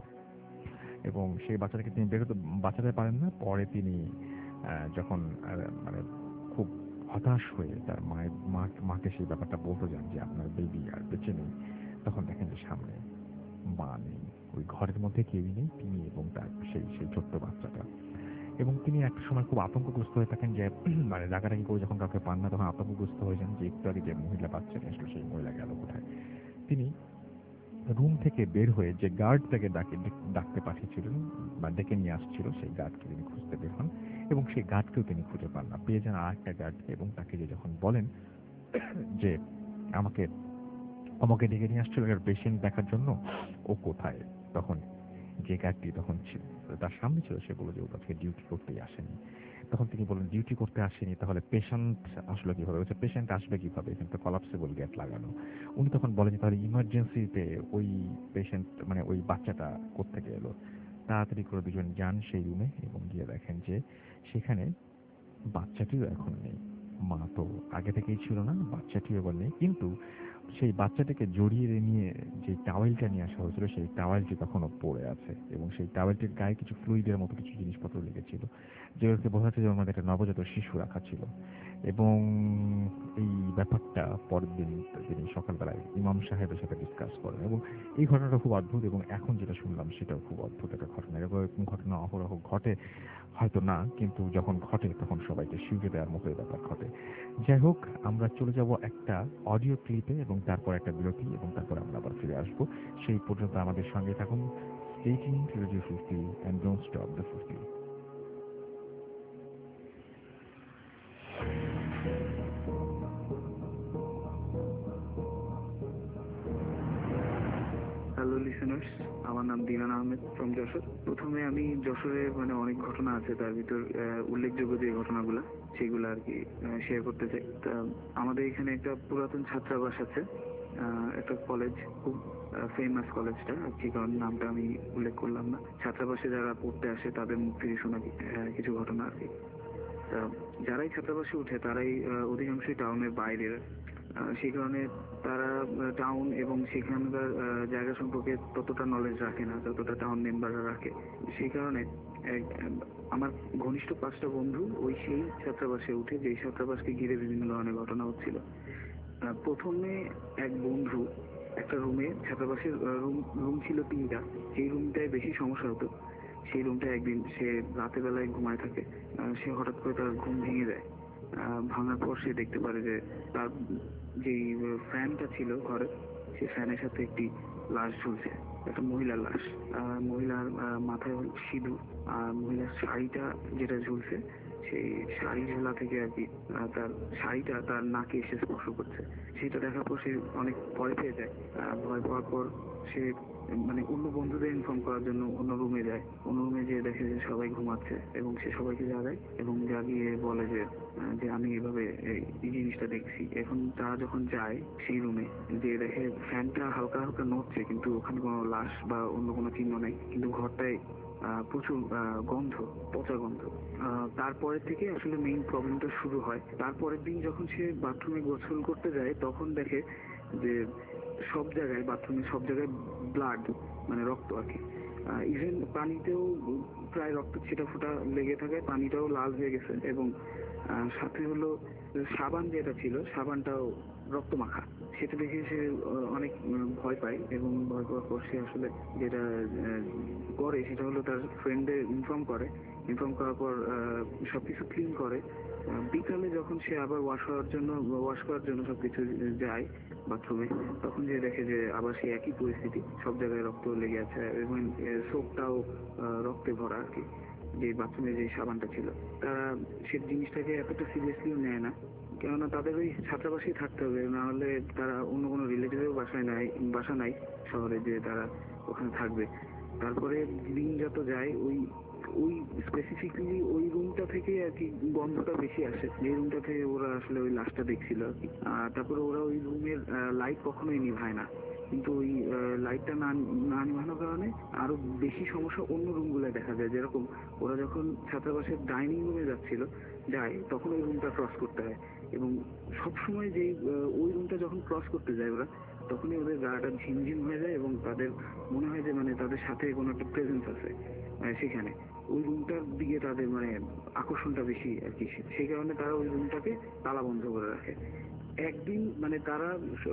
এবং সেই বাচ্চাটাকে তিনি বেরোতে বাঁচাতে পারেন না। পরে তিনি আহ, যখন আহ, মানে খুব হতাশ হয়ে তার মায়ের মা মাকে সেই ব্যাপারটা বলতে যান যে আপনার বেবি আর বেঁচে নেই, তখন দেখেন যে সামনে মা নেই, ওই ঘরের মধ্যে কেউই নেই, তিনি এবং তার সেই সেই ছোট্ট বাচ্চাটা। এবং তিনি একটা সময় খুব আতঙ্কগ্রস্ত হয়ে থাকেন যে মানে ডাকাডাকি করে যখন কাউকে পান না তখন আতঙ্কগ্রস্ত হয়ে যান যে একটু আগে যে মহিলা বাচ্চা নিয়ে আসলো সেই মহিলা গেল কোথায়। তিনি রুম থেকে বের হয়ে যে গার্ড তাকে ডাকে ডাকতে পাঠিয়েছিলেন বা ডেকে নিয়ে আসছিল সেই গার্ডকে তিনি খুঁজতে বের হন এবং সেই গার্ডকেও তিনি খুঁজে পান না। পেয়ে যান আর একটা গার্ডকে এবং তাকে যে যখন বলেন যে আমাকে আমাকে ডেকে নিয়ে আসছিল পেশেন্ট দেখার জন্য, ও কোথায়, তখন যে গার্ডটি তখন ছিল তার সামনে ছিল সে বলল যে ও আজকে ডিউটি করতেই আসেনি। তখন তিনি বললেন ডিউটি করতে আসেনি তাহলে পেশেন্ট আসলো কিভাবে? বলছে পেশেন্ট আসবে কিভাবে, এখানে তো কলাপসেবল গেট লাগানো। উনি তখন বলেন যে তাহলে ইমার্জেন্সিতে ওই পেশেন্ট মানে ওই বাচ্চাটা কোত্থেকে এলো? তাড়াতাড়ি করে দুজন যান সেই রুমে এবং গিয়ে দেখেন যে সেখানে বাচ্চাটিও এখন নেই। মা তো আগে থেকেই ছিল না, বাচ্চাটিও এবার নেই, কিন্তু সেই বাচ্চাটাকে জড়িয়ে নিয়ে যে টাওয়েলটা নিয়ে আসা হয়েছিল সেই টাওয়েলটি তখনও পড়ে আছে এবং সেই টাওয়েলটির গায়ে কিছু ফ্লুইডের মতো কিছু জিনিসপত্র লেগেছিল, যেগুলোকে বোঝা যাচ্ছে যে ওর মধ্যে একটা নবজাত শিশু রাখা ছিল। এবং এই ব্যাপারটা পরের দিন তিনি সকালবেলায় ইমাম সাহেবের সাথে ডিসকাস করেন এবং এই ঘটনাটা খুব অদ্ভুত এবং এখন যেটা শুনলাম সেটাও খুব অদ্ভুত একটা ঘটনা। এরকম ঘটনা অহরহ ঘটে হয়তো না, কিন্তু যখন ঘটে তখন সবাইকে শিউরে দেওয়ার মতো ব্যাপার ঘটে। যাই হোক, আমরা চলে যাব একটা অডিও ক্লিপে এবং তারপর একটা বিরতি এবং তারপর আমরা আবার ফিরে আসবো। সেই পর্যন্ত আমাদের সঙ্গে থাকুন। Stay tuned to Radio fifty and don't stop the fifty. Hello listeners, আমার নাম দিনান আহমেদ ফ্রম যশোর। প্রথমে আমি যশোরে মানে অনেক ঘটনা আছে, তার ভিতর আহ, উল্লেখযোগ্য যে ঘটনাগুলো সেগুলো আর কি শেয়ার করতে চাই। তা আমাদের এখানে একটা পুরাতন ছাত্রাবাস আছে, আহ, একটা কলেজ, খুব ফেমাস কলেজটা আর কি, কারণ নামটা আমি উল্লেখ করলাম না। ছাত্রাবাসে যারা পড়তে আসে তাদের মুখ থেকে শোনা আহ, কিছু ঘটনা আর কি। তা যারাই ছাত্রাবাসে উঠে তারাই আহ, অধিকাংশই টাউনের বাইরের, আহ, সেই কারণে তারা টাউন এবং সেখানকার আহ, জায়গা সম্পর্কে ততটা নলেজ রাখে না যতটা টাউন মেম্বাররা রাখে। সেই কারণে এক- আমার ঘনিষ্ঠ পাঁচটা বন্ধু ওই সেই ছাত্রাবাসে উঠে, যেই ছাত্রাবাসকে ঘিরে বিভিন্ন ধরনের ঘটনা হচ্ছিল। আহ, প্রথমে এক বন্ধু একটা রুমে, ছাত্রাবাসের রুম রুম ছিল তিনটা, সেই রুমটায় বেশি সমস্যা হতো। সেই রুমটায় একদিন সে রাতের বেলায় ঘুমায় থাকে, আহ, সে হঠাৎ করে তার ঘুম ভেঙে যায়। আহ, ভাঙার পর সে দেখতে পারে যে তার যেই ফ্যানটা ছিল ঘরে, সেই ফ্যানের সাথে একটি লাশ ঝুলছে, একটা মহিলার লাশ। আহ, মহিলার আহ, মাথায় সিঁদুর, আর মহিলার শাড়িটা যেটা ঝুলছে, সেই শাড়ি ঝোলা থেকে আর কি আহ, তার শাড়িটা তার নাকে এসে স্পর্শ করছে। সেটা দেখার পর সে অনেক ভয় পেয়ে যায়। আহ, ভয় পাওয়ার পর সে মানে অন্য বন্ধুদের ইনফর্ম করার জন্য অন্য রুমে যায়। অন্য রুমে যেয়ে দেখে যে সবাই ঘুমাচ্ছে এবং সে সবাইকে জাগায় এবং জাগিয়ে বলে যে আহ, যে আমি এভাবে এই এই জিনিসটা দেখছি। এখন তারা যখন যায় সেই রুমে, যে দেখে ফ্যানটা হালকা হালকা নড়ছে, কিন্তু ওখানে কোনো লাশ বা অন্য কোনো চিহ্ন নেই, কিন্তু ঘরটায় আহ, প্রচুর আহ, গন্ধ, পচা গন্ধ। আহ, তারপরের থেকে আসলে মেইন প্রবলেমটা শুরু হয়। তারপরের দিন যখন সে বাথরুমে গোসল করতে যায় তখন দেখে যে সব জায়গায়, বাথরুমে সব জায়গায় ব্লাড, মানে রক্ত আর কি। ইভেন পানিতেও প্রায় রক্ত ছিটা ফোটা লেগে থাকে, পানিটাও লাল হয়ে গেছে এবং আহ, সাথে হলো সাবান যেটা ছিল, সাবানটাও রক্ত মাখা। সেটা দেখে সে আহ, অনেক উম, ভয় পায় এবং ভয় পাওয়ার পর সে আসলে যেটা আহ, করে সেটা হলো তার ফ্রেন্ডে ইনফর্ম করে। ইনফর্ম করার পর আহ, সবকিছু ক্লিন করে। আহ, বিকালে যখন সে আবার ওয়াশ হওয়ার জন্য ওয়াশ করার জন্য সবকিছু যায় বাথরুমে, তখন যে দেখে যে আবার সেই একই পরিস্থিতি, সব জায়গায় রক্ত লেগে আছে এবং সোপটাও রক্তে ভরা আর কি, যে বাথরুমে যে সাবানটা ছিল। তারা সে জিনিসটাকে এতটা সিরিয়াসলিও নেয় না, কেননা তাদের ওই ছাত্রাবাসেই থাকতে হবে, নাহলে তারা অন্য কোনো রিলেটিভের বাসায় নাই, বাসা নাই শহরে যে তারা ওখানে থাকবে। তারপরে দিন যত যায় ওই ওই স্পেসিফিক্যালি ওই রুমটা থেকে আর কি গন্ধটা বেশি আসে, যে রুমটা থেকে ওরা আসলে ওই লাশটা দেখছিল আর কি। আর তারপরে ওরা ওই রুমের লাইট কখনোই নিভায় না, কিন্তু ওই লাইটটা না না নিভানোর কারণে আরো বেশি সমস্যা অন্য রুমগুলোয় দেখা যায়। যেরকম ওরা যখন ছাত্রাবাসের ডাইনিং রুমে যাচ্ছিল যায় তখন ওই রুমটা ক্রস করতে হয়, এবং সবসময় যেই ওই রুমটা যখন ক্রস করতে যায় ওরা, তখনই ওদের গাটা ঝিমঝিম হয়ে যায় এবং তাদের মনে হয় যে মানে তাদের সাথে কোনো একটা প্রেজেন্স আছে সেখানে। ওই রুমটার দিকে তাদের মানে আকর্ষণটা বেশি আর কি, সেই কারণে তারা ওই রুমটাকে তালা বন্ধ করে রাখে। একদিন মানে তারা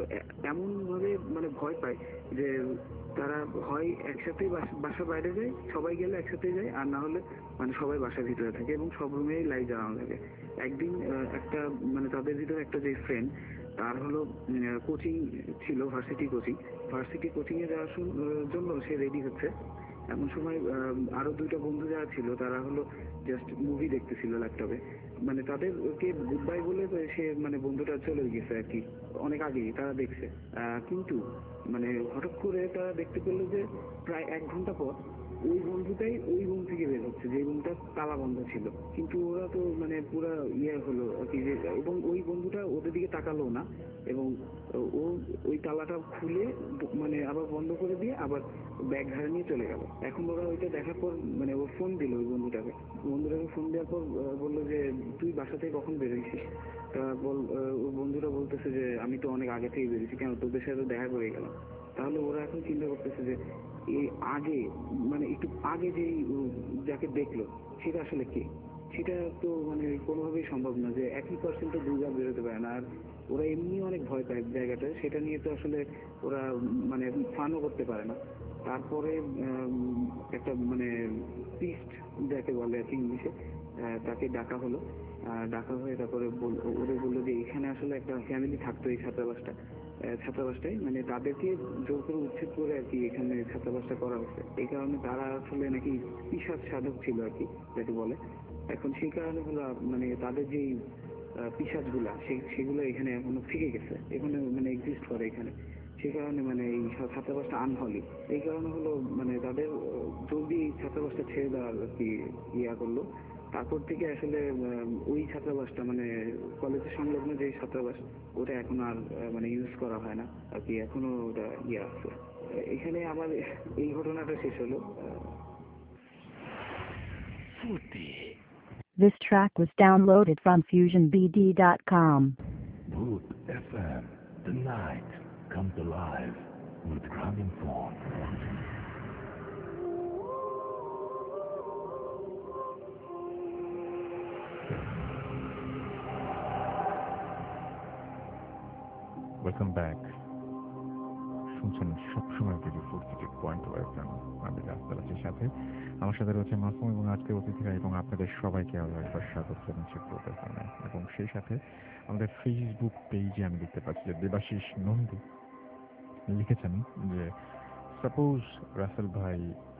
এমন ভাবে মানে ভয় পায় যে তারা হয় একসাথে বাসা বাইরে যায়, সবাই গেলে একসাথে যায়, আর না হলে মানে সবাই বাসার ভিতরে থাকে এবং সব রুমেই লাইট জ্বালানো থাকে। একদিন একটা মানে তাদের ভিতরে একটা যে ফ্রেন্ড, তার হলো কোচিং ছিল, ভার্সিটি কোচিং, ভার্সিটি কোচিং এ যাওয়ার জন্য সে রেডি হচ্ছে। এমন সময় আরো দুইটা বন্ধু যারা ছিল তারা হলো জাস্ট মুভি দেখতেছিল ল্যাপটপে, মানে তাদেরকে গুড বাই বলে সে মানে বন্ধুটা চলে গেছে আর কি, অনেক আগেই তারা দেখছে। কিন্তু মানে হঠাৎ করে তারা দেখতে পেলো যে প্রায় এক ঘন্টা পর ওই বন্ধুটাই ওই রুম থেকে বের হচ্ছে, যে রুমটা তালা বন্ধ ছিল। কিন্তু ওরা তো মানে পুরা ইয়ে হলো আর কি, যে এবং ওই বন্ধুটা ওদের দিকে তাকালো না এবং ও ওই তালাটা খুলে মানে আবার বন্ধ করে দিয়ে আবার ব্যাগ ঘাড়ে নিয়ে চলে গেল। এখন ওরা ওইটা দেখার পর মানে ও ফোন দিল ওই বন্ধুটাকে, বন্ধুটাকে ফোন দেওয়ার পর বললো যে তুই বাসা থেকে কখন বেরোইছিস? তা বল ওর বন্ধুরা বলতেছে যে আমি তো অনেক আগে থেকে বেরিয়েছি, কেন তোদের সাথে দেখা করে গেলাম। তাহলে ওরা এখন চিন্তা করতেছে যে এই আগে মানে একটু আগে যেই যাকে দেখলো সেটা আসলে কে, সেটা তো মানে কোনোভাবেই সম্ভব না যে একই পার্সেন্ট তো দুইবার বেরোতে পারে না। আর ওরা এমনি অনেক ভয় পায় জায়গাটা, সেটা নিয়ে তো আসলে ওরা মানে ফানও করতে পারে না। তারপরে একটা মানে পিস্ট যাকে বলে আর কি ইংলিশে, তাকে ডাকা হলো। ডাকা হয়ে তারপরে ওদের বললো যে এখানে আসলে একটা ফ্যামিলি থাকতো এই ছাত্রাবাসটা ছাত্রাবাসটাই মানে তাদেরকে জোর করে উচ্ছেদ করে আর কি এখানে ছাত্রাবাসটা করা হয়েছে। এই কারণে তারা আসলে নাকি পিশাচ সাধক ছিল আর কি যাকে বলে। এখন সেই কারণে হলো মানে তাদের যেই পিশাচ গুলা সেগুলো এখানে এখনো থেকে গেছে, এখানে মানে এক্সিস্ট করে এখানে। সে কারণে মানে এই ছা- ছাত্রাবাসটা আনহলি, এই কারণে হলো মানে তাদের আহ, জলদি এই ছাত্রাবাসটা ছেড়ে দেওয়ার আর কি ইয়া করলো। তারপর থেকে আসলে আহ, ওই ছাত্রাবাসটা মানে কলেজের সংলগ্ন যে ছাত্রাবাস ওটা এখন আর আহ, মানে ইউজ করা হয় না আর কি, এখনো ওটা ইয়ে আছে। এখানে আমার এই ঘটনাটা শেষ হলো। আহ, This track was downloaded from fusion b d dot com. Boot F M, the night comes alive with Gramophone. Welcome back. শুনছেন সবসময় ভিডিও ফুর্তিতে পয়েন্ট ওয়েফএম। আমি রাস্তার সাথে আমার সাথে রয়েছে মাসুম এবং আজকের অতিথিরা এবং আপনাদের সবাইকে আরও একবার স্বাগত জানাচ্ছি প্রোগ্রামে। এবং সেই সাথে আমাদের ফেসবুক পেজে আমি দেখতে পাচ্ছি যে দেবাশিস নন্দী লিখেছেন যে সাপোজ রাসেল ভাই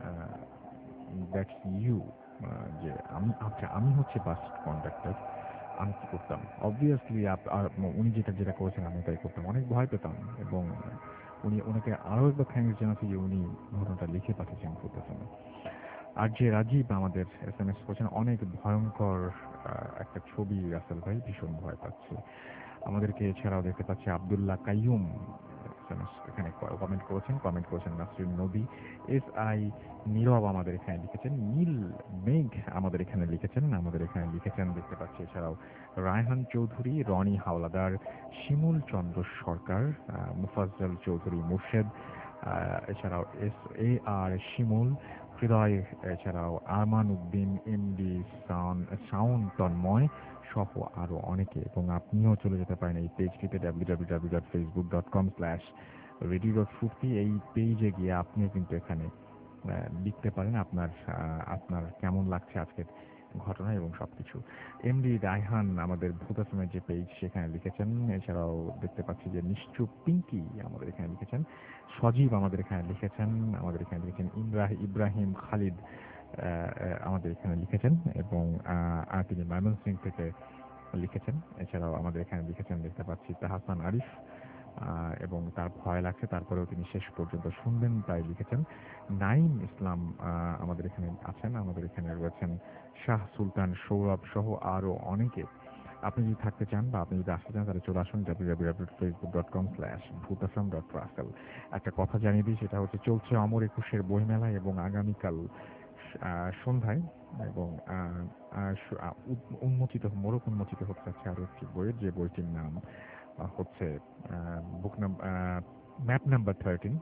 দ্যাটস ইউ, যে আমি আচ্ছা আমি হচ্ছে বাস কন্ডাক্টর, আমি কি করতাম? অবভিয়াসলি উনি যেটা যেটা করেছেন আমি তাই করতাম, অনেক ভয় পেতাম। এবং উনি ওনাকে আরও একবার থ্যাঙ্কস জানাচ্ছি যে উনি ঘটনাটা লিখে পাঠিয়েছেন ফুটেছেন। আর যে রাজীব আমাদের এস এম এস করছেন অনেক ভয়ঙ্কর আহ, একটা ছবি, রাসেল ভাই ভীষণ ভয় পাচ্ছে আমাদেরকে। এছাড়াও দেখতে পাচ্ছি Abdullah Kaiyum S M S এখানে কমেন্ট করেছেন কমেন্ট করেছেন নাসরিন নদী, এস আই নীরব আমাদের এখানে লিখেছেন, নীল মেঘ আমাদের এখানে লিখেছেন আমাদের এখানে লিখেছেন দেখতে পাচ্ছি। এছাড়াও রায়হান চৌধুরী, রনি হাওলাদার, শিমুল চন্দ্র সরকার, আহ, মুফাজ্জল চৌধুরী মুর্শেদ, আহ, এছাড়াও এস এ আর শিমুল, হৃদয়, এছাড়াও আরমান উদ্দিন, এমডি সাউন্ড তন্ময় সহ আরো অনেকে। এবং আপনিও চলে যেতে পারেন এই পেজটিতে W W W dot Facebook dot com slash radio dot Foorti. এই পেজে গিয়ে আপনিও কিন্তু এখানে আহ, লিখতে পারেন আপনার আহ, আপনার কেমন লাগছে আজকের ঘটনা এবং সবকিছু। এমডি রায়হান আমাদের ভূতাশ্রমের যে পেজ সেখানে লিখেছেন। এছাড়াও দেখতে পাচ্ছি যে নিশ্চুপ পিঙ্কি আমাদের এখানে লিখেছেন, সজীব আমাদের এখানে লিখেছেন আমাদের এখানে লিখেছেন ইমরাহ ইব্রাহিম খালিদ আহ, আহ, আমাদের এখানে লিখেছেন এবং আহ, আর তিনি ময়মনসিংহ থেকে লিখেছেন। এছাড়াও আমাদের এখানে লিখেছেন দেখতে পাচ্ছি তাহসান আরিফ, আহ, এবং তার ভয় লাগছে তারপরেও তিনি শেষ পর্যন্ত শুনবেন তাই লিখেছেন। নাইম ইসলাম আহ, আমাদের এখানে আছেন, আমাদের এখানে রয়েছেন শাহ সুলতান, সৌরভ সহ আরো অনেকে। আপনি যদি থাকতে চান বা আপনি যদি আসতে চান তাহলে চলে আসুন W W W dot Facebook dot com slash ভূতাশ্রম ডট রাসেল। একটা কথা জানিয়ে দিই, সেটা হচ্ছে চলছে অমর একুশের বইমেলা এবং আগামীকাল আহ, সন্ধ্যায় এবং আহ, আহ, সু- আহ, উদ- উন্মোচিত মোড়ক উন্মোচিত হতে যাচ্ছে আরো একটি বইয়ের, যে বইটির নাম আহ, হচ্ছে বুক ম্যাপ নাম্বার থার্টিন।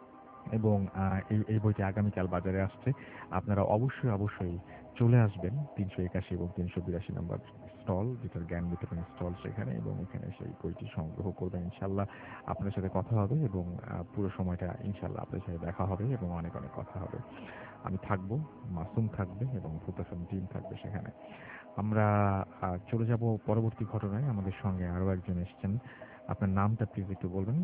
এবং আহ, এই এই বইটি আগামীকাল বাজারে আসছে। আপনারা অবশ্যই অবশ্যই চলে আসবেন তিনশো একাশি এবং তিনশো বিরাশি নম্বর স্টল, যেটার জ্ঞান বিতরণ স্টল সেখানে, এবং এখানে সেই বইটি সংগ্রহ করবেন। ইনশাল্লাহ আপনার সাথে কথা হবে এবং আহ, পুরো সময়টা ইনশাল্লাহ আপনার সাথে দেখা হবে এবং অনেক অনেক কথা হবে। আমি থাকবো, মাসুম থাকবে এবং ভূতাসন টিম থাকবে সেখানে। আমরা আহ, চলে যাব পরবর্তী ঘটনায়। আমাদের সঙ্গে আরো একজন এসেছেন, আপনার নামটা প্লিজ একটু বলবেন।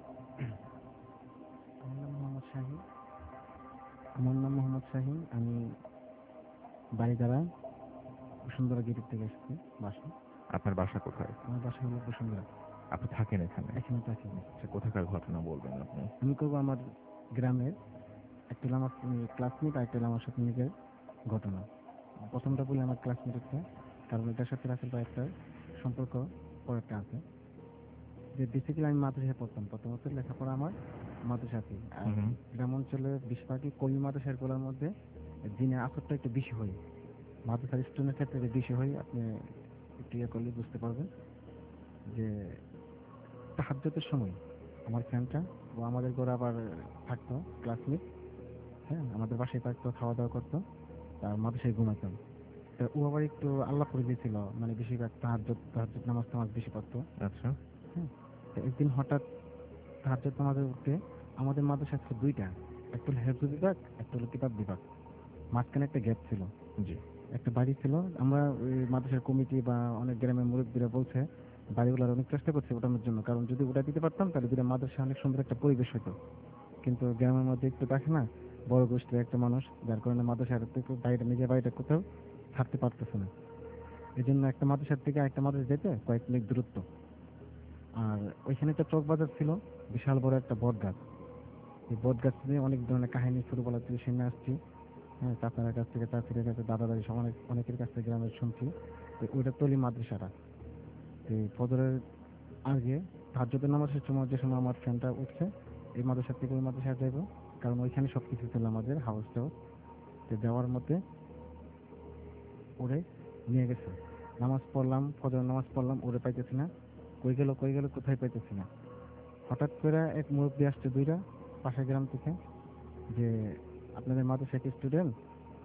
আমার নাম মোহাম্মদ শাহিন। আমার নাম মোহাম্মদ শাহিন। আমি বাড়িধারা বসুন্ধরা গেটের থেকে এসেছি বাসা। আপনার বাসা কোথায়? আমার বাসা হলো বসুন্ধরা, আপনি থাকেন এখানে? এখানে থাকি। আচ্ছা, কোথাকার ঘটনা বলবেন আপনি? আমি করবো আমার গ্রামের, একটা হলো আমার ক্লাসমেট আর একটা হলো আমার সাথে নিজের ঘটনা। প্রথমটা বলি আমার ক্লাসমেটের, কারণ এটার সাথে আসলে একটা সম্পর্ক পরেরটা আছে। যে বেসিক্যালি আমি মাদ্রাসায় পড়তাম, প্রথমত লেখাপড়া আমার মাদ্রাসাতে। আর হুম হুম। গ্রাম অঞ্চলে বেশিরভাগই কমি মাদ্রাসার গুলোর মধ্যে দিনের আসরটা একটু বেশি হয়, মাদ্রাসার স্টুডেন্টের ক্ষেত্রে যে বেশি হয়। আপনি একটু ইয়ে করলে বুঝতে পারবেন যে তাহাজ্জুদের সময় আমার ফ্রেন্ডটা ও আমাদের ঘরে আবার থাকতো, ক্লাসমেট। হ্যাঁ, আমাদের বাসায় থাকতো, খাওয়া দাওয়া করতো, আর মাদ্রাসায় ঘুমাতাম। তো ও আবার একটু আল্লাহ পড়ে দিয়েছিল, মানে বেশিরভাগ তাহাজ্জুদ তাহাজ্জুদ নামাজ টামাজ বেশি পড়তো। আচ্ছা। হ্যাঁ, তো একদিন হঠাৎ তাহাজ্জুদ নামাজের উঠতে আমাদের মাদ্রাসা ছিল দুইটা, একটা হলো হেফজ বিভাগ, একটা হলো কিতাব বিভাগ। মাঝখানে একটা গ্যাপ ছিল, জি। একটা বাড়ি ছিল। আমরা ওই মাদ্রাসার কমিটি বা অনেক গ্রামের মুরব্বীরা বলছে বাড়িগুলোর অনেক চেষ্টা করছে ওঠানোর জন্য, কারণ যদি ওটা দিতে পারতাম তাহলে দুটা মাদ্রাসা অনেক সুন্দর একটা পরিবেশ হতো। কিন্তু গ্রামের মধ্যে একটু দেখে না, বড় গোষ্ঠীর একটা মানুষ, যার কারণে মাদ্রাসার থেকে বাইরে নিজের বাড়িটা কোথাও থাকতে পারতেছে না। এই জন্য একটা মাদ্রাসার থেকে একটা মাদ্রাসা যেতে কয়েক মিনিট দূরত্ব। আর ওইখানে একটা চক বাজার ছিল, বিশাল বড় একটা বট গাছ। এই বট গাছ নিয়ে অনেক ধরনের কাহিনী ছোটবেলা থেকে শুনে আসছি। হ্যাঁ, চাচার কাছ থেকে, চাচির কাছে, দাদা দাদি সব অনেক অনেকের কাছ থেকে গ্রামের শুনছি। তো ওইটা তলি মাদ্রাসাটা। তো এই ফজরের আগে তাহাজ্জুদের নামাজের সময় যে সময় আমার ফ্রেন্ডটা উঠছে, এই মাদ্রাসা থেকে ওই মাদ্রাসায় যাইবো, কারণ ওইখানে সব কিছু ছিল আমাদের হাউস টাউস। তো যাওয়ার মধ্যে ওরে নিয়ে গেছে। নামাজ পড়লাম, ফজর নামাজ পড়লাম, ওরে পাইতেছি না। কই গেল কই গেল কোথায় পাইতেছি না। হঠাৎ করে এক মুরব্বী আসছে দুইটা পাশের গ্রাম থেকে, যে আপনাদের মাদ্রাসার স্টুডেন্ট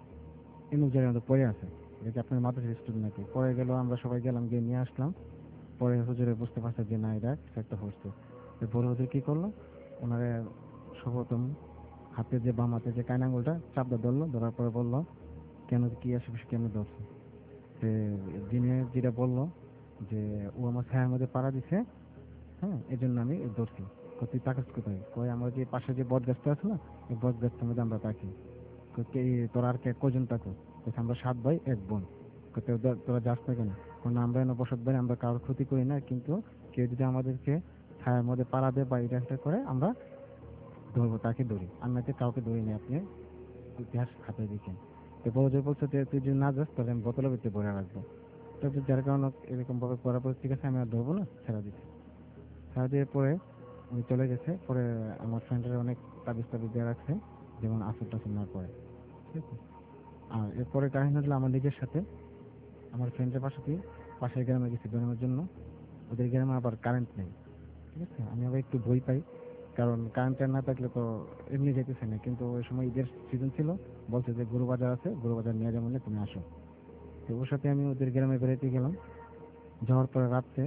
এমনি জায়গার মধ্যে পড়ে আছে, দেখি আপনার মাদ্রাসার স্টুডেন্ট নাকি। পরে গেল, আমরা সবাই গেলাম, গিয়ে নিয়ে আসলাম। পরে হুজুরে বুঝতে পারছে যে না, এটা কিছু একটা হচ্ছে। তো বড় হুজুর কি করলো, ওনারে সর্বপ্রথম হাতে যে বাম হাতে যে কান আঙুলটা চাপটা ধরলো, ধরার পরে বললো কেন কি আশেপাশে কেন ধরছে। সে দিনে যেটা বললো যে ও আমার ছায়ার মধ্যে পাড়া দিছে, হ্যাঁ এই জন্য আমি ধরছি। কত তুই তাকাস কোথায়, কয় আমরা যে পাশে যে বট গাছটা আছে না, এই বট গাছটার মধ্যে আমরা থাকি। কই, কে তোর আর কে কজন থাকো? বলছে আমরা সাত ভাই এক বোন। কই, তোরা তোরা যাস না কেন? কই, না আমরা এনে বসত ভাই, আমরা কারোর ক্ষতি করি না, কিন্তু কেউ যদি আমাদেরকে ছায়ার মধ্যে পাড়া দেয় বা এটা একটা করে, আমরা ধরবো, তাকে ধরি, আর নাকি কাউকে ধরি না। আপনি ইতিহাস খাতায় দেখেন। তো বড় যে বলছে যে তুই যদি না যাস তাহলে আমি বোতলের ভিতরে ভরে রাখবো। তো যার কারণে এরকম ভাবে করার পরে ঠিক আছে আমি আর ধরবো না, ছেড়ে দিচ্ছি। ছেড়ে দিয়ে পরে উনি চলে গেছে। পরে আমার ফ্রেন্ডের অনেক তাবিজ টাবিজ দেওয়া রাখছে, যেমন আসর টাসর না করে, ঠিক আছে। আর এরপরে কাহিনী হলো আমার নিজের সাথে। আমার ফ্রেন্ডের পাশে দিয়ে পাশের গ্রামে গেছি বেরোনোর জন্য। ওদের গ্রামে আবার কারেন্ট নেই, ঠিক আছে। আমি আবার একটু ভয় পাই, কারণ কারেন্ট না থাকলে তো এমনি যেতেছে না। কিন্তু ওই সময় ঈদের সিজন ছিল, বলছে যে গরু বাজার আছে, গরু বাজার নিয়ে যাবো না, তুমি আসো। তো ওর সাথে আমি ওদের গ্রামে বেরোতে গেলাম। যাওয়ার পরে রাত্রে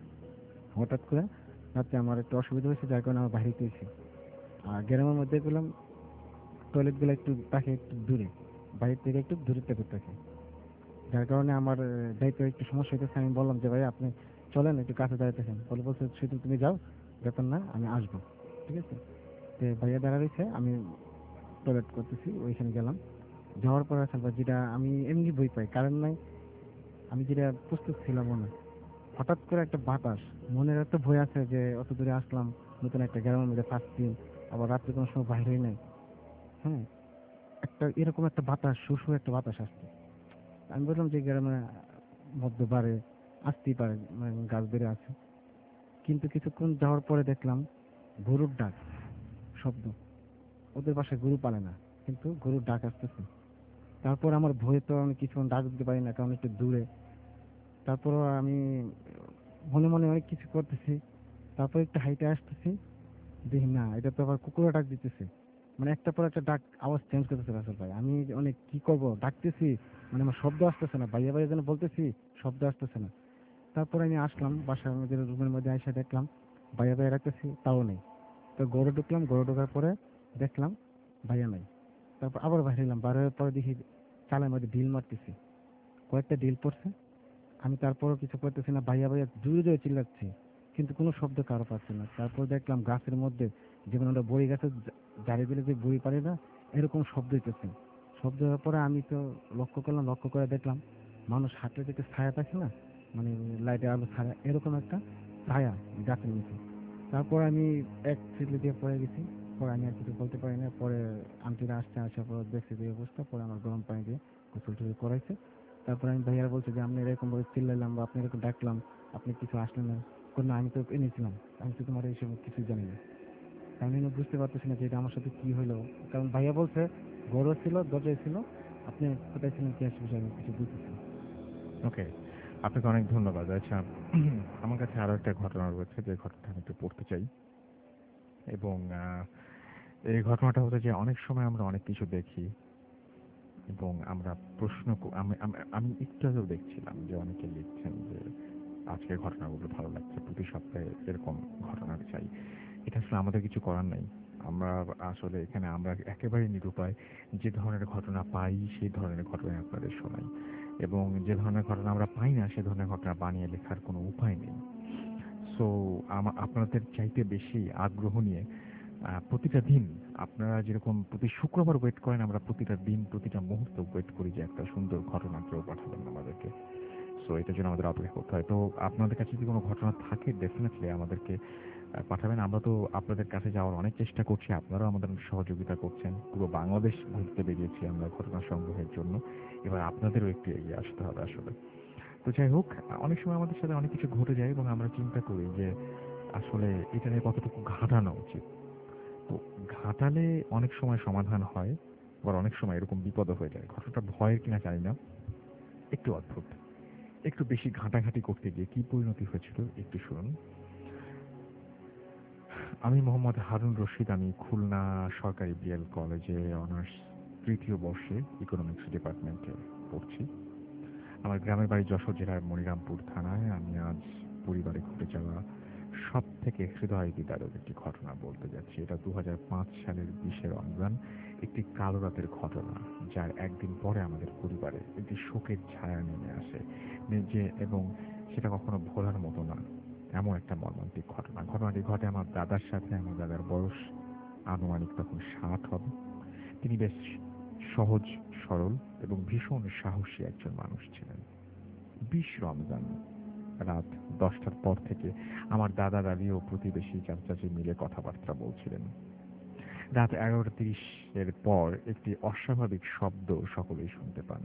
হঠাৎ করে রাত্রে আমার একটু অসুবিধা হয়েছে, যার কারণে আমার বাইরে গেছি। আর গ্রামের মধ্যে গেলাম, টয়লেট গুলো একটু থাকে একটু দূরে, বাইরে থেকে একটু দূরে থেকে থাকে, যার কারণে আমার আহ, যাইতে একটু সমস্যা হইতেছে। আমি বললাম যে ভাই আপনি চলেন, একটু কাছে দাঁড়াইতেছেন। বলে বলছে শুধু তুমি যাও, ব্যাপার না, আমি আসবো, ঠিক আছে। তো ভাইয়া দাঁড়া রয়েছে, আমি টয়লেট করতেছি, ওইখানে গেলাম। যাওয়ার পর আসলে যেটা আমি এমনি বই পাই, কারণ নাই, আমি যেটা প্রস্তুত ছিলাম না। হঠাৎ করে একটা বাতাস, মনের একটা ভয় আছে যে অত দূরে আসলাম, নতুন একটা গ্রামের মধ্যে ফার্স্ট দিন, আবার রাত্রে কোনো সময় বাইরে নাই। হ্যাঁ, একটা এরকম একটা বাতাস, সুসু একটা বাতাস আসছে। আমি বললাম যে গ্রামের মধ্যে বাড়ে আসতেই পারে, মানে গাছ বেড়ে আছে। কিন্তু কিছুক্ষণ যাওয়ার পরে দেখলাম গরুর ডাক শব্দ। ওদের বাসায় গরু পালে না, কিন্তু গরুর ডাক আসতেছে। তারপর আমার ভয়ে তো আমি কিছুক্ষণ ডাক দিতে পারি না, কারণ একটু দূরে। তারপর আমি মনে মনে অনেক কিছু করতেছি। তারপর একটু হাইটে আসতেছি, দেখি না, এটা তো আবার কুকুরে ডাক দিতেছে। মানে একটা পর একটা ডাক আওয়াজ চেঞ্জ করতেছে রাসেল ভাই। আমি অনেক কি করব, ডাকতেছি, মানে আমার শব্দ আসতেছে না, ভাইয়া ভাইয়া যেন বলতেছি, শব্দ আসতেছে না। তারপর আমি আসলাম বাসার মধ্যে, রুমের মধ্যে এসে দেখলাম ভাইয়া ভাইয়া রাখতেছি, তাও নেই। তো গরু ঢুকলাম, গরু ঢোকার পরে দেখলাম ভাইয়া নাই। তারপর আবার বাইরে এলাম, বাইরের পরে দেখি চালের মধ্যে ঢিল মারতেছি, কয়েকটা ঢিল পড়ছে। আমি তারপরও কিছু করতেছি না, ভাইয়া ভাইয়া জোরে জোরে চিল্লাচ্ছি, কিন্তু কোনো শব্দ কারো পাচ্ছি না। তারপর দেখলাম গাছের মধ্যে, যেমন আমরা বড়ি গাছের জারি দিলে যে বড়ি পারি না, এরকম শব্দ হইতেছে। শব্দ হওয়ার পরে আমি তো লক্ষ্য করলাম, লক্ষ্য করে দেখলাম মানুষ হাঁটলে যেতে ছায়া থাকে না, মানে লাইটের আলো ছায়া, এরকম একটা ছায়া গাছের নিচে। তারপর আমি এক সিটলি দিয়ে পড়ে গেছি। পরে আমি আর কিছু বলতে পারি না। পরে আন্টিরা আসছে, আসার পর দেখছি যে অবস্থা, পরে আমার গরম পানি দিয়ে গোসল টোসল করাইছে। তারপর আমি ভাইয়ারা বলছি যে আপনি এরকম ভাবে চিল্লাইলাম বা আপনি এরকম ডাকলাম, আপনি কিছু আসলেন না। বললো, না আমি তো এনেছিলাম, আমি তো তোমার এইসব কিছু জানি না। আমি না বুঝতে পারতেছি না যে এটা আমার সাথে কি হলো, কারণ ভাইয়া বলছে গরু ছিল, দরজায় ছিল, আপনি কোথায় ছিলেন কি আসে বিষয়ে আমি কিছু বুঝতেছি না। ওকে, আপনাকে অনেক ধন্যবাদ। আচ্ছা, আমার কাছে আরো একটা ঘটনা রয়েছে, যে ঘটনাটা আমি একটু পড়তে চাই। এবং আহ, এই ঘটনাটা হচ্ছে যে অনেক সময় আমরা অনেক কিছু দেখি এবং আমরা প্রশ্ন ক- আমি আমি- আমি একটু আগেও দেখছিলাম যে অনেকে লিখছেন যে আজকের ঘটনাগুলো ভালো লাগছে, প্রতি সপ্তাহে এরকম ঘটনা চাই। এটা আসলে আমাদের কিছু করার নাই। আমরা আসলে এখানে আমরা একেবারে নিরুপায়। যে ধরনের ঘটনা পাই সেই ধরনের ঘটনা আপনাদের শোনাই, এবং যে ধরনের ঘটনা আমরা পাই না সে ধরনের ঘটনা বানিয়ে লেখার কোনো উপায় নেই। সো আপনাদের চাইতে বেশি আগ্রহ নিয়ে আহ, প্রতিটা দিন আপনারা যেরকম প্রতি শুক্রবার ওয়েট করেন, আমরা প্রতিটা দিন প্রতিটা মুহূর্ত ওয়েট করি যে একটা সুন্দর ঘটনা কেউ পাঠাবেন আমাদেরকে। সো এটার জন্য আমাদের অপেক্ষা করতে হয়। তো আপনাদের কাছে যদি কোনো ঘটনা থাকে ডেফিনেটলি আমাদেরকে আহ, পাঠাবেন। আমরা তো আপনাদের কাছে যাওয়ার অনেক চেষ্টা করছি, আপনারাও আমাদের সহযোগিতা করছেন। পুরো বাংলাদেশ ঘুরতে বেরিয়েছি আমরা ঘটনা সংগ্রহের জন্য। এবার আপনাদেরও একটু এগিয়ে আসতে হবে আসলে। তো যাই হোক, অনেক সময় আমাদের সাথে অনেক কিছু ঘটে যায় এবং আমরা চিন্তা করি যে আসলে এটা নিয়ে কতটুকু ঘাটানো উচিত। তো ঘাটালে অনেক সময় সমাধান হয়, আবার অনেক সময় এরকম বিপদও হয়ে যায়। ঘটনাটা ভয়ের কিনা জানি না, একটু অদ্ভুত। একটু বেশি ঘাঁটাঘাঁটি করতে গিয়ে কি পরিণতি হয়েছিল একটু শুনুন। আমি মোহাম্মদ হারুন রশিদ। আমি খুলনা সরকারি বিএল কলেজে অনার্স তৃতীয় বর্ষে ইকোনমিক্স ডিপার্টমেন্টে পড়ছি। আমার গ্রামের বাড়ি যশোর জেলার মনিরামপুর থানায়। আমি আজ পরিবারে ঘটে যাওয়া সব থেকে হৃদয় বিদারক একটি ঘটনা বলতে যাচ্ছি। এটা দু হাজার পাঁচ সালের বিশে রমজান, একটি কালো রাতের ঘটনা, যার একদিন পরে আমাদের পরিবারে একটি শোকের ছায়া নেমে আসে যে, এবং সেটা কখনো ভোলার মতো না, এমন একটা মর্মান্তিক ঘটনা। ঘটনাটি ঘটে আমার দাদার সাথে। আমার দাদার বয়স আনুমানিক তখন ষাট হবে। তিনি বেশ সহজ সরল এবং ভীষণ সাহসী একজন মানুষ ছিলেন। বিশ রমজান রাত দশটার পর থেকে আমার দাদা দাদি ও প্রতিবেশী চাচাচি মিলে কথাবার্তা বলছিলেন। রাত এগারোটা তিরিশ এর পর একটি অস্বাভাবিক শব্দ সকলেই শুনতে পান।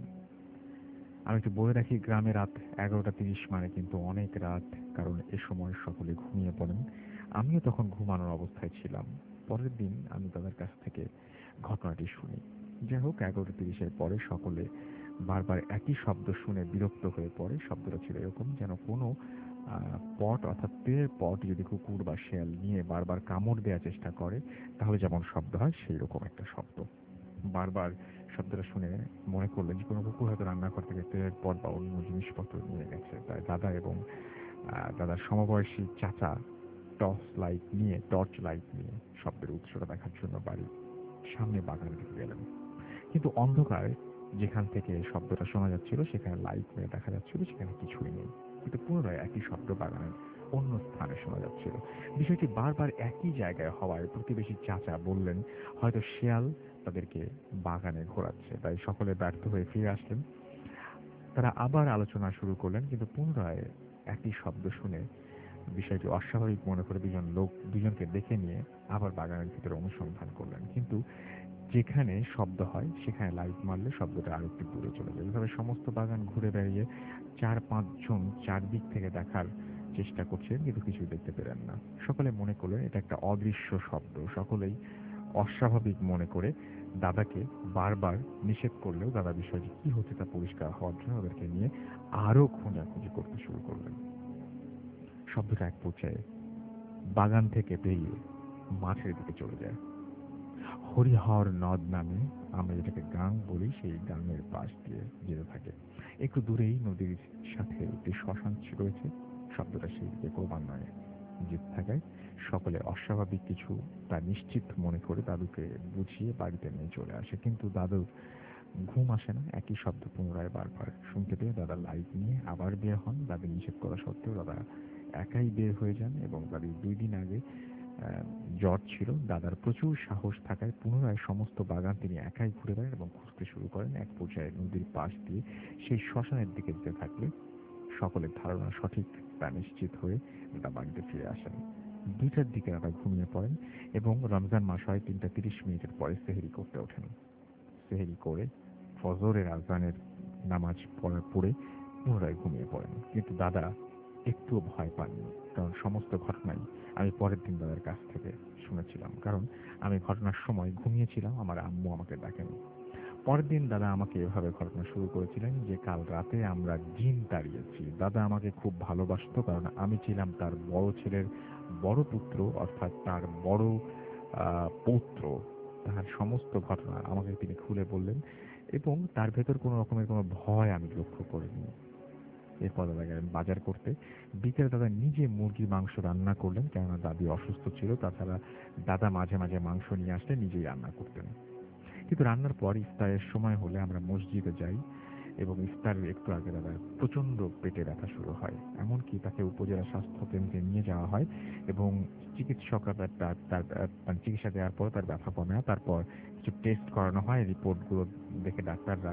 আমি একটু বলে রাখি, গ্রামে রাত এগারোটা তিরিশ মানে কিন্তু অনেক রাত, কারণ এ সময় সকলে ঘুমিয়ে পড়েন। আমিও তখন ঘুমানোর অবস্থায় ছিলাম। পরের দিন আমি তাদের কাছ থেকে ঘটনাটি শুনি। যাই হোক, এগারোটা তিরিশের পরে সকলে বারবার একই শব্দ শুনে বিরক্ত হয়ে পড়ে। শব্দটা ছিল এরকম, যেন কোনো আহ, পট অর্থাৎ তেলের পট যদি কুকুর বা শেয়াল নিয়ে বারবার কামড় দেওয়ার চেষ্টা করে তাহলে যেমন শব্দ হয় সেই রকম একটা শব্দ। বারবার শব্দটা শুনে মনে করলেন যে কোনো কুকুর হয়তো রান্নাঘর থেকে তেলের পট বা অন্য জিনিসপত্র নিয়ে গেছে। তাই দাদা এবং আহ, দাদার সমবয়সী চাচা টর্চ লাইট নিয়ে টর্চ লাইট নিয়ে শব্দের উৎসটা দেখার জন্য বাড়ির সামনে বাগানের দিকে গেলেন। কিন্তু অন্ধকার, যেখান থেকে শব্দটা শোনা যাচ্ছিল সেখানে লাইট মেরে দেখা যাচ্ছিল সেখানে কিছুই নেই। কিন্তু পুনরায় একই শব্দ বাগানের অন্য স্থানে শোনা যাচ্ছিল। বিষয়টি বারবার একই জায়গায় হওয়ায় প্রতিবেশী চাচা বললেন হয়তো শেয়াল তাদেরকে বাগানে ঘোরাচ্ছে। তাই সকলে ব্যর্থ হয়ে ফিরে আসলেন। তারা আবার আলোচনা শুরু করলেন, কিন্তু পুনরায় একই শব্দ শুনে বিষয়টি অস্বাভাবিক মনে করে দুজন লোক দুজনকে দেখে নিয়ে আবার বাগানের ভিতরে অনুসন্ধান করলেন। কিন্তু যেখানে শব্দ হয় সেখানে লাইট মারলে শব্দটা আরেকটু দূরে চলে যায়। এভাবে সমস্ত বাগান ঘুরে বেড়িয়ে চার পাঁচজন চারদিক থেকে দেখার চেষ্টা করছেন, কিন্তু কিছুই দেখতে পেলেন না। সকলে মনে করলেন এটা একটা অদৃশ্য শব্দ। সকলেই অস্বাভাবিক মনে করে দাদাকে বারবার নিষেধ করলেও দাদা বিষয়টি কি হচ্ছে তা পরিষ্কার হওয়ার জন্য ওদেরকে নিয়ে আরো খোঁজাখুঁজি করতে শুরু করলেন। শব্দটা এক পর্যায়ে বাগান থেকে বেরিয়ে মাঠের দিকে চলে যায়। হরিহর নদ নামে, আমরা যেটাকে গাং বলি, সেই গাঙের পাশ দিয়ে যেতে থাকে। একটু দূরেই নদীর সাথে একটি শ্মশান রয়েছে। শব্দটা সেই দিকে ক্রমান্বয়ে যেতে থাকায় সকলে অস্বাভাবিক কিছু তা নিশ্চিত মনে করে দাদুকে বুঝিয়ে বাড়িতে নিয়ে চলে আসে। কিন্তু দাদুর ঘুম আসে না। একই শব্দ পুনরায় বারবার শুনতে পেয়ে দাদা লাইট নিয়ে আবার বের হন। দাদি নিষেধ করা সত্ত্বেও দাদা একাই বের হয়ে যান এবং দাদির দুই দিন আগে আহ, জ্বর ছিল। দাদার প্রচুর সাহস থাকায় পুনরায় সমস্ত বাগান তিনি একাই ঘুরে বেড়ান এবং খুঁজতে শুরু করেন। এক পর্যায়ে নদীর পাশ দিয়ে সেই শ্মশানের দিকে যেতে থাকলে সকলের ধারণা সঠিক তা নিশ্চিত হয়ে দাদা বাড়িতে ফিরে আসেন। দুইটার দিকে দাদা ঘুমিয়ে পড়েন এবং রমজান মাস হয় তিনটা তিরিশ মিনিটের পরে সেহেরি করতে ওঠেন। সেহেরি করে ফজরের আজানের নামাজ পড়া পড়ে পুনরায় ঘুমিয়ে পড়েন। কিন্তু দাদা একটুও ভয় পাননি, কারণ সমস্ত ঘটনাই আমি পরের দিন দাদার কাছ থেকে শুনেছিলাম। কারণ আমি ঘটনার সময় ঘুমিয়েছিলাম, আমার আম্মু আমাকে ডাকেনি। পরের দিন দাদা আমাকে এভাবে ঘটনা শুরু করেছিলেন যে কাল রাতে আমরা জিন তাড়িয়েছি। দাদা আমাকে খুব ভালোবাসতো, কারণ আমি ছিলাম তার বড় ছেলের বড় পুত্র, অর্থাৎ তার বড় আহ, পৌত্র। তার সমস্ত ঘটনা আমাকে তিনি খুলে বললেন এবং তার ভেতর কোনো রকমের কোনো ভয় আমি লক্ষ্য করিনি। এরপর দাদা গেলেন বাজার করতে। বিকেলে দাদা নিজে মুরগির মাংস রান্না করলেন, কেননা দাদি অসুস্থ ছিল। তাছাড়া দাদা মাঝে মাঝে মাংস নিয়ে আসলে নিজেই রান্না করতেন। কিন্তু রান্নার পর ইফতারের সময় হলে আমরা মসজিদে যাই এবং ইফতারের একটু আগে দাদার প্রচন্ড পেটে ব্যথা শুরু হয়। এমনকি তাকে উপজেলা স্বাস্থ্য কেন্দ্রে নিয়ে যাওয়া হয় এবং চিকিৎসকরা তার তার তার মানে চিকিৎসা দেওয়ার পর তার ব্যথা কমে না। তারপর কিছু টেস্ট করানো হয়, রিপোর্টগুলো দেখে ডাক্তাররা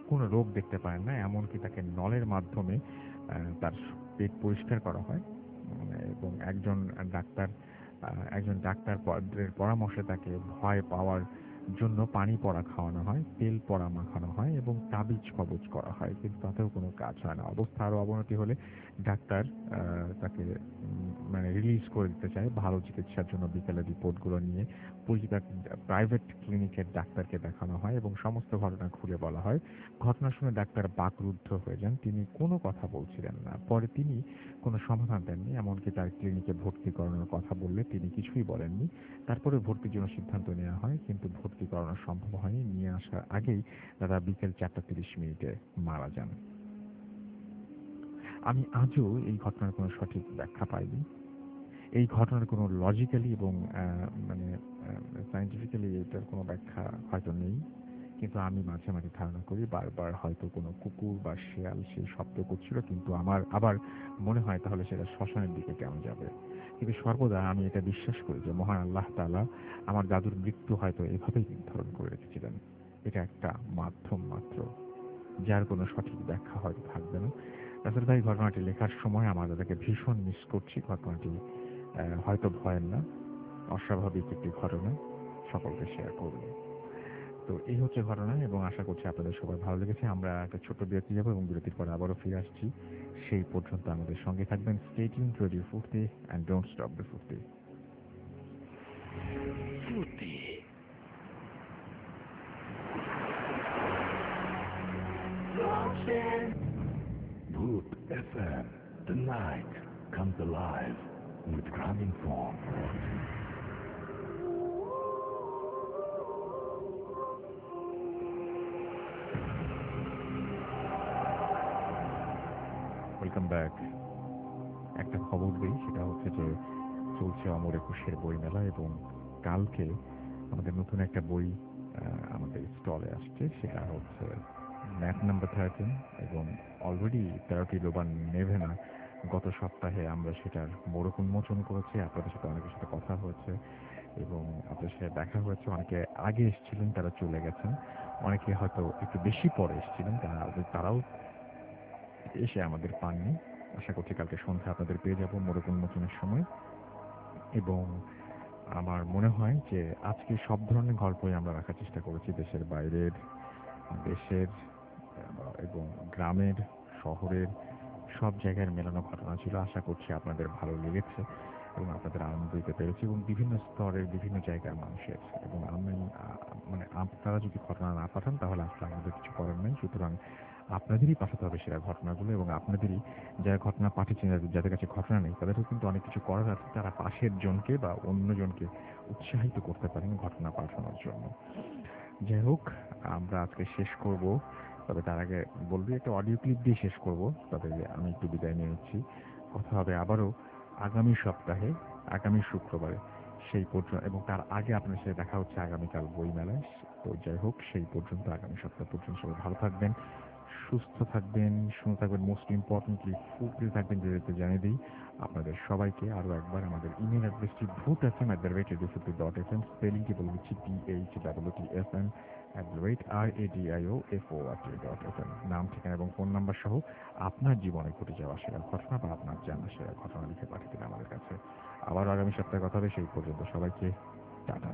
কোনো রোগ দেখতে পারেন না, এমনকি তাকে নলের মাধ্যমে আহ, তার পেট পরিষ্কার করা হয় উম, এবং একজন ডাক্তার আহ, একজন ডাক্তার প- পরামর্শে তাকে ভয় পাওয়ার জন্য পানি পড়া খাওয়ানো হয়, তেল পড়া মাখানো হয় এবং তাবিজ কবজ করা হয়, কিন্তু তাতেও কোনো কাজ হয় না। অবস্থা আরও অবনতি হলে ডাক্তার আহ, তাকে উম, মানে রিলিজ করে দিতে চায় ভালো চিকিৎসার জন্য। বিকেলে রিপোর্টগুলো নিয়ে পরিচিত প্রাইভেট ক্লিনিকের ডাক্তারকে দেখানো হয় এবং সমস্ত ঘটনা খুলে বলা হয়। ঘটনা শুনে ডাক্তার বাকরুদ্ধ হয়ে যান, তিনি কোনো কথা বলছিলেন না। পরে তিনি কোনো সমাধান দেননি, এমনকি তার ক্লিনিকে ভর্তি করানোর কথা বললে তিনি কিছুই বলেননি। তারপরে ভর্তির জন্য সিদ্ধান্ত নেওয়া হয়, কিন্তু ভর্তি করানো সম্ভব হয়নি। নিয়ে আসার আগেই তারা বিকেল চারটা তিরিশ মিনিটে মারা যান। আমি আজও এই ঘটনার কোনো সঠিক ব্যাখ্যা পাইনি। এই ঘটনার কোনো লজিক্যালি এবং আহ, মানে সায়েন্টিফিক্যালি এটার কোনো ব্যাখ্যা হয়তো নেই, কিন্তু আমি মাঝে মাঝে ধারণা করি বারবার হয়তো কোনো কুকুর বা শেয়াল সেই শব্দ করছিল, কিন্তু আমার আবার মনে হয় তাহলে সেটা শ্মশানের দিকে কেমন যাবে। কিন্তু সর্বদা আমি এটা বিশ্বাস করি যে মহান আল্লাহ তাআলা আমার দাদুর মৃত্যু হয়তো এভাবেই নির্ধারণ করে রেখেছিলেন। এটা একটা মাধ্যম মাত্র, যার কোনো সঠিক ব্যাখ্যা হয়তো থাকবে না। রাসেল ভাই, ঘটনাটি লেখার সময় আমার দাদাকে ভীষণ মিস করছি। ঘটনাটি আহ, হয়তো ভয়ের না, অস্বাভাবিক একটি ঘটনা, সকলকে শেয়ার করব। তো এই হচ্ছে ঘটনা এবং আশা করছি আপনাদের সবার ভালো লেগেছে। আমরা একটা ছোট্ট বিরতি যাবো এবং বিরতির পরে আবারও ফিরে আসছি। সেই পর্যন্ত আমাদের সঙ্গে থাকবেন। Stay tuned, radio Foorti, and don't stop the Foorti. Foorti Boot F M. The night comes alive with Gramophone. Welcome back. একটা খবর দিই, সেটা হচ্ছে যে চলছে অমর একুশের বই মেলা এবং কালকে আমাদের নতুন একটা বই আহ, আমাদের স্টলে আসছে। সেটা হচ্ছে ম্যাথ নাম্বার থার্টিন এবং অলরেডি তেরোটি লোবান নেভে না। গত সপ্তাহে আমরা সেটার মোড়ক উন্মোচন করেছি, আপনাদের সাথে অনেকের সাথে কথা হয়েছে এবং আপনাদের সাথে দেখা হয়েছে। অনেকে আগে এসেছিলেন, তারা চলে গেছেন। অনেকে হয়তো একটু বেশি পরে এসেছিলেন, তারা তারাও এসে আমাদের পাননি। আশা করছি কালকে সন্ধ্যা আপনাদের পেয়ে যাব মোড়ক উন্মোচনের সময়। এবং আমার মনে হয় যে আজকে সব ধরনের গল্পই আমরা রাখার চেষ্টা করেছি, দেশের বাইরের, দেশের আহ, এবং গ্রামের, শহরের, সব জায়গায় মেলানো ঘটনা ছিল। আশা করছি আপনাদের ভালো লেগেছে এবং আপনাদের আনন্দ দিতে পেরেছি এবং বিভিন্ন স্তরের বিভিন্ন জায়গার মানুষের। এবং আমি আহ, মানে আপনারা যদি ঘটনা না পাঠান তাহলে আসলে আমাদের কিছু করার নেই। সুতরাং আপনাদেরই পাঠাতে হবে সেরা ঘটনাগুলো এবং আপনাদেরই যারা ঘটনা পাঠিয়েছেন, যাদের যাদের কাছে ঘটনা নেই, তাদেরও কিন্তু অনেক কিছু করার আছে। তারা পাশের জনকে বা অন্যজনকে উৎসাহিত করতে পারেন ঘটনা পাঠানোর জন্য। যাই হোক, আমরা আজকে শেষ করব, তবে তার আগে বলবি একটা অডিও ক্লিপ দিয়ে শেষ করব। তবে আমি একটু বিদায় নিয়ে নিচ্ছি। কথা হবে আবারও আগামী সপ্তাহে, আগামী শুক্রবারে। সেই পর্যন্ত এবং তার আগে আপনার সাথে দেখা হচ্ছে আগামীকাল বইমেলায়। তো যাই হোক, সেই পর্যন্ত আগামী সপ্তাহ পর্যন্ত সবাই ভালো থাকবেন, সুস্থ থাকবেন, শুনে থাকবেন, মোস্ট ইম্পর্টেন্টলি ফুর্তি থাকবেন। যেহেতু জানিয়ে দিই আপনাদের সবাইকে আরও একবার, আমাদের ইমেল অ্যাড্রেসটি Bhoot F M at the rate radio Foorti dot F M, স্পেলিংটি বলে দিচ্ছি P H W T F M at the rate R A D I O F O R T dot F M. নাম, ঠিকানা এবং phone number সহ আপনার জীবনে ঘটে যাওয়া সেরা ঘটনা বা আপনার জানা সেরা ঘটনা লিখে পাঠিয়ে দিন আমাদের কাছে। আবার আগামী সপ্তাহে কথা হবে। সেই পর্যন্ত সবাইকে টাটা।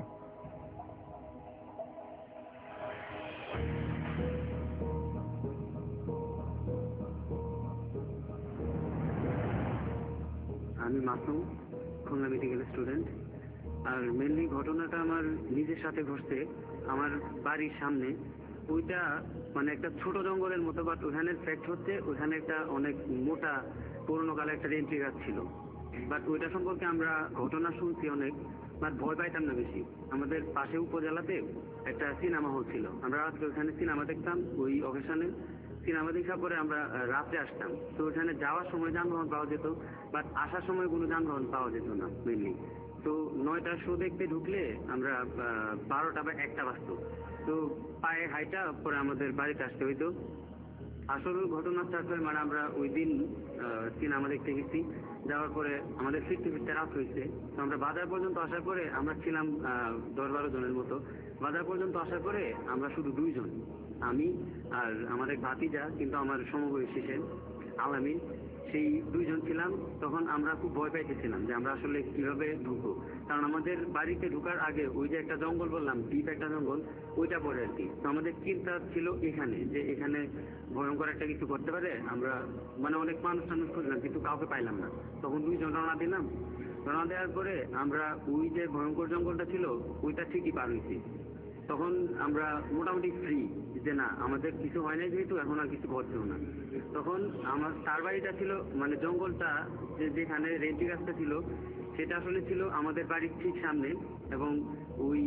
আমি মাসুম, খুলনা মেডিকেল স্টুডেন্ট। আর মেনলি ঘটনাটা আমার নিজের সাথে ঘটছে, আমার বাড়ির সামনে। ওইটা মানে একটা ছোট জঙ্গলের মতো, বাট ওইখানের ফ্যাক্ট হচ্ছে ওইখানে একটা অনেক মোটা পুরোনো কালে একটা এন্ট্রি গাছ ছিল। বাট ওইটা সম্পর্কে আমরা ঘটনা শুনছি অনেক, বাট ভয় পাইতাম না বেশি। আমাদের পাশে উপজেলাতে একটা সিনেমা হল ছিল, আমরা রাত্রে ওইখানে সিনেমা দেখতাম। ওই অকেশনে সিনেমা দেখার পরে আমরা আহ, রাত্রে আসতাম। তো ওইখানে যাওয়ার সময় যানবাহন পাওয়া যেত, বাট আসার সময় কোনো যানবাহন পাওয়া যেত না মেনলি। তো নয়টার শো দেখতে ঢুকলে আমরা আহ, বারোটা বা একটা বাজতো। তো পায়ে হাইটা পরে আমাদের বাড়িতে আসতে হইতো। আসল ঘটনা স্টার্ট হয় মানে আমরা ওই দিন সিনেমা দেখতে গেছি, যাওয়ার পরে আমাদের ফিরতে ফিরতে রাত হয়েছে। তো আমরা বাজার পর্যন্ত আসার পরে আমরা ছিলাম দশ বারো জনের মতো। বাজার পর্যন্ত আসার পরে আমরা শুধু দুইজন, আমি আর আমার এক ভাতিজা কিন্তু আমার সমবয়সী সে আলামিন, সেই দুইজন ছিলাম। তখন আমরা খুব ভয় পাইতেছিলাম যে আমরা আসলে কিভাবে ঢুকবো, কারণ আমাদের বাড়িতে ঢোকার আগে ওই যে একটা জঙ্গল বললাম, ডিপ একটা জঙ্গল, ওইটা পরে আর কি। তো আমাদের চিন্তা ছিল এখানে যে এখানে ভয়ঙ্কর একটা কিছু করতে পারে। আমরা মানে অনেক মানুষ টানুষ খুঁজলাম কিন্তু কাউকে পাইলাম না। তখন দুইজন রওনা দিলাম। রওনা দেওয়ার পরে আমরা ওই যে ভয়ঙ্কর জঙ্গলটা ছিল ওইটা ঠিকই পার হয়েছি। তখন আমরা মোটামুটি ফ্রি যে না আমাদের কিছু হয় না, যেহেতু এখন আর কিছু করতেও না। তখন আমার তার বাড়িটা ছিল মানে জঙ্গলটা যে যেখানে রেঞ্জি গাছটা ছিল সেটা আসলে ছিল আমাদের বাড়ির ঠিক সামনে, এবং ওই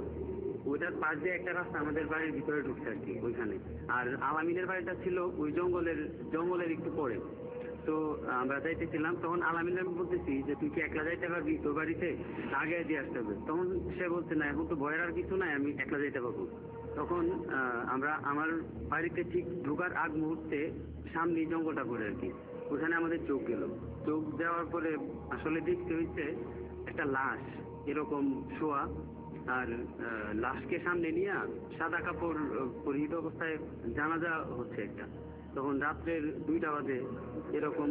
ওইটার পাশ দিয়ে একটা রাস্তা আমাদের বাড়ির ভিতরে ঢুকছে আর কি ওইখানে। আর আলামিনের বাড়িটা ছিল ওই জঙ্গলের জঙ্গলের একটু পরে। তো আমরা যাইতেছিলাম, তখন আলামিন আমি বলতেছি যে তুই কি একলা যাইতে পারবি তোর বাড়িতে, আগে দিয়ে আসতে হবে। তখন সে বলছে না এখন তো ভয়ের আর কিছু নাই, আমি একলা যাইতে পারবো। তখন আমরা আমার বাড়িতে ঠিক ঢোকার আগ মুহূর্তে সামনে জঙ্গলটা পড়ে আর কি, ওখানে আমাদের চোখ গেল। চোখ যাওয়ার পরে আসলে দেখতে হচ্ছে একটা লাশ এরকম শোয়া, আর লাশকে সামনে নিয়ে সাদা কাপড় পরিহিত অবস্থায় জানাজা হচ্ছে একটা। তখন রাত্রের দুইটা বাজে এরকম,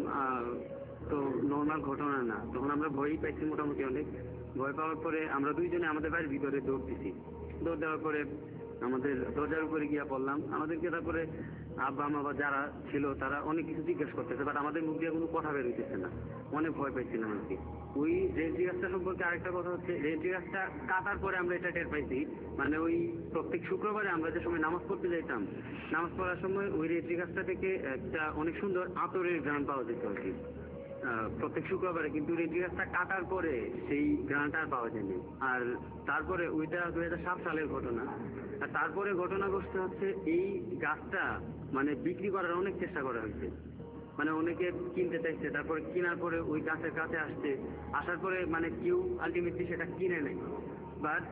তো নর্মাল ঘটনা না। তখন আমরা ভয়ই পাইছি মোটামুটি অনেক। ভয় পাওয়ার পরে আমরা দুইজনে আমাদের বাড়ির ভিতরে দৌড় দিছি। দৌড় দেওয়ার পরে আমাদের দরজার উপরে গিয়া পড়লাম। আমাদেরকে তারপরে আব্বা আমা বা যারা ছিল তারা অনেক কিছু জিজ্ঞেস করতেছে, বাট আমাদের মুখ দিয়ে কোনো কথা বের হইতেছে না। অনেক ভয় পাইছিলাম আর কি। ওই রেঞ্জি গাছটা সম্পর্কে আরেকটা কথা হচ্ছে, রেঞ্জি গাছটা কাটার পরে আমরা এটা টের পাইছি, মানে ওই প্রত্যেক শুক্রবারে আমরা যে সময় নামাজ পড়তে যাইতাম, নামাজ পড়ার সময় ওই রেঞ্জি গাছটা থেকে একটা অনেক সুন্দর আতরের গ্রাম পাওয়া যেত আর কি প্রত্যেক শুক্রবারে। কিন্তু রেঞ্জি গাছটা কাটার পরে সেই গ্রামটা আর পাওয়া যায়নি। আর তারপরে ওইটা দুই হাজার সাত সালের ঘটনা। আর তারপরে ঘটনাগ্রস্ত হচ্ছে এই গাছটা মানে বিক্রি করার অনেক চেষ্টা করা হয়েছে, মানে অনেকে কিনতে চাইছে। তারপরে কেনার পরে ওই গাছের কাছে আসছে, আসার পরে মানে কেউ আলটিমেটলি সেটা কিনে নেয়। বাট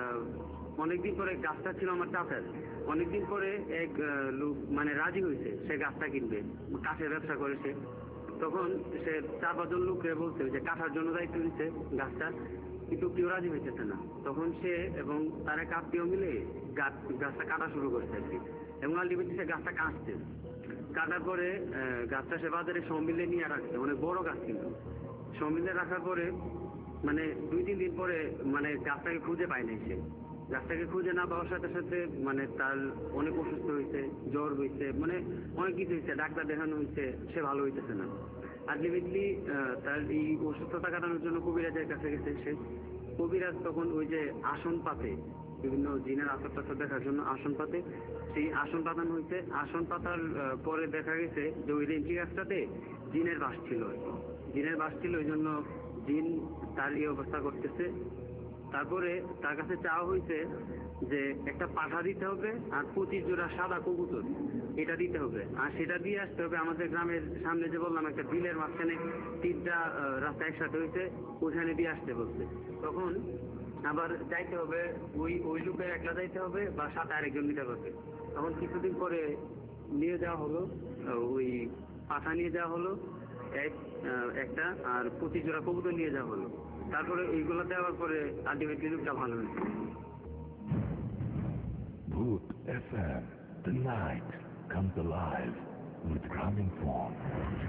অনেকদিন পরে গাছটা ছিল আমার চাচার, অনেকদিন পরে এক লোক মানে রাজি হয়েছে সে গাছটা কিনবে, কাঠের ব্যবসা করেছে। তখন সে চার পাঁচজন লোককে বলছে যে কাটার জন্য দায়িত্ব দিচ্ছে গাছটা, কিন্তু কেউ রাজি হইতেছে না। তখন সে এবং তার এক আত্মীয় মিলে গাছ গাছটা কাটা শুরু করেছে আর কি, এবং আলটিমেটলি সে গাছটা কাটছে। কাটার পরে গাছটা সে বাজারে সমিলে নিয়ে রাখছে, অনেক বড় গাছ কিন্তু। সমিলে রাখার পরে মানে দুই তিন দিন পরে মানে গাছটাকে খুঁজে পায় নাই সে। গাছটাকে খুঁজে না পাওয়ার সাথে সাথে মানে তার অনেক অসুস্থ হয়েছে, জ্বর হয়েছে, মানে অনেক কিছু হয়েছে, ডাক্তার দেখানো হয়েছে, সে ভালো হইতেছে না। আলটিমেটলি তার এই অসুস্থতা কাটানোর জন্য কবিরাজের কাছে গেছে সে। কবিরাজ তখন ওই যে আসন পাতে, বিভিন্ন জিনের আসর টাসর দেখার জন্য আসন পাতে, সেই আসন পাতানো হয়েছে। আসন পাতার পরে দেখা গেছে যে ওই রেঞ্জি গাছটাতে জিনের বাস ছিল, জিনের বাস ছিল, ওই জন্য জিন তার এই অবস্থা করতেছে। তারপরে তার কাছে চাওয়া হয়েছে যে একটা পাঠা দিতে হবে আর পঁচিশ জোড়া সাদা কবুতর, এটা দিতে হবে। আর সেটা দিয়ে আসতে হবে আমাদের গ্রামের সামনে, যে বললাম একটা বিলের মাঝখানে তিনটা রাস্তা একসাথে হয়েছে, ওইখানে দিয়ে আসতে বলছে। তখন আবার যাইতে হবে ওই ওই লোকের একলা যাইতে হবে বা সাথে আরেকজন নিতে হবে। তখন কিছুদিন পরে নিয়ে যাওয়া হলো, ওই পাঠা নিয়ে যাওয়া হলো এক একটা, আর পঁচিশ জোড়া কবুতর নিয়ে যাওয়া হলো। তারপরে এইগুলো দেওয়ার পরে আলটিমেটলি লোকটা ভালো হয়েছে। Bhoot F M, the night comes alive with Gramin Phone.